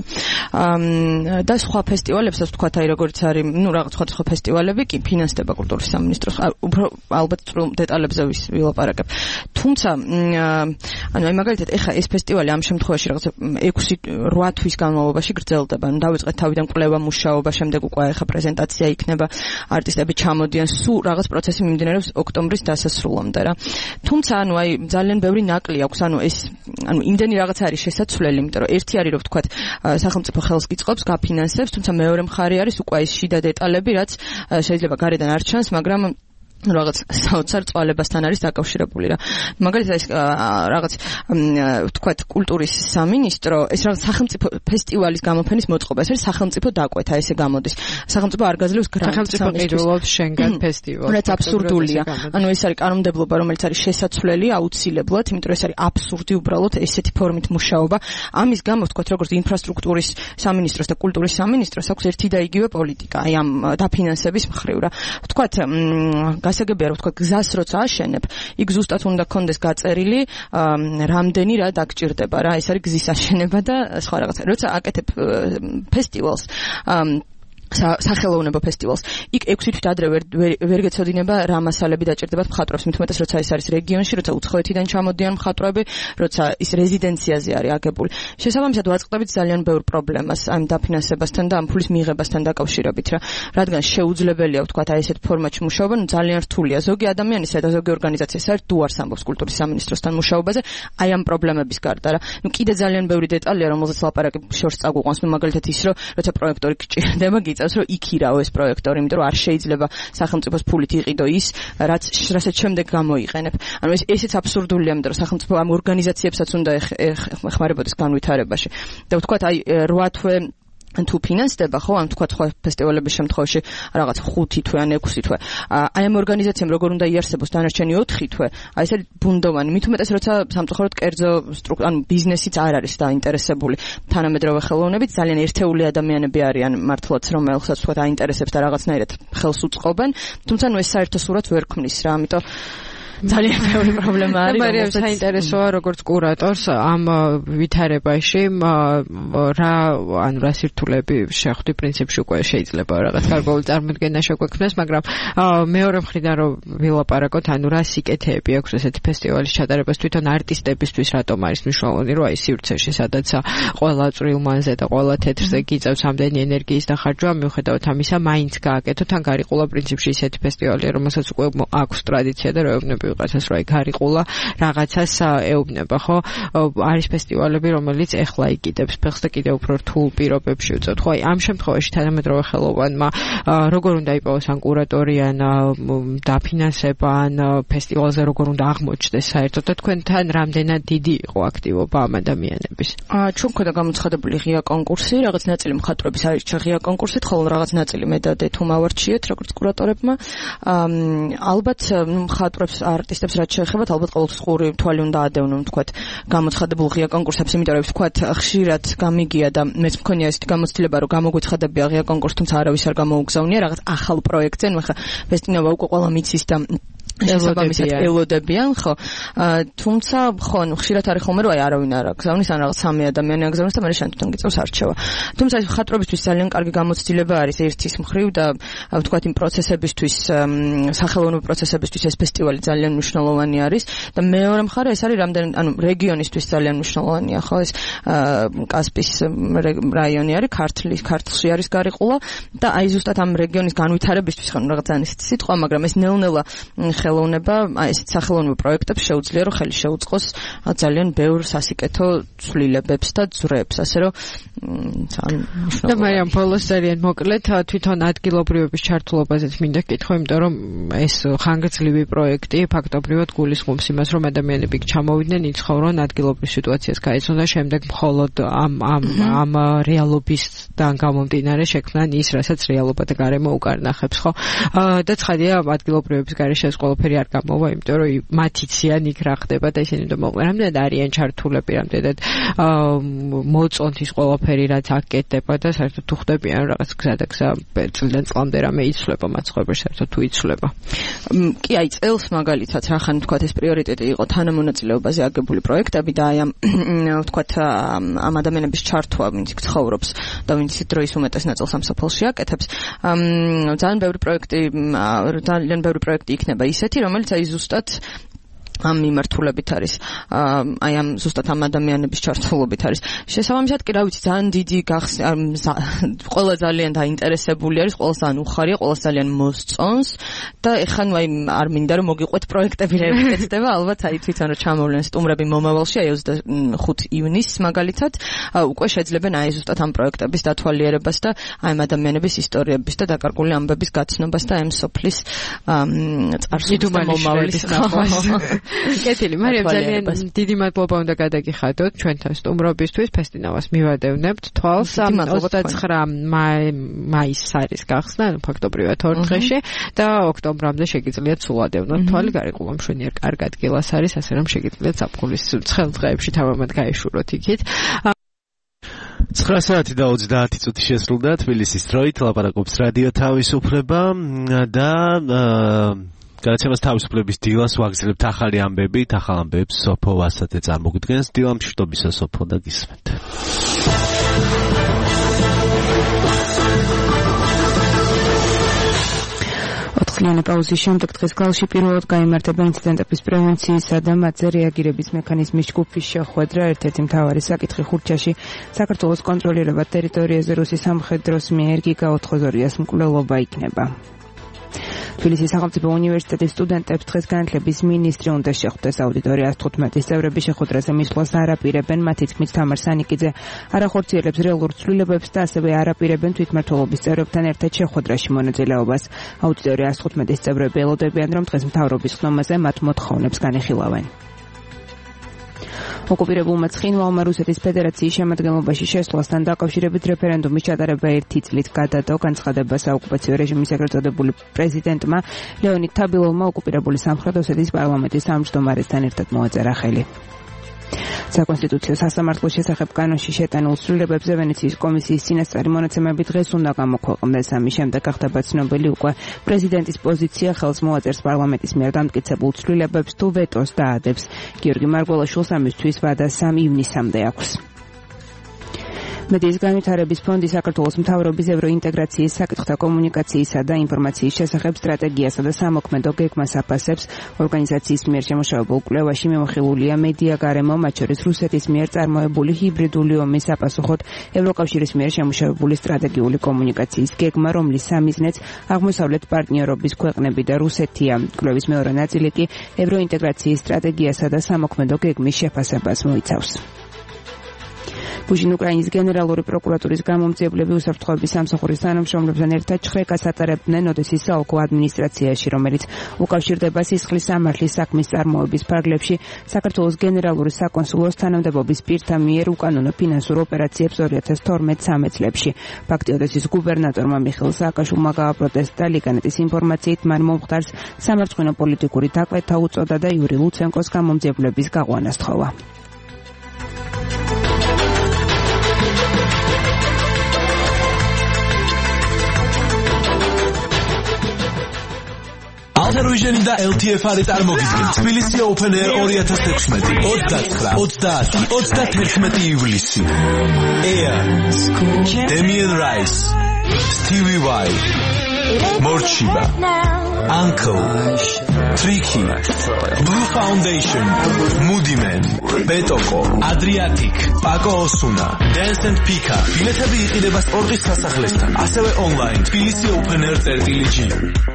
Speaker 14: და სხვა ფესტივალებსაც ვთქვათ, აი როგორც არის, ну, რაღაც სხვა ფესტივალები კი ფინანსდება კულტურის სამინისტროს. უფრო ალბათ წვრილ დეტალებზე ვილაპარაკებ. თუმცა, ანუ აი მაგალითად ეხლა ეს ფესტივალი ამ შემთხვევაში რაღაც ექვსი რვა თვის განმავლობაში გრძელდება. ნუ დავიწყეთ თავიდან კვლევა მუშაობა, შემდეგ უკვე ეხლა პრეზენტაცია იქნება, არტისტები ჩამოდიან, სულ რაღაც პროცესი მიმდინარეობს ოქტომბრის დასასრულამდე რა. თუმცა, ანუ აი ძალიან ბევრი ნაკლი აქვს, ანუ ეს ანუ იმდენი რაღაც არის შესაძლებელი, იმიტომ რომ ერთი არის რომ ვთქვათ სახელმწიფო ხელს გიწყობს, გაფინანსებს, თუმცა მეორე მხარე არის უკვე ეს შიდა დეტალები, რაც შეიძლება გარედან არ ჩანს, მაგრამ რაღაც საოცარ წვალებასთან არის დაკავშირებული რა. მაგალითად ეს რაღაც ვთქვათ კულტურის სამინისტრო, ეს რაღაც სახელმწიფო ფესტივალის გამოფენის მოწყობა, ეს არის სახელმწიფო დაკვეთა, ესე გამოდის. სახელმწიფო არ გაძლევს გრანტს.
Speaker 3: სახელმწიფო ყიდულობს შენგან ფესტივალს.
Speaker 14: რაც აბსურდულია. ანუ ეს არის კანონმდებლობა, რომელიც არის შესაძლებელი აუცილებლად, იმიტომ რომ ეს არის აბსურდი უბრალოდ ესეთი ფორმით მუშაობა. ამის გამო ვთქვათ როგორც ინფრასტრუქტურის სამინისტროს და კულტურის სამინისტროს აქვს ერთი და იგივე პოლიტიკა, აი ამ დაფინანსების მხრივ რა. ვთქვათ გასაგებია რომ თქვა გზას როცა აშენებ, იქ ზუსტად უნდა კონდეს გაწერილი რამდენი რა დაგჭირდება რა, ეს არის გზის აშენება და სხვა რაღაცა. როცა აკეთებ ფესტივალს სახელოვნებო ფესტივალს. იქ ექვსი თვით ადრე ვერ ვერ გეცოდინება რა მასალები დაჭირდებათ მხატვრებს, მით უმეტეს როცა ეს არის რეგიონში, როცა უცხოეთიდან ჩამოდიან მხატვრები, როცა ის რეზიდენციაზე არის აგებული. შესაბამისად ვაწყდებით ძალიან ბევრ პრობლემას ამ დაფინანსებასთან და ამ ფულის მიღებასთან დაკავშირებით რა. რადგან შეუძლებელია ვთქვათ აი ესეთ ფორმატში მუშაობა, ნუ ძალიან რთულია. ზოგი ადამიანისა და ზოგი ორგანიზაცია საერთოდ უარს ამბობს კულტურის სამინისტროსთან მუშაობაზე აი ამ პრობლემების გარდა რა. ნუ კიდე ძალიან ბევრი დეტალია, რომელზეც ლაპარაკი შორს წაგვიყვანს, ნუ მაგალითად ის რომ როცა პროექტორი გჭირდება გიწევს რომ იქირაო ეს პროექტორი, იმიტომ რომ არ შეიძლება სახელმწიფოს ფულით იყიდო ის, რაც რასაც შემდეგ გამოიყენებ. ანუ ეს ესეც აბსურდულია, იმიტომ რომ სახელმწიფო ამ ორგანიზაციებსაც უნდა ეხმარებოდეს განვითარებაში. და ვთქვათ აი რვა თვე თუ ფინანსდება ხო ამ თქვა სხვა ფესტივალების შემთხვევაში რაღაც ხუთი თვე ან ექვსი თვე აი ამ ორგანიზაციამ როგორ უნდა იარსებოს დანარჩენი ოთხი თვე აი ეს არის ბუნდოვანი მით უმეტეს როცა სამწუხაროდ კერძო სტრუქტურა ანუ ბიზნესიც არ არის დაინტერესებული თანამედროვე ხელოვნებით ძალიან ერთეული ადამიანები არიან მართლაც რომელსაც თქვა აინტერესებს და რაღაცნაირად ხელს უწყობენ თუმცა ნუ ეს საერთო სურათს ვერ ქმნის რა ამიტომ ძალიან ბევრი პრობლემა არის.
Speaker 3: მაგრამ საინტერესოა როგორც კურატორს ამ ვითარებაში რა ანუ რა სირთულეები შეხვდი პრინციპში უკვე შეიძლება რაღაც გარკვეული წარმოდგენა შეგვექმნას, მაგრამ მეორე მხრიდან რომ ვილაპარაკოთ, ანუ რა სიკეთეები აქვს ესეთი ფესტივალის ჩატარებას თვითონ არტისტებისთვის, რატომ არის მნიშვნელოვანი, რომ აი სივრცეში სადაც ყველა წვრილმანზე და ყველა თეთრზე გიწევს ამდენი ენერგიის დახარჯვა, მიუხედავად ამისა, მაინც გააკეთოთ ან გარიყულა პრინციპში ისეთი ფესტივალია, რომელსაც უკვე აქვს ტრადიცია და რეობნები ვიღაცას რა გარიყულა რაღაცას ეუბნება ხო არის ფესტივალები რომელიც ეხლა იკიდებს ფეხს და კიდევ უფრო რთულ პირობებში უწევთ ხო აი ამ შემთხვევაში თანამედროვე ხელოვანმა როგორ უნდა იპოვოს ან კურატორი ან დაფინანსება ან ფესტივალზე როგორ უნდა აღმოჩნდეს საერთოდ და თქვენთან რამდენად დიდი იყო აქტივობა ამ ადამიანების
Speaker 14: ჩვენ გვქონდა გამოცხადებული ღია კონკურსი რაღაც ნაწილი მხატვრების არჩა ღია კონკურსით ხოლო რაღაც ნაწილი მე და დეთუ მავარჩიეთ როგორც კურატორებმა ალბათ მხატვრებს არტისტებს რაც შეეხებათ ალბათ ყოველთვის ყური თვალი უნდა ადევნონ თქვათ გამოცხადებულ ღია კონკურსებს იმიტომ რომ თქვათ ხშირად გამიგია და მეც მქონია ესეთი გამოცდილება რომ გამოგვეცხადებია ღია конкурс თუმცა არავის არ გამოუგზავნია რაღაც ახალ პროექტზე ნუ ხა ფესტივალა უკვე ყველა მიცის და შესაბამისად ელოდებიან ხო თუმცა ხო ნუ ხშირად არის ხოლმე რომ აი არავინ არ აგზავნის ან რაღაც სამი ადამიანი აგზავნის და მე შენ თვითონ გიწევს არჩევა თუმცა ეს მხატვრობისთვის ძალიან კარგი გამოცდილება არის ერთის მხრივ და ვთქვათ იმ პროცესებისთვის სახელოვნო პროცესებისთვის ეს ფესტივალი ძალიან მნიშვნელოვანი არის და მეორე მხარე ეს არის რამდენი ანუ რეგიონისთვის ძალიან მნიშვნელოვანია ხო ეს კასპის რაიონი არის ქართლის ქართლში არის გარიყულა და აი ზუსტად ამ რეგიონის განვითარებისთვის ხო რაღაც ძალიან ისეთი სიტყვა მაგრამ ეს ნელ-ნელა ხელოვნება, აი ესეთ სახელოვნებო პროექტებს შეუძლია რომ ხელი შეუწყოს ძალიან ბევრ სასიკეთო ცვლილებებს და ძვრებს, ასე რომ
Speaker 3: და მაგრამ ბოლოს ძალიან მოკლედ თვითონ ადგილობრივების ჩართულობაზეც მინდა კითხო, იმიტომ რომ ეს ხანგრძლივი პროექტი ფაქტობრივად გულისხმობს იმას, რომ ადამიანები ჩამოვიდნენ, იცხოვრონ ადგილობრივ სიტუაციას გაეცნო და შემდეგ მხოლოდ ამ ამ ამ რეალობისგან გამომდინარე შექმნან ის, რასაც რეალობა და გარემო უკარნახებს, ხო? და ცხადია ადგილობრივების გარეშე ეს ყველაფერი არ გამოვა, იმიტომ რომ მათ იციან იქ რა ხდება და ისინი და მოყვენ. რამდენად არიან ჩართულები, რამდენად მოწონთ ის ყველაფერი, რაც აკეთდება და საერთოდ თუ ხდებიან რაღაც გზა და გზა წლიდან წლამდე რამე იცვლება მათ ცხოვრებაში, საერთოდ თუ იცვლება.
Speaker 14: კი, აი წელს მაგალითად რახან თქვათ ეს პრიორიტეტი იყო თანამონაწილეობაზე აგებული პროექტები და აი ამ თქვათ ამ ადამიანების ჩართვა, ვინც ცხოვრობს და ვინც დროის უმეტეს ნაწილს ამ სოფელში აკეთებს. ძალიან ბევრი პროექტი ძალიან ბევრი პროექტი იქნება ისეთი, რომელიც აი ზუსტად ამ მიმართულებით არის. აი ამ ზუსტად ამ ადამიანების ჩართულობით არის. შესაბამისად კი რა ვიცი, ძალიან დიდი ყველა ძალიან დაინტერესებული არის, ყველა ძალიან უხარია, ყველა ძალიან მოსწონს და ეხლა ნუ აი არ მინდა რომ მოგიყვეთ პროექტები რეკეთდება, ალბათ აი თვითონ რომ ჩამოვლენ სტუმრები მომავალში, აი ოცდახუთი ივნისს მაგალითად, უკვე შეძლებენ აი ზუსტად ამ პროექტების დათვალიერებას და აი ამ ადამიანების ისტორიების და დაკარგული ამბების გაცნობას და ამ სოფლის წარსულის და მომავლის ნახვა.
Speaker 3: კეთილი, მარიამ ძალიან დიდი მადლობა უნდა გადაგიხადოთ ჩვენთან სტუმრობისთვის, ფესტინავას მივადევნებთ თვალს ოცდაცხრა მაისს არის გახსნა, ანუ ფაქტობრივად ორ დღეში და ოქტომბრამდე შეგიძლიათ სულ ადევნოთ თვალი გარიყულა მშვენიერ კარგ ადგილას არის, ასე რომ შეგიძლიათ ზაფხულის ცხელ დღეებში თავამად გაეშუროთ იქით.
Speaker 2: ცხრა საათი და ოცდაათი წუთი შესრულდა თბილისის დროით, ლაპარაკობს რადიო თავისუფლება და გადაცემას თავისუფლების დილას ვაგრძელებთ ახალი ამბებით, ახალ ამბებს სოფო ვასათე წარმოგვიდგენს. დილა მშვიდობისა სოფო და გისმენთ.
Speaker 4: ცვლიანი პაუზის შემდეგ დღეს გალში პირველად გაიმართება ინციდენტების პრევენციისა და მათზე რეაგირების მექანიზმის ჯგუფის შეხვედრა. ერთ-ერთი მთავარი საკითხი ხურჩაში საქართველოს კონტროლირებად ტერიტორიაზე რუსის სამხედროს მიერ გიგაოთხოზორიას მკვლელობა იქნება. თბილისის სახელმწიფო უნივერსიტეტის სტუდენტებს დღეს განათლების მინისტრი უნდა შეხვდეს. აუდიტორია ათოთხმეტის წევრები შეხვედრაზე მისვლას არ აპირებენ. მათი თქმით თამარ სანიკიძე არ ახორციელებს რეალურ ცვლილებებს და ასევე არ აპირებენ თვითმმართველობის წევრებთან ერთად შეხვედრაში მონაწილეობას. აუდიტორია ათოთხმეტის წევრები ელოდებიან, რომ დღეს მთავრობის ხდომაზე მათ მოთხოვნებს განიხილავენ. ოკუპირებულმა ცხინვალმა რუსეთის ფედერაციის შემადგენლობაში შესვლასთან დაკავშირებით რეფერენდუმის ჩატარება ერთი წლით გადადო. განცხადება საოკუპაციო რეჟიმის ეგრეთ წოდებული პრეზიდენტმა ლეონიდ თაბილოვმა ოკუპირებული სამხრეთ ოსეთის პარლამენტის თავმჯდომარესთან ერთად მოაწერა ხელი. საკონსტიტუციო სასამართლოს შესახებ კანონში შეტანილ ცვლილებებზე ვენეციის კომისიის წინასწარი მონაცემები დღეს უნდა გამოქვეყნდეს. ამის შემდეგ გახდება ცნობილი უკვე პრეზიდენტის პოზიცია, ხელს მოაწერს პარლამენტის მიერ დამტკიცებულ ცვლილებებს თუ ვეტოს დაადებს. გიორგი მარგველაშვილს ამისთვის ვადა სამი ივნისამდე აქვს. მედიის განვითარების ფონდი საქართველოს მთავრობის ევროინტეგრაციის საკითხთა კომუნიკაციისა და ინფორმაციის შესახებ სტრატეგიასა და სამოქმედო გეგმას აფასებს. ორგანიზაციის მიერ შემუშავებულ კვლევაში მიმოხილულია მედია გარემო, მათ შორის რუსეთის მიერ წარმოებული ჰიბრიდული ომის საპასუხოდ ევროკავშირის მიერ შემუშავებული სტრატეგიული კომუნიკაციის გეგმა, რომლის სამიზნეც აღმოსავლეთ პარტნიორობის ქვეყნები და რუსეთია. კვლევის მეორე ნაწილი კი ევროინტეგრაციის სტრატეგიასა და სამოქმედო გეგმის შეფასებას მოიცავს. Putin უკრაინის გენერალური პროკურატურის გამომძიებლები უსაფრთხოების სამსახურის თანამშრომლებთან ერთად ჩხრეკას ატარებდნენ ოდესის საოლქო ადმინისტრაციაში, რომელიც უკავშირდება სისხლის სამართლის საქმის წარმოების ფარგლებში საქართველოს გენერალური საკონსულოს თანამდებობის პირთა მიერ უკანონო ფინანსურ ოპერაციებს ორი ათას თორმეტ მესამე წლებში. ფაქტი ოდესის გუბერნატორმა მიხეილ სააკაშვილმა გააპროტესტა. ლიგანეტის ინფორმაციით მან მომხდარს სამარცხვინო პოლიტიკური დაკვეთა უწოდა და იური ლუცენკოს გამომძიებლების გაყვანა სთხოვა.
Speaker 12: Alter-Vision და ელ თი ეფ არი წარმოგიდგენთ თბილისი Open Air ორი ათას ექვსმეტი ოცდათხრა ოცდაათი ოცდათერთმეტი ივლისი. Air Damien Rice, Stevie Vai, Morchiba, Uncle, Tricky, Blue Foundation, Moody Man, Betoko, Adriatic, Paco Osuna, Dance and Pika. ბილეთები იყიდება სპორტის სასახლესთან, ასევე online თბილისი Open Air წერტილი ჯი.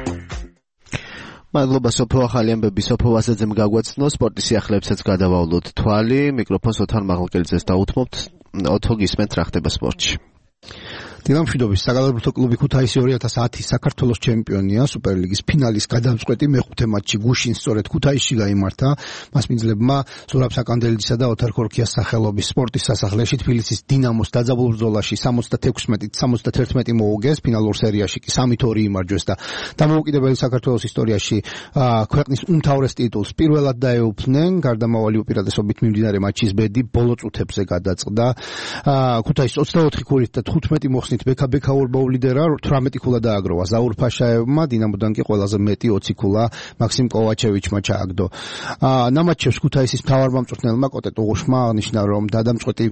Speaker 2: მადლობა სოფო ახალი ამბები სოფო ვასაძემ გაგვაცნო სპორტის სიახლეებსაც გადავავლოთ თვალი მიკროფონს ოთარ მაღალკელიძეს დაუთმობთ ოთო გისმენთ რა ხდება სპორტში
Speaker 1: დინამშვიდობის საგალობლითო კლუბი ქუთაისი ორი ათას ათი საქართველოს ჩემპიონია სუპერლიგის ფინალის გადამწყვეტი მეხუთე მატჩი გუშინ სწორედ ქუთაისში გაიმართა მასპინძლებმა ზურაბ საკანდელიძისა და ოთარ ქორქიას სახელობის სპორტის სასახლეში თბილისის დინამოს დაძაბულ ბრძოლაში სამოცდათექვსმეტით სამოცდათერთმეტი მოუგეს ფინალურ სერიაში კი სამით ორი იმარჯვეს და დამოუკიდებელი საქართველოს ისტორიაში ქვეყნის უმთავრეს ტიტულს პირველად დაეუფლნენ გარდამავალი უპირატესობით მიმდინარე მატჩის ბედი ბოლო წუთებზე გადაწყდა ქუთაისის ოცდაოთხი ქულით და თხუთმეტი ბექა ბექაურბა ულიდერა თვრამეტი ქულა დააგროვა ზაურ ფაშაევმა დინამოდან კი ყველაზე მეტი ოცი ქულა მაქსიმ კოვაჩევიჩმა ჩააგდო. ნამატჩევს ქუთაისის მთავარმა მწვრთნელმა კოტე ტუღუშმა აღნიშნა რომ დადამწყვეტი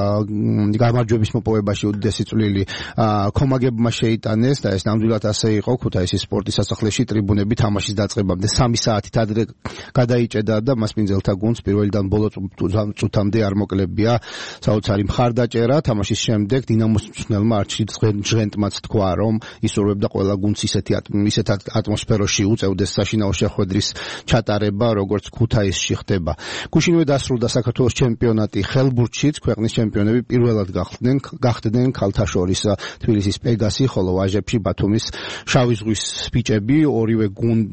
Speaker 1: გამარჯვების მოპოვებაში უდიდესი წვლილი კომაგებმა შეიტანეს და ეს ნამდვილად ასე იყო. ქუთაისის სპორტის სასახლეში ტრიბუნები თამაშის დაწყებამდე სამი საათით ადრე გადაიჭედა და მასპინძელთა გუნდს პირველიდან ბოლო წუთამდე არ მოკლებია საოცარი მხარდაჭერა. თამაშის შემდეგ დინამოს მწვრთნელმა ჟღენტმაც თქვა რომ ისურვებდა ყველა გუნდს ისეთი ისეთ ატმოსფეროში უწევდეს საშინაო შეხვედრის ჩატარება როგორც ქუთაისში ხდება. გუშინვე დასრულდა საქართველოს ჩემპიონატი ხელბურთშიც ქვეყნის ჩემპიონები პირველად გახდნენ გახდნენ ქალთა შორის თბილისის პეგასი ხოლო ვაჟებში ბათუმის შავი ზღვის ბიჭები ორივე გუნდ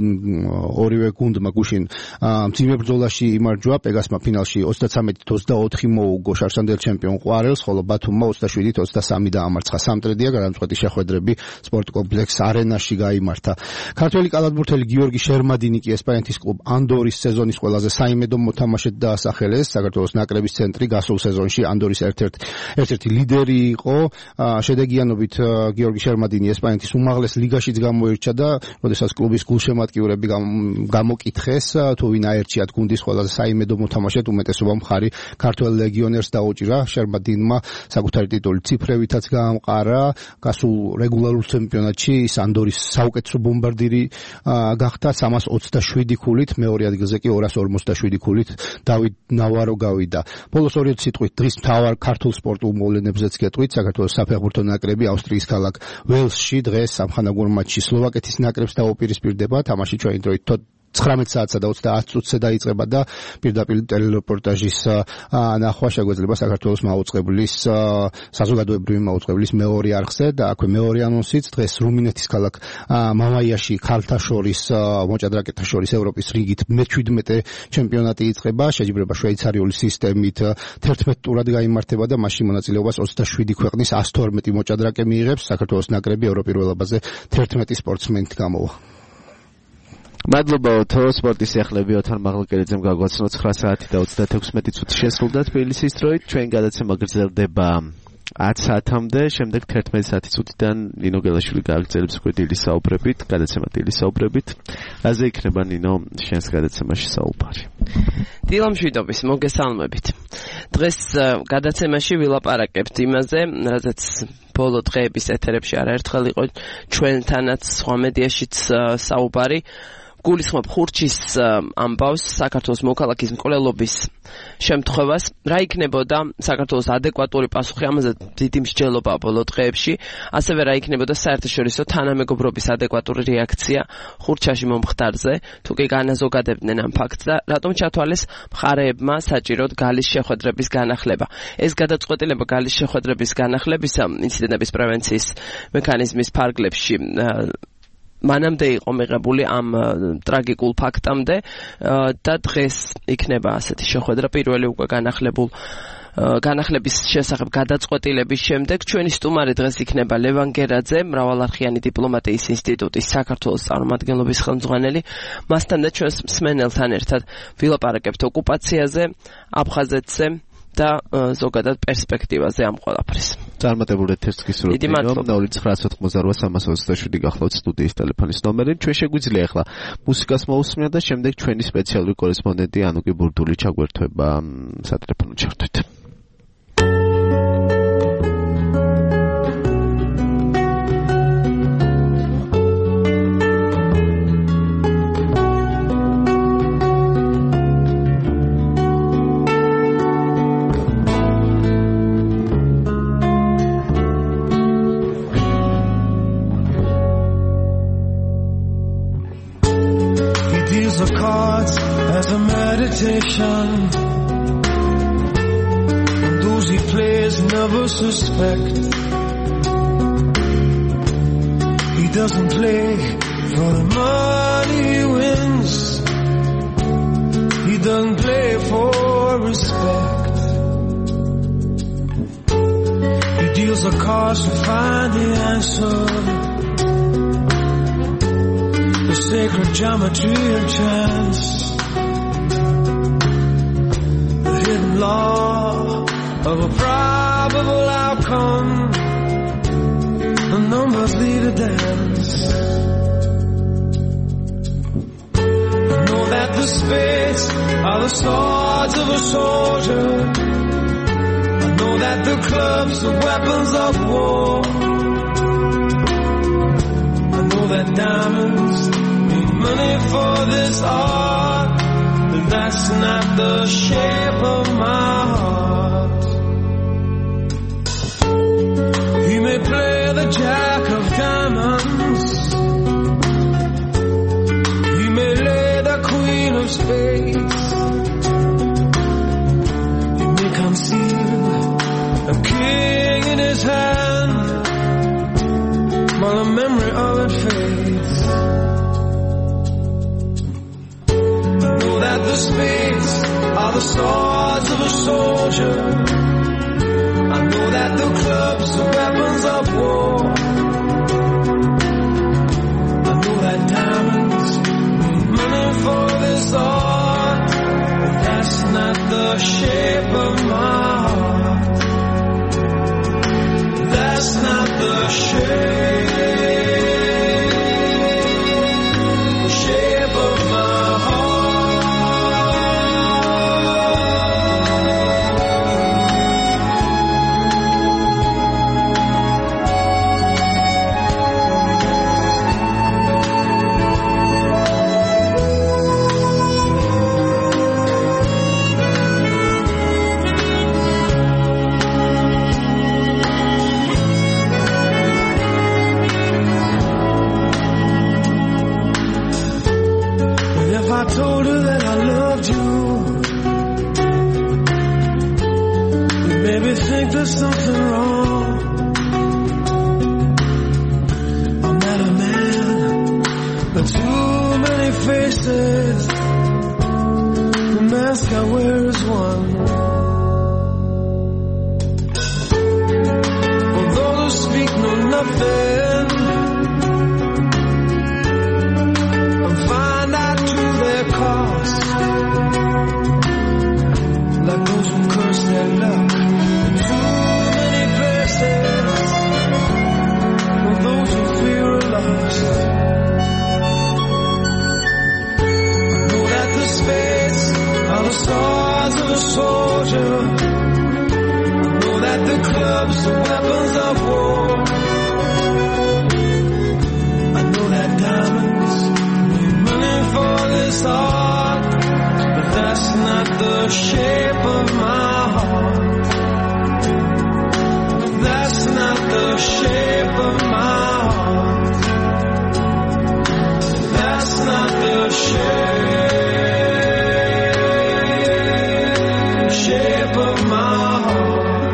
Speaker 1: ორივე გუნდმა გუშინ მძიმე ბრძოლაში იმარჯვა პეგასმა ფინალში ოცდათრამეტით ოცდაოთხი მოუგო შარშანდელ ჩემპიონ ყვარელს ხოლო ბათუმმა ოცდაშვიდით ოცდასამი დაამარცხა. სამტრედია გადამწყვეტი შეხვედრები სპორტ კომპლექს არენაში გაიმართა. ქართველი კალათბურთელი გიორგი შერმადინი კი ესპანეთის კლუბ ანდორის სეზონის ყველაზე საიმედო მოთამაშედ დაასახელეს. საქართველოს ნაკრების ცენტრი გასულ სეზონში ანდორის ერთ-ერთ ერთ-ერთი ლიდერი იყო. შედეგიანობით გიორგი შერმადინი ესპანეთის უმაღლეს ლიგაშიც გამოირჩა და როდესაც კლუბის გულშემატკივრები გამოკითხეს თუ ვინ აერჩიათ გუნდის ყველაზე საიმედო მოთამაშედ უმეტესობა მხარი ქართველ ლეგიონერს დაუჭირა. შერმადინმა საკუთარი ტიტული ციფრებითაც გაამყარა არა, გასულ რეგულარულ ჩემპიონატში ის ანდორის საუკეთესო ბომბარდირი გახდა სამას ოცდაშვიდი ქულით, მეორე ადგილზე კი ორას ორმოცდაშვიდი ქულით დავით ნავარო გავიდა. ბოლოს ორი სიტყვით დღის მთავარ ქართულ სპორტულ მოვლენებზეც გეტყვით. საქართველოს საფეხბურთო ნაკრები ავსტრიის ქალაქ ველსში დღეს სამხანაგურ მატჩში სლოვაკეთის ნაკრებს დაუპირისპირდება. თამაში ჩვენი დროით ცხრამეტ საათსა და ოცდაათ წუთზე დაიწყება და პირდაპირ ტელერეპორტაჟის ნახვა შეგვეძლება საქართველოს მაუწყებლის საზოგადოებრივი მაუწყებლის მეორე არხზე და აქვე მეორე ანონსიც დღეს რუმინეთის ქალაქ მამაიაში ქალთა შორის მოჭადრაკეთა შორის ევროპის რიგით მეჩვიდმეტე ჩემპიონატი იწყება, შეჯიბრება შვეიცარიული სისტემით თერთმეტ ტურად გაიმართება და მასში მონაწილეობას ოცდაშვიდი ქვეყნის ასი თორმეტი მოჭადრაკე მიიღებს. საქართველოს ნაკრები ევროპირულ აბაზე თერთმეტი სპორტსმენით გამოვა.
Speaker 2: მადლობა თო სპორტის ეხლები ოთარ მაღლაკერიძემ გაგვაცნო ცხრა საათი და ოცდათექვსმეტი წუთი შესრულდა თბილისის დროით. ჩვენ გადაცემა გრძელდება ათ საათამდე, შემდეგ თერთმეტი საათი წუთიდან ნინო გელაშვილი გააგრძელებს დილის საუბრებით, გადაცემა დილის საუბრებით. რაზე იქნება ნინო შენს გადაცემაში საუბარი?
Speaker 15: დილამშვიდობის მოგესალმებით. დღეს გადაცემაში ვილაპარაკებთ იმაზე, რაზეც ბოლო დღეების ეთერებში არაერთხელ იყო ჩვენთანაც სხვა მედიაშიც საუბარი. გულისხმობ ხურჩის ამბავს, საქართველოს მოქალაქის მკვლელობის შემთხვევას, რა იქნებოდა საქართველოს ადეკვატური პასუხი, ამაზე დიდი მსჯელობა ბოლო დღეებში, ასევე რა იქნებოდა საერთაშორისო თანამეგობრობის ადეკვატური რეაქცია ხურჩაში მომხდარზე, თუ კი განაზოგადებდნენ ამ ფაქტს და რატომ ჩათვალეს მხარეებმა საჭიროდ გალის შეხვედრების განახლება. ეს გადაწყვეტილება გალის შეხვედრების განახლებისა ინციდენტების პრევენციის მექანიზმის ფარგლებში მანამდე იყო მიღებული ამ ტრაგიკულ ფაქტამდე და დღეს იქნება ასეთი შეხვედრა პირველი უკვე განახლებულ განახლების შესახებ გადაწყვეტილების შემდეგ. ჩვენი სტუმარი დღეს იქნება ლევან გერაძე, მრავალარხიანი დიპლომატიის ინსტიტუტის საქართველოს წარმომადგენლობის ხელმძღვანელი. მასთან და ჩვენს მსმენელთან ერთად ვილაპარაკებთ ოკუპაციაზე, აფხაზეთზე და ზოგადად პერსპექტივაზე ამ ყველაფრის.
Speaker 2: წარმატებული ეთერს გისურვებთ. ნული ცხრა ოთხმოცდარვა სამას ოცდაშვიდი გახლავთ სტუდიის ტელეფონის ნომერი. ჩვენ შეგვიძლია ახლა მუსიკას მოусმინოთ და შემდეგ ჩვენი სპეციალური კორესპონდენტი ანუკი ბურდული ჩაგვერთვება სატელეფონო ჩართვით.
Speaker 11: As a meditation, and those he plays never suspect. He doesn't play for the money he wins. He doesn't play for respect. He deals the cards to find the answer. The sacred geometry of chance, the hidden law of a probable outcome. The numbers lead a dance. I know that the spades are the swords of a soldier. I know that the clubs are weapons of war. I know that diamonds need money for this art, but that's not the shape of my heart. He may play the jack of diamonds, he may lay the queen of spades, he may conceal a king in his hand while the memory of it fades. I know that the spades are the swords of a soldier. I know that the clubs are weapons of war. I know that diamonds need money for this art, but that's not the shape of my heart. That's not the shape. told her that I loved you. It made me think there's something wrong. I'm not a man, but too many faces. The mask I wear is one. Although the speak know nothing, and find out to their cost, like those who curse their luck in too many places, or those who fear are lost. I know that the space are the stars of a soldier. I know that the clubs are weapons of war. I know that diamonds need money for this art, but that's not the shape of my heart. That's not the shape of my heart. That's not the shape shape of my heart.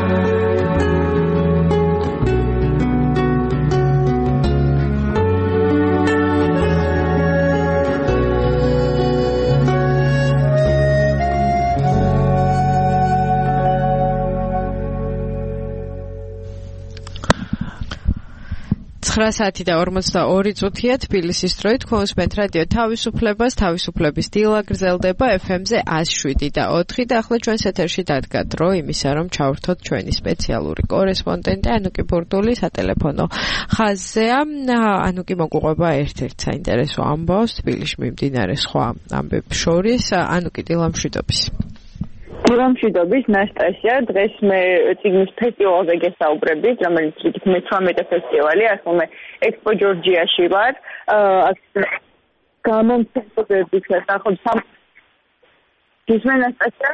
Speaker 3: ცხრა საათი და ორმოცდაორი წუთია თბილისის დროით კონსპენტ რადიო თავისუფლებას თავისუფლების დილა გრძელდება ეფ ემ-ზე εκ შვიდ და ოთხი და ახლა ჩვენს ეთერში დადგა დრო იმისა რომ ჩავერთოთ ჩვენი სპეციალური კორესპონდენტი ანუკი ბურდული სატელეფონო ხაზზეა. ანუკი მოგვიყვება ერთ-ერთ საინტერესო ამბავს თბილისში მიმდინარე სხვა ამბებს შორის. ანუკი დილა მშვიდობის.
Speaker 16: დილამშვიდობის ნასტასია, დღეს მე წიგნის ფესტივალზე გესაუბრებით, რომელიც რიგით მეთვრამეტე ფესტივალი, ახლა ექსპო ჯორჯიაში ვარ. აქ გამომცემლობების შესახებ სამ გისმენ ნასტასია?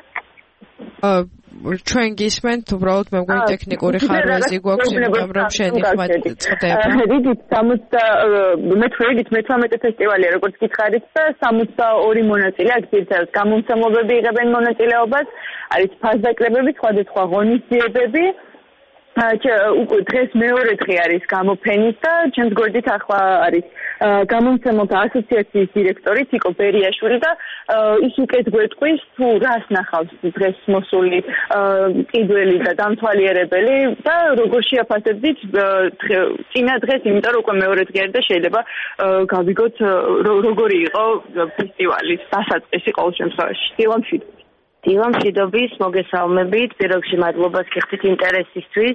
Speaker 3: ჩვენ გისმენთ, უბრალოდ მე მგონი ტექნიკური ხარვეზი გვაქვს, იმიტომ რომ შენი ხმა წდება.
Speaker 16: რიგით სამოცდა მეცხრე მეთვრამეტე ფესტივალია, როგორც გითხარით და სამოცდაორი მონაწილე აქ ძირითადად გამომცემლობები იღებენ მონაწილეობას, არის ფასდაკლებები, სხვადასხვა ღონისძიებები. უკვე დღეს მეორე დღე არის გამოფენის და ჩემს გვერდით ახლა არის გამომცემელთა ასოციაციის დირექტორი ციკო ბერიაშვილი და ის უკეთ გვეტყვის თუ რას ნახავს დღეს მოსული კიდველი და დამთვალიერებელი და როგორ შეაფასებდით წინა დღეს, იმიტომ რომ უკვე მეორე დღე არის და შეიძლება გავიგოთ როგორი იყო ფესტივალის დასაწყისი ყოველ შემთხვევაში. დილამშვიდობის.
Speaker 17: დილამშვიდობის, მოგესალმებით, პირველში მადლობას გიხდით ინტერესისთვის.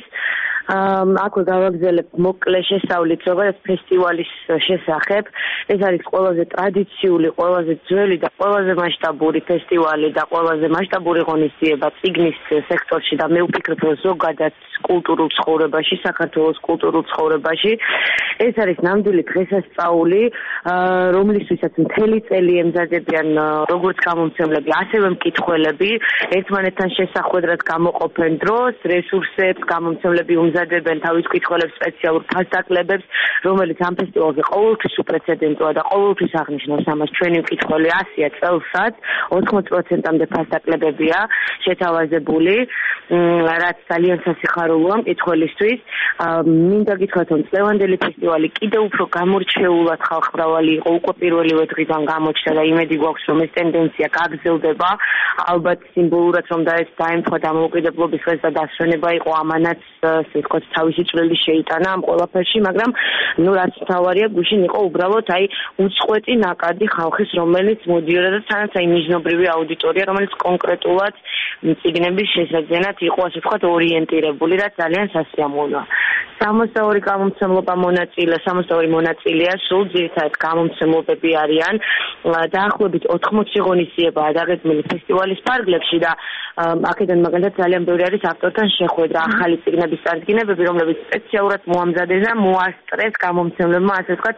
Speaker 17: აქვე გავაგზავნებ მოკლე შესწავლით როგორც ფესტივალის შესახებ. ეს არის ყველაზე ტრადიციული, ყველაზე ძველი და ყველაზე მასშტაბური ფესტივალი და ყველაზე მასშტაბური ღონისძიება წიგნის სექტორში და მე ვფიქრობ, რომ ზოგადად კულტურულ ცხოვრებაში, საქართველოს კულტურულ ცხოვრებაში ეს არის ნამდვილი დღესასწაული, რომლისთვისაც მთელი წელი ემზადებიან როგორც გამომცემლები, ასევე მკითხველები, ერთმანეთთან შესახვედრად გამოყოფენ დროს, რესურსებს, გამომცემლები უმზადებენ თავის მკითხველებს სპეციალურ ფასდაკლებებს, რომელიც ამ ფესტივალზე ყოველთვის უპრეცედენტოა და ყოველთვის აღნიშნავს ამას ჩვენი მკითხველი ასია წელსაც ოთხმოცი პროცენტამდე ფასდაკლებებია შეთავაზებული, რაც ძალიან სასიხარულოა მკითხველისთვის. მინდა გითხრათ, რომ წლევანდელი ფესტივალი კიდევ უფრო გამორჩეულად ხალხმრავალი იყო, უკვე პირველივე დღიდან გამოჩნდა და იმედი გვაქვს, რომ ეს ტენდენცია გაგრძელდება. ალბათ სიმბოლურად რომ დაემთხვა დამოუკიდებლობის დღეს და დასვენება იყო ამანაც ასე ვთქვათ თავისი წვლილი შეიტანა ამ ყველაფერში, მაგრამ ნუ რაც მთავარია გუშინ იყო უბრალოდ აი უწყვეტი ნაკადი ხალხის, რომელიც მოდიოდა და თანაც აი მიზნობრივი აუდიტორია, რომელიც კონკრეტულად წიგნების შესაძენად იყო ასე ვთქვათ ორიენტირებული, რაც ძალიან სასიამოვნოა. სამოცდაორი გამომცემლობა მონაწილე, სამოცდაორი მონაწილეა, სულ ძირითადად გამომცემლობები არიან. დაახლოებით ოთხმოცი ღონისძიებაა დაგეგმილი ფესტივალის ფარგლებში და აქედან მაგალითად ძალიან ბევრი არის ავტორთან შეხვედრა, ახალი წიგნების წარდგინებები, რომლებიც სპეციალურად მოამზადეს და მოასწრეს გამომცემლებმა, ასე ვთქვათ,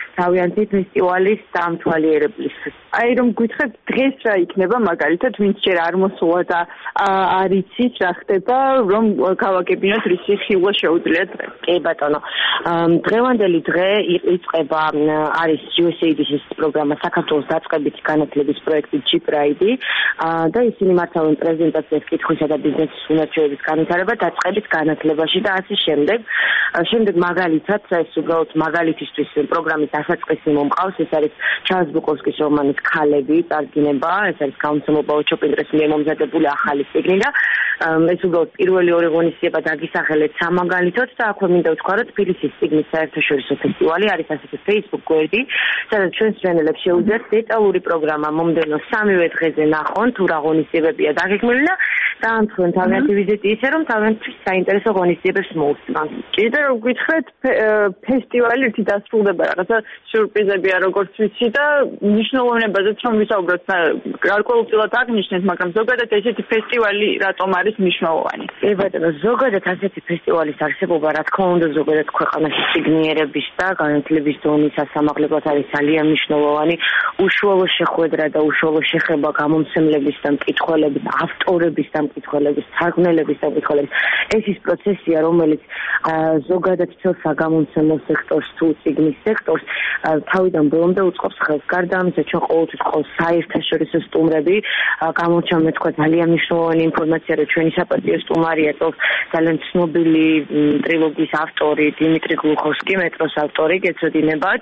Speaker 16: თავიანთი ფესტივალის დამთვალიერებლისთვის. აი რომ გითხრათ დღეს რა იქნება მაგალითად ვინც ჯერ არ მოსულა და არ იცის რა ხდება რომ გავაგებინოთ რისი ხილვა შეუძლია დღე.
Speaker 17: კი ბატონო. დღევანდელი დღე იწყება არის U S A I D-ის პროგრამა საქართველოს დაწყებითი განათლების პროექტი G Pride და ისინი მართავენ პრეზენტაციას კითხვისა და ბიზნესის უნარჩვევების განვითარება დაწყებით განათლებაში და ასე შემდეგ. შემდეგ მაგალითად ეს უბრალოდ მაგალითისთვის პროგრამის დასაწყისი მომყავს, ეს არის ჩარლზ ბუკოვსკის რომანის ქალები წარდგინება, ეს არის გამოცემობა ოჩოპინდრეს მიერ მომზადებული ახალი წიგნი და ეს უბრალოდ პირველი ორი ღონისძიება დაგისახელეთ სამაგალითოდ და აქვე მინდა ვთქვა, რომ თბილისის წიგნის საერთაშორისო ფესტივალი არის ასეთი Facebook გვერდი, სადაც ჩვენს მშენებლებს შეუძლიათ დეტალური პროგრამა მომდევნო სამივე დღეზე ნახონ, თუ რა ღონისძიებებია დაგეგმილი და დაამცხვენ თავიანთი ვიზიტი ისე, რომ თავიანთი საინტერესო ღონისძიებებს მოусმან.
Speaker 16: კიდევ რომ გითხრათ ფესტივალი ერთი დასრულდება რაღაცა სიურპრიზებია როგორც ვიცი და მნიშვნელოვნებაზეც რომ ვისაუბროთ გარკვეულწილად აღნიშნეთ, მაგრამ ზოგადად ესეთი ფესტივალი რატომ არის მნიშვნელოვანი?
Speaker 17: კი ბატონო, ზოგადად ასეთი ფესტივალის არსებობა რა თქმა უნდა ზოგადად ქვეყანაში ციგნიერების და განათლების დონის ასამაღლებლად არის ძალიან მნიშვნელოვანი. უშუალო შეხვედრა და უშუალო შეხება გამომცემლების და მკითხველების, ავტორების და მკითხველების, თარგმნელების და მკითხველების. ეს ის პროცესია, რომელიც ზოგადად ცელ საგამომცემლო სექტორს თუ წიგნის სექტორს თავიდან ბოლომდე უწყობს ხელს. გარდა ამისა, ჩვენ ყოველთვის ყავს საერთაშორისო სტუმრები. გამორჩა მე თქვა ძალიან მნიშვნელოვანი ინფორმაცია, რომ ჩვენი საპატიო სტუმარია წელს ძალიან ცნობილი ტრილოგიის ავტორი დიმიტრი გლუხოვსკი, მეტროს ავტორი, გეცოდინებათ.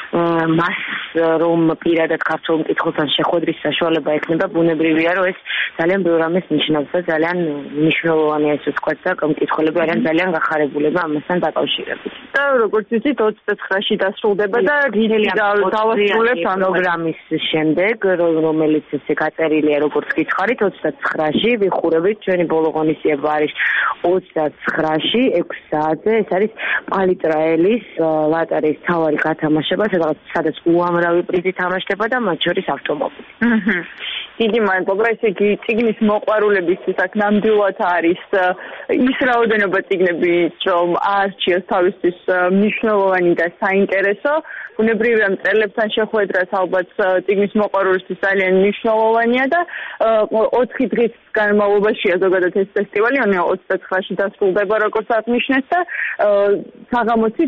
Speaker 17: მას რომ პირადად ქართულ მკითხველთან შეხვედრის საშუალება ექნება, ბუნებრივია, რომ ეს ძალიან ბევრ ამას ნიშნავს და ძალიან მნიშვნელოვანია ეს ვთქვათ და მკითხველები არიან ძალიან გახარებულები ამასთან დაკავშირებით.
Speaker 16: და როგორც ვიცით ოცდათოთხში დასრულდება და რითი დავასრულებთ
Speaker 17: პროგრამის შემდეგ, რომელიც ესე გაწერილია როგორც გითხარით ოცდათოთხში ვიხურებით ჩვენი ბოლო ღონისძიება არის ოცდათოთხში ექვსი საათზე. ეს არის პალიტრაელის ლატარიის თავარი გათამაშება, სადაც სადაც უამრავი პრიზი თამაშდება და მათ შორის ავტომობილი.
Speaker 16: დიდი მადლობა, ესე იგი წიგნის მოყვარულებისთვის აქ ნამდვილად არის ის რაოდენობა წიგნები, რომ არჩიოს თავისთვის მნიშვნელოვანი და საინტერესო. ბუნებრივია მწერლებთან შეხვედრაც ალბათ წიგნის მოყვარულისთვის ძალიან მნიშვნელოვანია და ოთხი დღის განმავლობაშია ზოგადად ეს ფესტივალი, ოცდათოთხში დასრულდება როგორც აღნიშნეთ და საღამოთი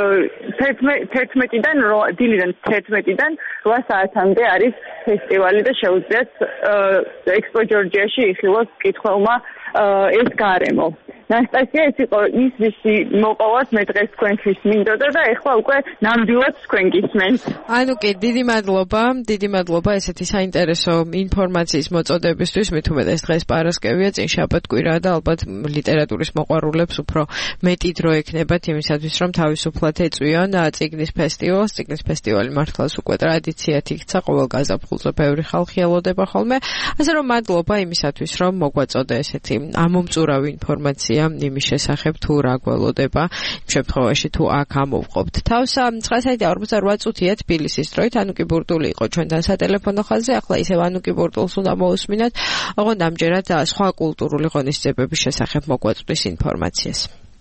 Speaker 16: თერთმეტიდან დილიდან თერთმეტიდან რვა საათამდე არის ფესტივალი და შეუძლიათ ექსპო ჯორჯიაში იხილოს მკითხველმა ეს გარემო. ნასტასია, ეს იყო ის ვისი მოყოლად მე დღეს თქვენთვის მინდოდა და ეხლა უკვე ნამდვილად თქვენ გისმენთ.
Speaker 3: ანუ კი, დიდი მადლობა, დიდი მადლობა ესეთი საინტერესო ინფორმაციის მოწოდებისთვის, მით უმეტეს დღეს პარასკევია, წინ შაბათ-კვირაა და ალბათ ლიტერატურის მოყვარულებს უფრო მეტი დრო ექნებათ იმისათვის, რომ თავისუფლად ეწვიონ წიგნის ფესტივალს. წიგნის ფესტივალი მართლაც უკვე ტრადიციად იქცა, ყოველ გაზაფხულზე ბევრი ხალხი ელოდება ხოლმე. ასე რომ მადლობა იმისათვის, რომ მოგვაწოდა ესეთი ამომწურავი ინფორმაცია იმის შესახებ თუ რა გველოდება იმ შემთხვევაში თუ აქ ამოვყოფთ თავს. ცხრა საათი ორმოცდაორვა წუთია თბილისის დროით. ანუკი ბურდული იყო ჩვენთან სატელეფონო ხაზზე. ახლა ისევ ანუკი ბურდულს უნდა მოусმინოთ, ოღონდ ამჯერად სხვა კულტურული ღონისძიებების შესახებ მოგვაწვდის ინფორმაციას.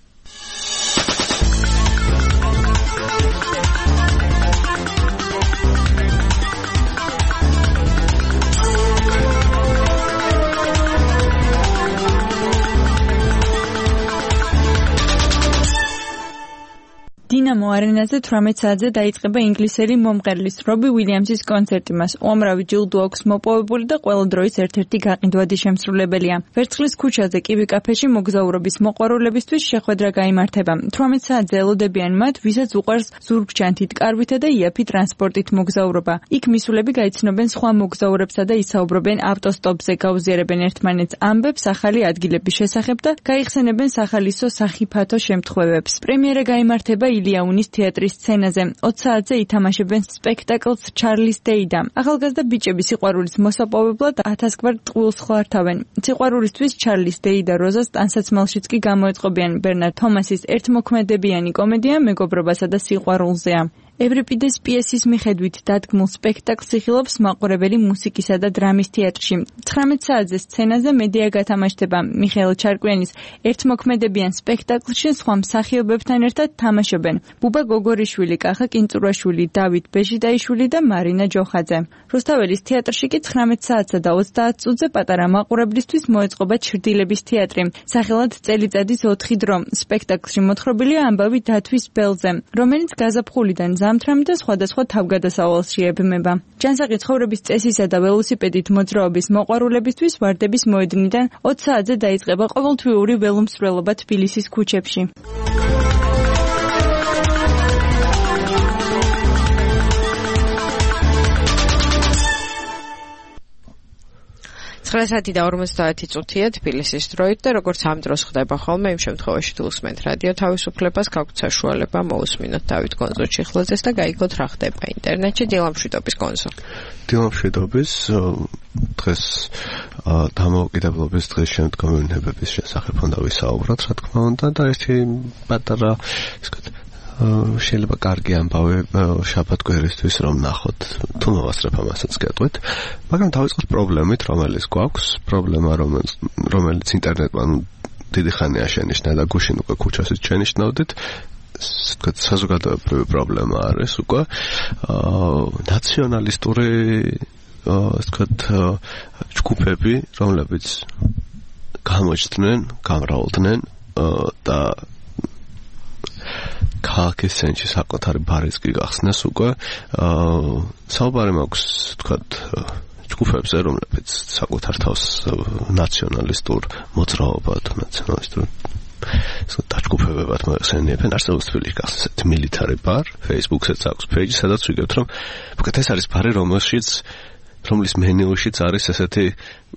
Speaker 5: დინამო არენაზე თვრამეტ საათზე დაიწყება ინგლისელი მომღერლის რობი უილიამსის კონცერტი. მას უამრავი ჯილდო აქვს მოპოვებული და ყველა დროის ერთ-ერთი გაყიდვადი შემსრულებელია. ვერცხლის ქუჩაზე კივი კაფეში მოგზაურობის მოყვარულებისთვის შეხვედრა გაიმართება. თვრამეტ საათზე ელოდებიან მათ, ვისაც უყვარს ზურგჩანთით, კარვითა და იაფი ტრანსპორტით მოგზაურობა. იქ მისულები გაიცნობენ სხვა მოგზაურებსა და ისაუბრებენ ავტოსტოპზე, გაუზიარებენ ერთმანეთს ამბებს ახალი ადგილების შესახებ და გაიხსენებენ სახალისო სახიფათო შემთხვევებს. პრემიერა გაიმართება ილიაუნის თეატრის სცენაზე. ოც საათზე ითამაშებენ სპექტაკლს ჩარლის დეიდა. ახალგაზრდა ბიჭები სიყვარულის მოსაპოვებლად ათასგვარ ტყუილს ხლართავენ. სიყვარულისთვის ჩარლის დეიდა როზას ტანსაცმელშიც კი გამოეწყობიან. ბერნარ თომასის ერთმოქმედებიანი კომედია მეგობრობასა და სიყვარულზეა. ევრიპიდეს პიესის მიხედვით დადგმულ სპექტაკლს იხილავს მაყურებელი მუსიკისა და დრამის თეატრში. ცხრამეტ საათზე სცენაზე მედია გათამაშდება მიხეილ ჩარკვიანის ერთმოქმედებიან სპექტაკლში სხვა მსახიობებთან ერთად თამაშობენ ბუბა გოგორიშვილი, კახა კინწურაშვილი, დავით ბეჟიდაიშვილი და მარინა ჯოხაძე. რუსთაველის თეატრში კი ცხრამეტ საათსა და ოცდაათ წუთზე პატარა მაყურებლისთვის მოეწყობა ჩრდილების თეატრი. სახელად წელიწადის ოთხი დრო. სპექტაკლში მოთხრობილია ამბავი დათვის ბელზე, რომელიც გაზაფხულიდან ზამთრამდე სხვადასხვა თავგადასავალს შეებმება. ჯანსაღი ცხოვრების წესისა და ველოსიპედით მოძრაობის მოყვარულებისთვის ვარდების მოედნიდან ოც საათზე დაიწყება ყოველთვიური ველომსვლელობა თბილისის ქუჩებში.
Speaker 3: ცხრა საათი და ორმოცდაათი წუთია თბილისის დროით და როგორც ამ დროს ხდება ხოლმე, იმ შემთხვევაში თუ უსმენთ რადიო თავისუფლებას, გაგვთ საშუალება მოусმინოთ დავით გონზო ჩიხლაძეს და გაიგოთ რა ხდება ინტერნეტში დილამშვიდობის გონზო.
Speaker 18: დილამშვიდობის დღეს დამოუკიდებლობის დღის შემდგომლობების შესახებ უნდა ვისაუბროთ, რა თქმა უნდა, და ერთი პატარა ისე შეიძლება კარგი ამბავი შაბათ-კვირისთვის რომ ნახოთ, თუ მოვასწრებ ამასაც გეტყვით, მაგრამ დავიწყოთ პრობლემით, რომელიც გვაქვს, პრობლემა რომელიც ინტერნეტმა დიდი ხანია შენიშნა და გუშინ უკვე ქუჩასაც შენიშნავდით, თქვათ საზოგადოებრივი პრობლემა არის უკვე ნაციონალისტური თქვათ ჯგუფები, რომლებიც გამოჩნდნენ, გამრავლდნენ და ქალაქის ცენტრში საკუთარი ბარისკი გახსნეს უკვე. საუბარი მაქვს თქვათ ჯგუფებზე, რომლებიც საკუთარ თავს ნაციონალისტურ მოძრაობად, ნაციონალისტურ დაჯგუფებებად მოიხსენიებენ. არსებობს თბილისში გახსნეს ესეთი military bar, Facebook-საც აქვს page, სადაც ვიგებთ, რომ უკეთ ეს არის ბარი, რომელშიც რომლის მენიუშიც არის ესეთი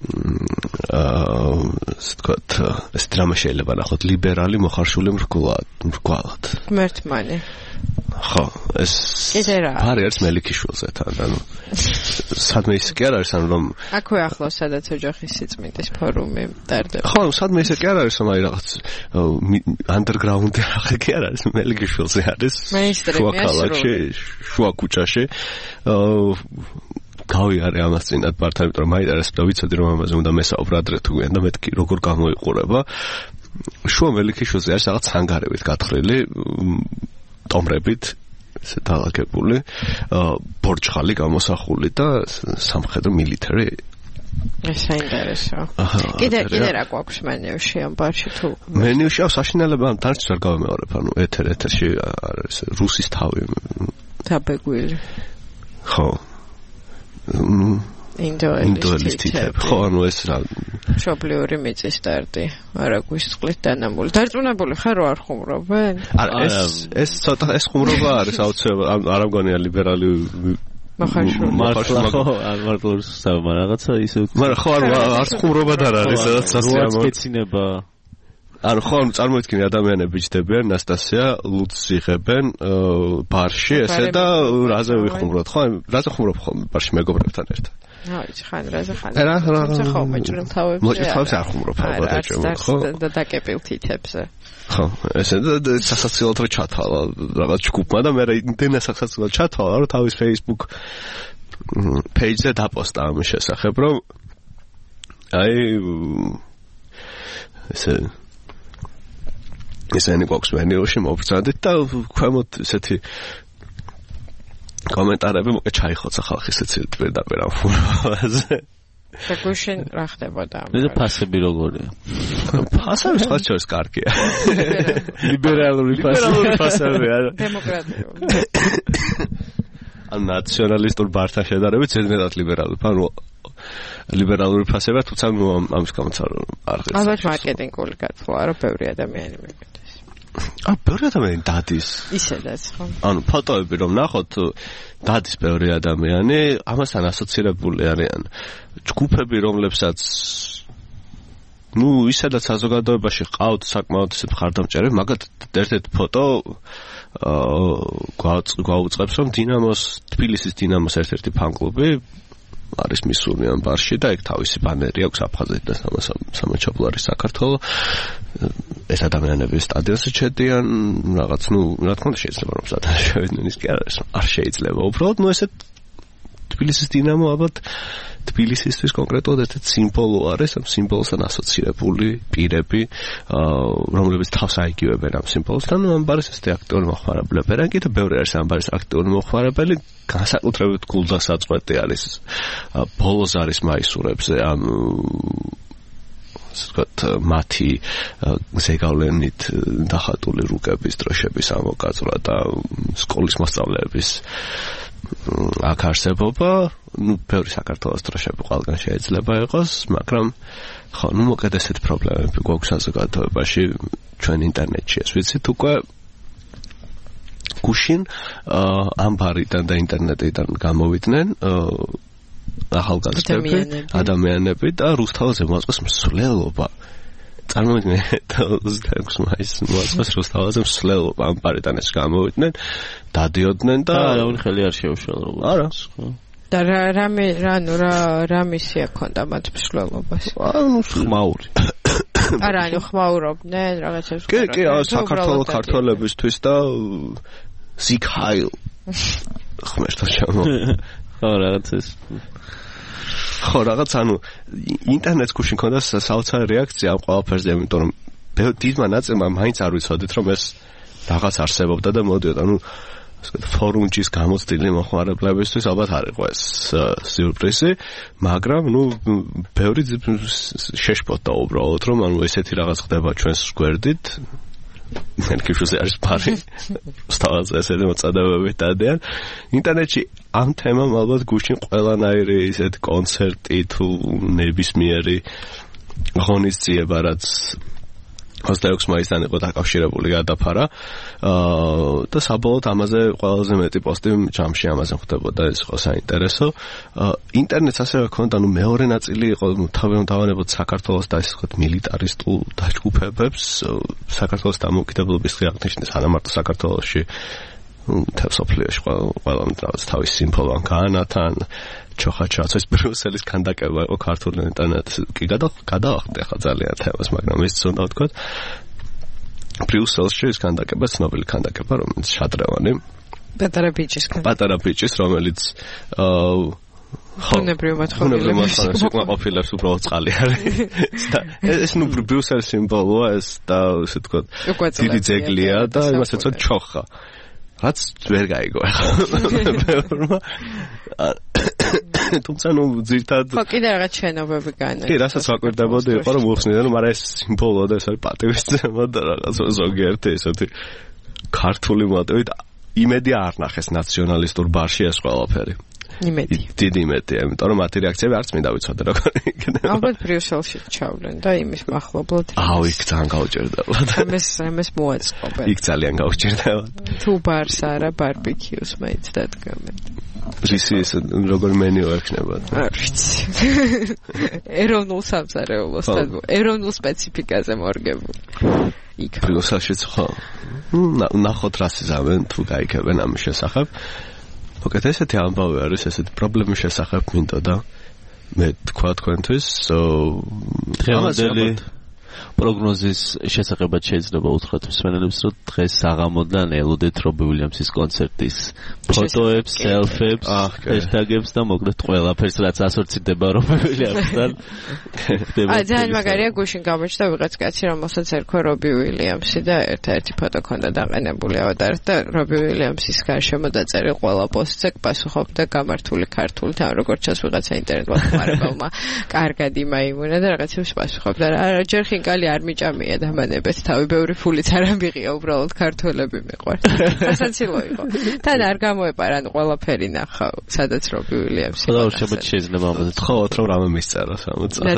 Speaker 18: აა თქვათ ეს დრამა შეიძლება ნახოთ ლიბერალი მოხარშული მრგვალად.
Speaker 3: მერთმანი.
Speaker 18: ხო, ეს ბარი არის მელიქიშვილზე თან, ანუ სადმე ის კი არ არის, ანუ რომ
Speaker 3: აქვე ახლოს სადაც ოჯახის სიწმინდის ფორუმი ტარდება.
Speaker 18: ხო, სადმე ისე კი არ არის, რომ აი რაღაც underground-ი ახლა კი არ არის, მელიქიშვილზე არის. შუა ქალაქში, შუა ქუჩაში. აა გავიარე ამას წინათ პარტნიორად, რომ მაინტერესებს და ვიცოდი რომ ამაზე უნდა მესაუბრა ადრე თუ გვიან და მეთქი როგორ გამოიყურება. შუა მელიქიშვილზე არის რაღაც ანგარევით გათხრილი, ტომრებით, ესე დალაგებული, ბორჩხალი გამოსახული და სამხედრო military.
Speaker 3: ეს საინტერესოა. კიდე კიდე რა გვაქვს მენიუში ამ ბარში თუ?
Speaker 18: მენიუში აქვს საშინელება, დარჩს არ გავემეორებ, ანუ ეთერ ეთერში არის რუსის თავი.
Speaker 3: დაბეგვილი.
Speaker 18: ხო.
Speaker 3: ინდოელისტები.
Speaker 18: ხო, ანუ ეს რა
Speaker 3: მშობლიური მიწის სტარტი. არა გვისწყლით დანამული. დარწმუნებული ხარ რომ არ ხუმრობენ?
Speaker 18: არა, ეს ეს ცოტა ეს ხუმრობა არის აუცილებლად. არ ამგონია ლიბერალი
Speaker 3: მახარშული.
Speaker 2: მართლა ხო, არ მარტო საუბარ რაღაცა ისე.
Speaker 18: მაგრამ ხო, არც ხუმრობა არ არის, სადაც სასიამოვნო.
Speaker 2: როაცკეცინება
Speaker 18: ანუ ხო, წარმოიდგინე ადამიანები ჯდებიან ნასტასია, ლუდს იღებენ ბარში, ესე და რაზე ვიხუმროთ, ხო? რაზე ხუმრობ ხოლმე ბარში მეგობრებთან ერთად?
Speaker 3: რა ვიცი, ხან რაზე ხან.
Speaker 18: რა რა რა.
Speaker 3: ხო, მოჭრილთავებზე.
Speaker 18: მოჭრილთავებზე არ ხუმრობ ალბათ ეჭვმა, ხო?
Speaker 3: და დაკეპილ თითებზე.
Speaker 18: ხო, ესე და სასაცილოდ რო ჩათვალა რაღაც ჯგუფმა და მე იმდენად სასაცილოდ ჩათვალა, რომ თავის Facebook page-ზე დაპოსტა ამ შესახებ, რომ აი ესე ესენი გვაქვს მენიუში მოვბრძანდით და ქვემოთ ესეთი კომენტარები მოკე ჩაიხოცა ხალხი ესეთი პირდაპირ ამ ფორმაზე.
Speaker 3: და გუშინ რა ხდებოდა?
Speaker 2: მე ფასები როგორია?
Speaker 18: ფასები სხვა შორის კარგია.
Speaker 2: ლიბერალური
Speaker 18: ფასები არა.
Speaker 3: დემოკრატიული.
Speaker 18: ან ნაციონალისტურ ბართან შედარებით ზედმეტად ლიბერალური, ანუ ლიბერალური ფასება, თუმცა ამის გამო არ ღირს.
Speaker 3: ალბათ მარკეტინგული გათხოვა, რომ ბევრი ადამიანი მეკეთეს.
Speaker 18: ა ბევრი ადამიანი დადის.
Speaker 3: ისედაც ხო.
Speaker 18: ანუ ფოტოები რომ ნახოთ, დადის ბევრი ადამიანი, ამასთან ასოცირებული არიან ჯგუფები, რომლებსაც ну, ისედაც საზოგადოებაში ყავთ საკმაოდ ისეთ მხარდამჭერები, მაგათ ერთ-ერთი ფოტო აა გვაუწყებს, რომ დინამოს, თბილისის დინამოს ერთ-ერთი ფან-კლუბი არის მისული ამ ბარში და ეგ თავისი ბანერი აქვს აფხაზეთ და სამაჩაბლო არის საქართველოს. ეს ადამიანები სტადიონზე ჩედიან, რაღაც ნუ რა თქმა უნდა შეიძლება რომ სტადიონში შევიდნენ ის კი არ არის, არ შეიძლება. უბრალოდ ნუ ესეთ თბილისის დინამო ალბათ თბილისისთვის კონკრეტულად ერთ სიმბოლო არის, ამ სიმბოლოსთან ასოცირებული პირები, რომლებიც თავს აიგივებენ ამ სიმბოლოსთან, ამ ბარის ესეთი აქტიური მოხმარებლები. რა კიდე ბევრი არის ამ ბარის აქტიური მოხმარებელი, განსაკუთრებით გულდასაწყვეტი არის ბოლოს არის მაისურებზე ამ ვთქვათ მათი ზეგავლენით დახატული რუკების დროშების ამოკაწვრა და სკოლის მოსწავლეების აქ არსებობა, ნუ ბევრი საქართველოს დროშები ყველგან შეიძლება იყოს, მაგრამ ხო, ნუ მოკეთ ესეთი პრობლემები გვაქვს საზოგადოებაში, ჩვენ ინტერნეტში ეს ვიცით უკვე გუშინ ამ ბარიდან და ინტერნეტიდან გამოვიდნენ ახალგაზრდები, ადამიანები და რუსთაველზე მოაწყოს მსვლელობა. წარმოიდგინეთ ოცდაექვსი მაისს მოაწყოს რუსთაველზე მსვლელობა, ამ ბარიდან ეს გამოვიდნენ, დადიოდნენ და
Speaker 2: არავინ ხელი არ შეუშველა.
Speaker 18: არა.
Speaker 3: და რა რამე რანუ რა რა მისია ქონდა მათ მსვლელობას?
Speaker 18: ანუ ხმაური.
Speaker 3: არა, ანუ ხმაურობდნენ რაღაცებს.
Speaker 18: კი, კი, საქართველოს ქართველებისთვის და ზიქაილ ხმერთა შემო.
Speaker 2: ხო, რაღაც ეს
Speaker 18: ხო, რაღაც ანუ ინტერნეტს გუშინ ქონდა საოცარი რეაქცია ამ ყველაფერზე, იმიტომ რომ დიდმა ნაწილმა მაინც არ ვიცოდით რომ ეს რაღაც არსებობდა და მოდიოდა, ანუ ფორუმჯის გამოცდილი მოხმარებლებისთვის ალბათ არ იყო ეს სიურპრიზი, მაგრამ ნუ ბევრი შეშფოთდა უბრალოდ რომ ანუ ესეთი რაღაც ხდება ჩვენს გვერდით. მერკიშუზე არის პარი. სტალაზე ესეთი მოწოდებები დადიან. ინტერნეტში ამ თემამ ალბათ გუშინ ყველანაირი ისეთ კონცერტი თუ ნებისმიერი ღონისძიება, რაც ოცდაექვსი მაისთან იყო დაკავშირებული გადაფარა და საბოლოოდ ამაზე ყველაზე მეტი პოსტი ჯამში ამაზე ხდებოდა, ეს იყო საინტერესო. ინტერნეტს ასევე ჰქონდა, ნუ მეორე ნაწილი იყო თავიანთი საქართველოს და ისე ვთქვათ მილიტარისტულ დაჯგუფებებს, საქართველოს დამოუკიდებლობის აღნიშნეს ანამარტო საქართველოში მთელ სოფლიოში ყველამ რაღაც თავის სიმბოლო განათან ჩოხაჩაცის ბრიუსელის ქანდაკება იყო ქართულ ინტერნეტს კი გადავახტე ხა ძალიან თემას, მაგრამ ის უნდა ვთქვათ ბრიუსელში ის ქანდაკება ცნობილი ქანდაკება, რომელიც შადრევანი
Speaker 3: პატარა ბიჭის ქანდაკება
Speaker 18: პატარა ბიჭის, რომელიც
Speaker 3: ხონებრივ
Speaker 18: მოთხოვნებს უკმაყოფილებს უბრალოდ წყალი არის და ეს ნუ ბრიუსელის სიმბოლოა ეს და ისე ვთქვათ დიდი ძეგლია და იმას ეწოდება ჩოხა, რაც ვერ გაიგო ახლა თუმცა ნუ ძირთად
Speaker 3: ხო კიდე რაღაც შენობები განა
Speaker 18: კი რასაც ვაკვირდებოდი იყო რომ უხსნიდა რომ არა ეს სიმბოლოა და ეს არის პატივისცემა და რაღაც ზოგიერთი ესეთი ქართული მოტივით იმედი არ ნახეს ნაციონალისტურ ბარში ეს ყველაფერი
Speaker 3: იმედი
Speaker 18: დიდი იმედია, იმიტომ რომ მათი რეაქციები არც მინდა ვიცოდე როგორ იქნება.
Speaker 3: ალბათ ბრიუსელში ჩავლენ და იმის მახლობლად.
Speaker 18: აუ, იქ ძალიან გაუჭირდებათ.
Speaker 3: ამას ამას მოაწყობენ.
Speaker 18: იქ ძალიან გაუჭირდებათ.
Speaker 3: თუ ბარს არა ბარბეკიუს მეც დადგამენ.
Speaker 18: ისი ის როგორ მენიუ ექნება?
Speaker 3: არ ვიცი. ეროვნულ სამზარეულოსთან, ეროვნულ სპეციფიკაზე მორგებული. იქ
Speaker 18: ბრიუსელშიც ხო. ნახოთ რა სიზამენ თუ გაიქებენ ამ შესახებ. მოკეთ ესეთი ამბავი არის, ესეთი პრობლემის შესახებ მინდოდა მე თქვა თქვენთვის,
Speaker 2: დღევანდელი პროგნოზის შესახებად შეიძლება უთხრათ მსმენელებს, რომ დღეს საღამოდან ელოდეთ რობი უილიამსის კონცერტის ფოტოებს, სელფებს, ჰეშტაგებს და მოკლედ ყველაფერს, რაც ასოცირდება რობი უილიამსთან.
Speaker 3: აი, ძალიან მაგარია, გუშინ გამოჩნდა ვიღაც კაცი, რომელსაც ერქვა რობი უილიამსი და ერთ-ერთი ფოტო ქონდა დაყენებული ავატარით და რობი უილიამსის გარშემო დაწერილ ყველა პოსტზე პასუხობდა გამართული ქართულით, ამ როგორც ჩანს ვიღაცა ინტერნეტ მოხმარებელმა კარგად იმაიმუნა და რაღაცებს პასუხობდა. ჯერ ხინკალი არ მიჭამია დამანებეთ, თავი ბევრი ფულიც არ ამიღია, უბრალოდ ქართველები მიყვართ. სასაცილო იყო. თან არ გამოეპარა, ანუ ყველაფერი ნახა, სადაც რობი უილიამსი.
Speaker 2: ხო, შეიძლება შეიძლება ამაზე
Speaker 18: თხოვოთ, რომ რამე მისწერა სამოცდაათი.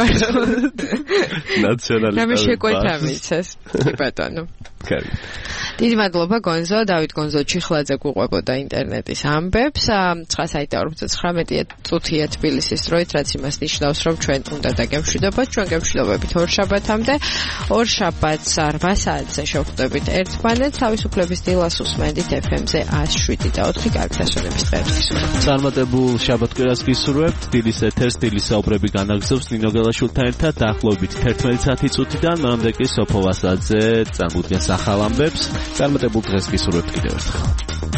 Speaker 3: ნაციონალისტური. რამე შეკვეთა მიცეს, კი ბატონო.
Speaker 18: კარგი.
Speaker 3: დიდი მადლობა გონზო, დავით გონზო ჩიხლაძე გუყვებოდა ინტერნეტის ამბებს. ცხრა საათი და ორმოცდაოთხ წუთია თბილისის დროით, რაც იმას ნიშნავს, რომ ჩვენ უნდა დაგემშვიდობოთ, ჩვენ გემშვიდობებით ორშაბათამდე. ორშაბათს რვა საათზე შევხვდებით ერთმანეთს, თავისუფლების დილას უსმენდით ეფ ემ-ზე one oh seven და four. კარგი დასვენების დღეებს გისურვებთ.
Speaker 2: წარმატებულ შაბათ-კვირას გისურვებთ. დილის ეთერს დილის საუბრები განაგრძობს ნინო გელაშვილთან ერთად დაახლოებით თერთმეტი საათი წუთიდან, მანამდე კი სოფო ვასაძე წარმოადგენს ახალ ამბებს. წარმატებულ დღეს გისურვებთ კიდევ ერთხელ.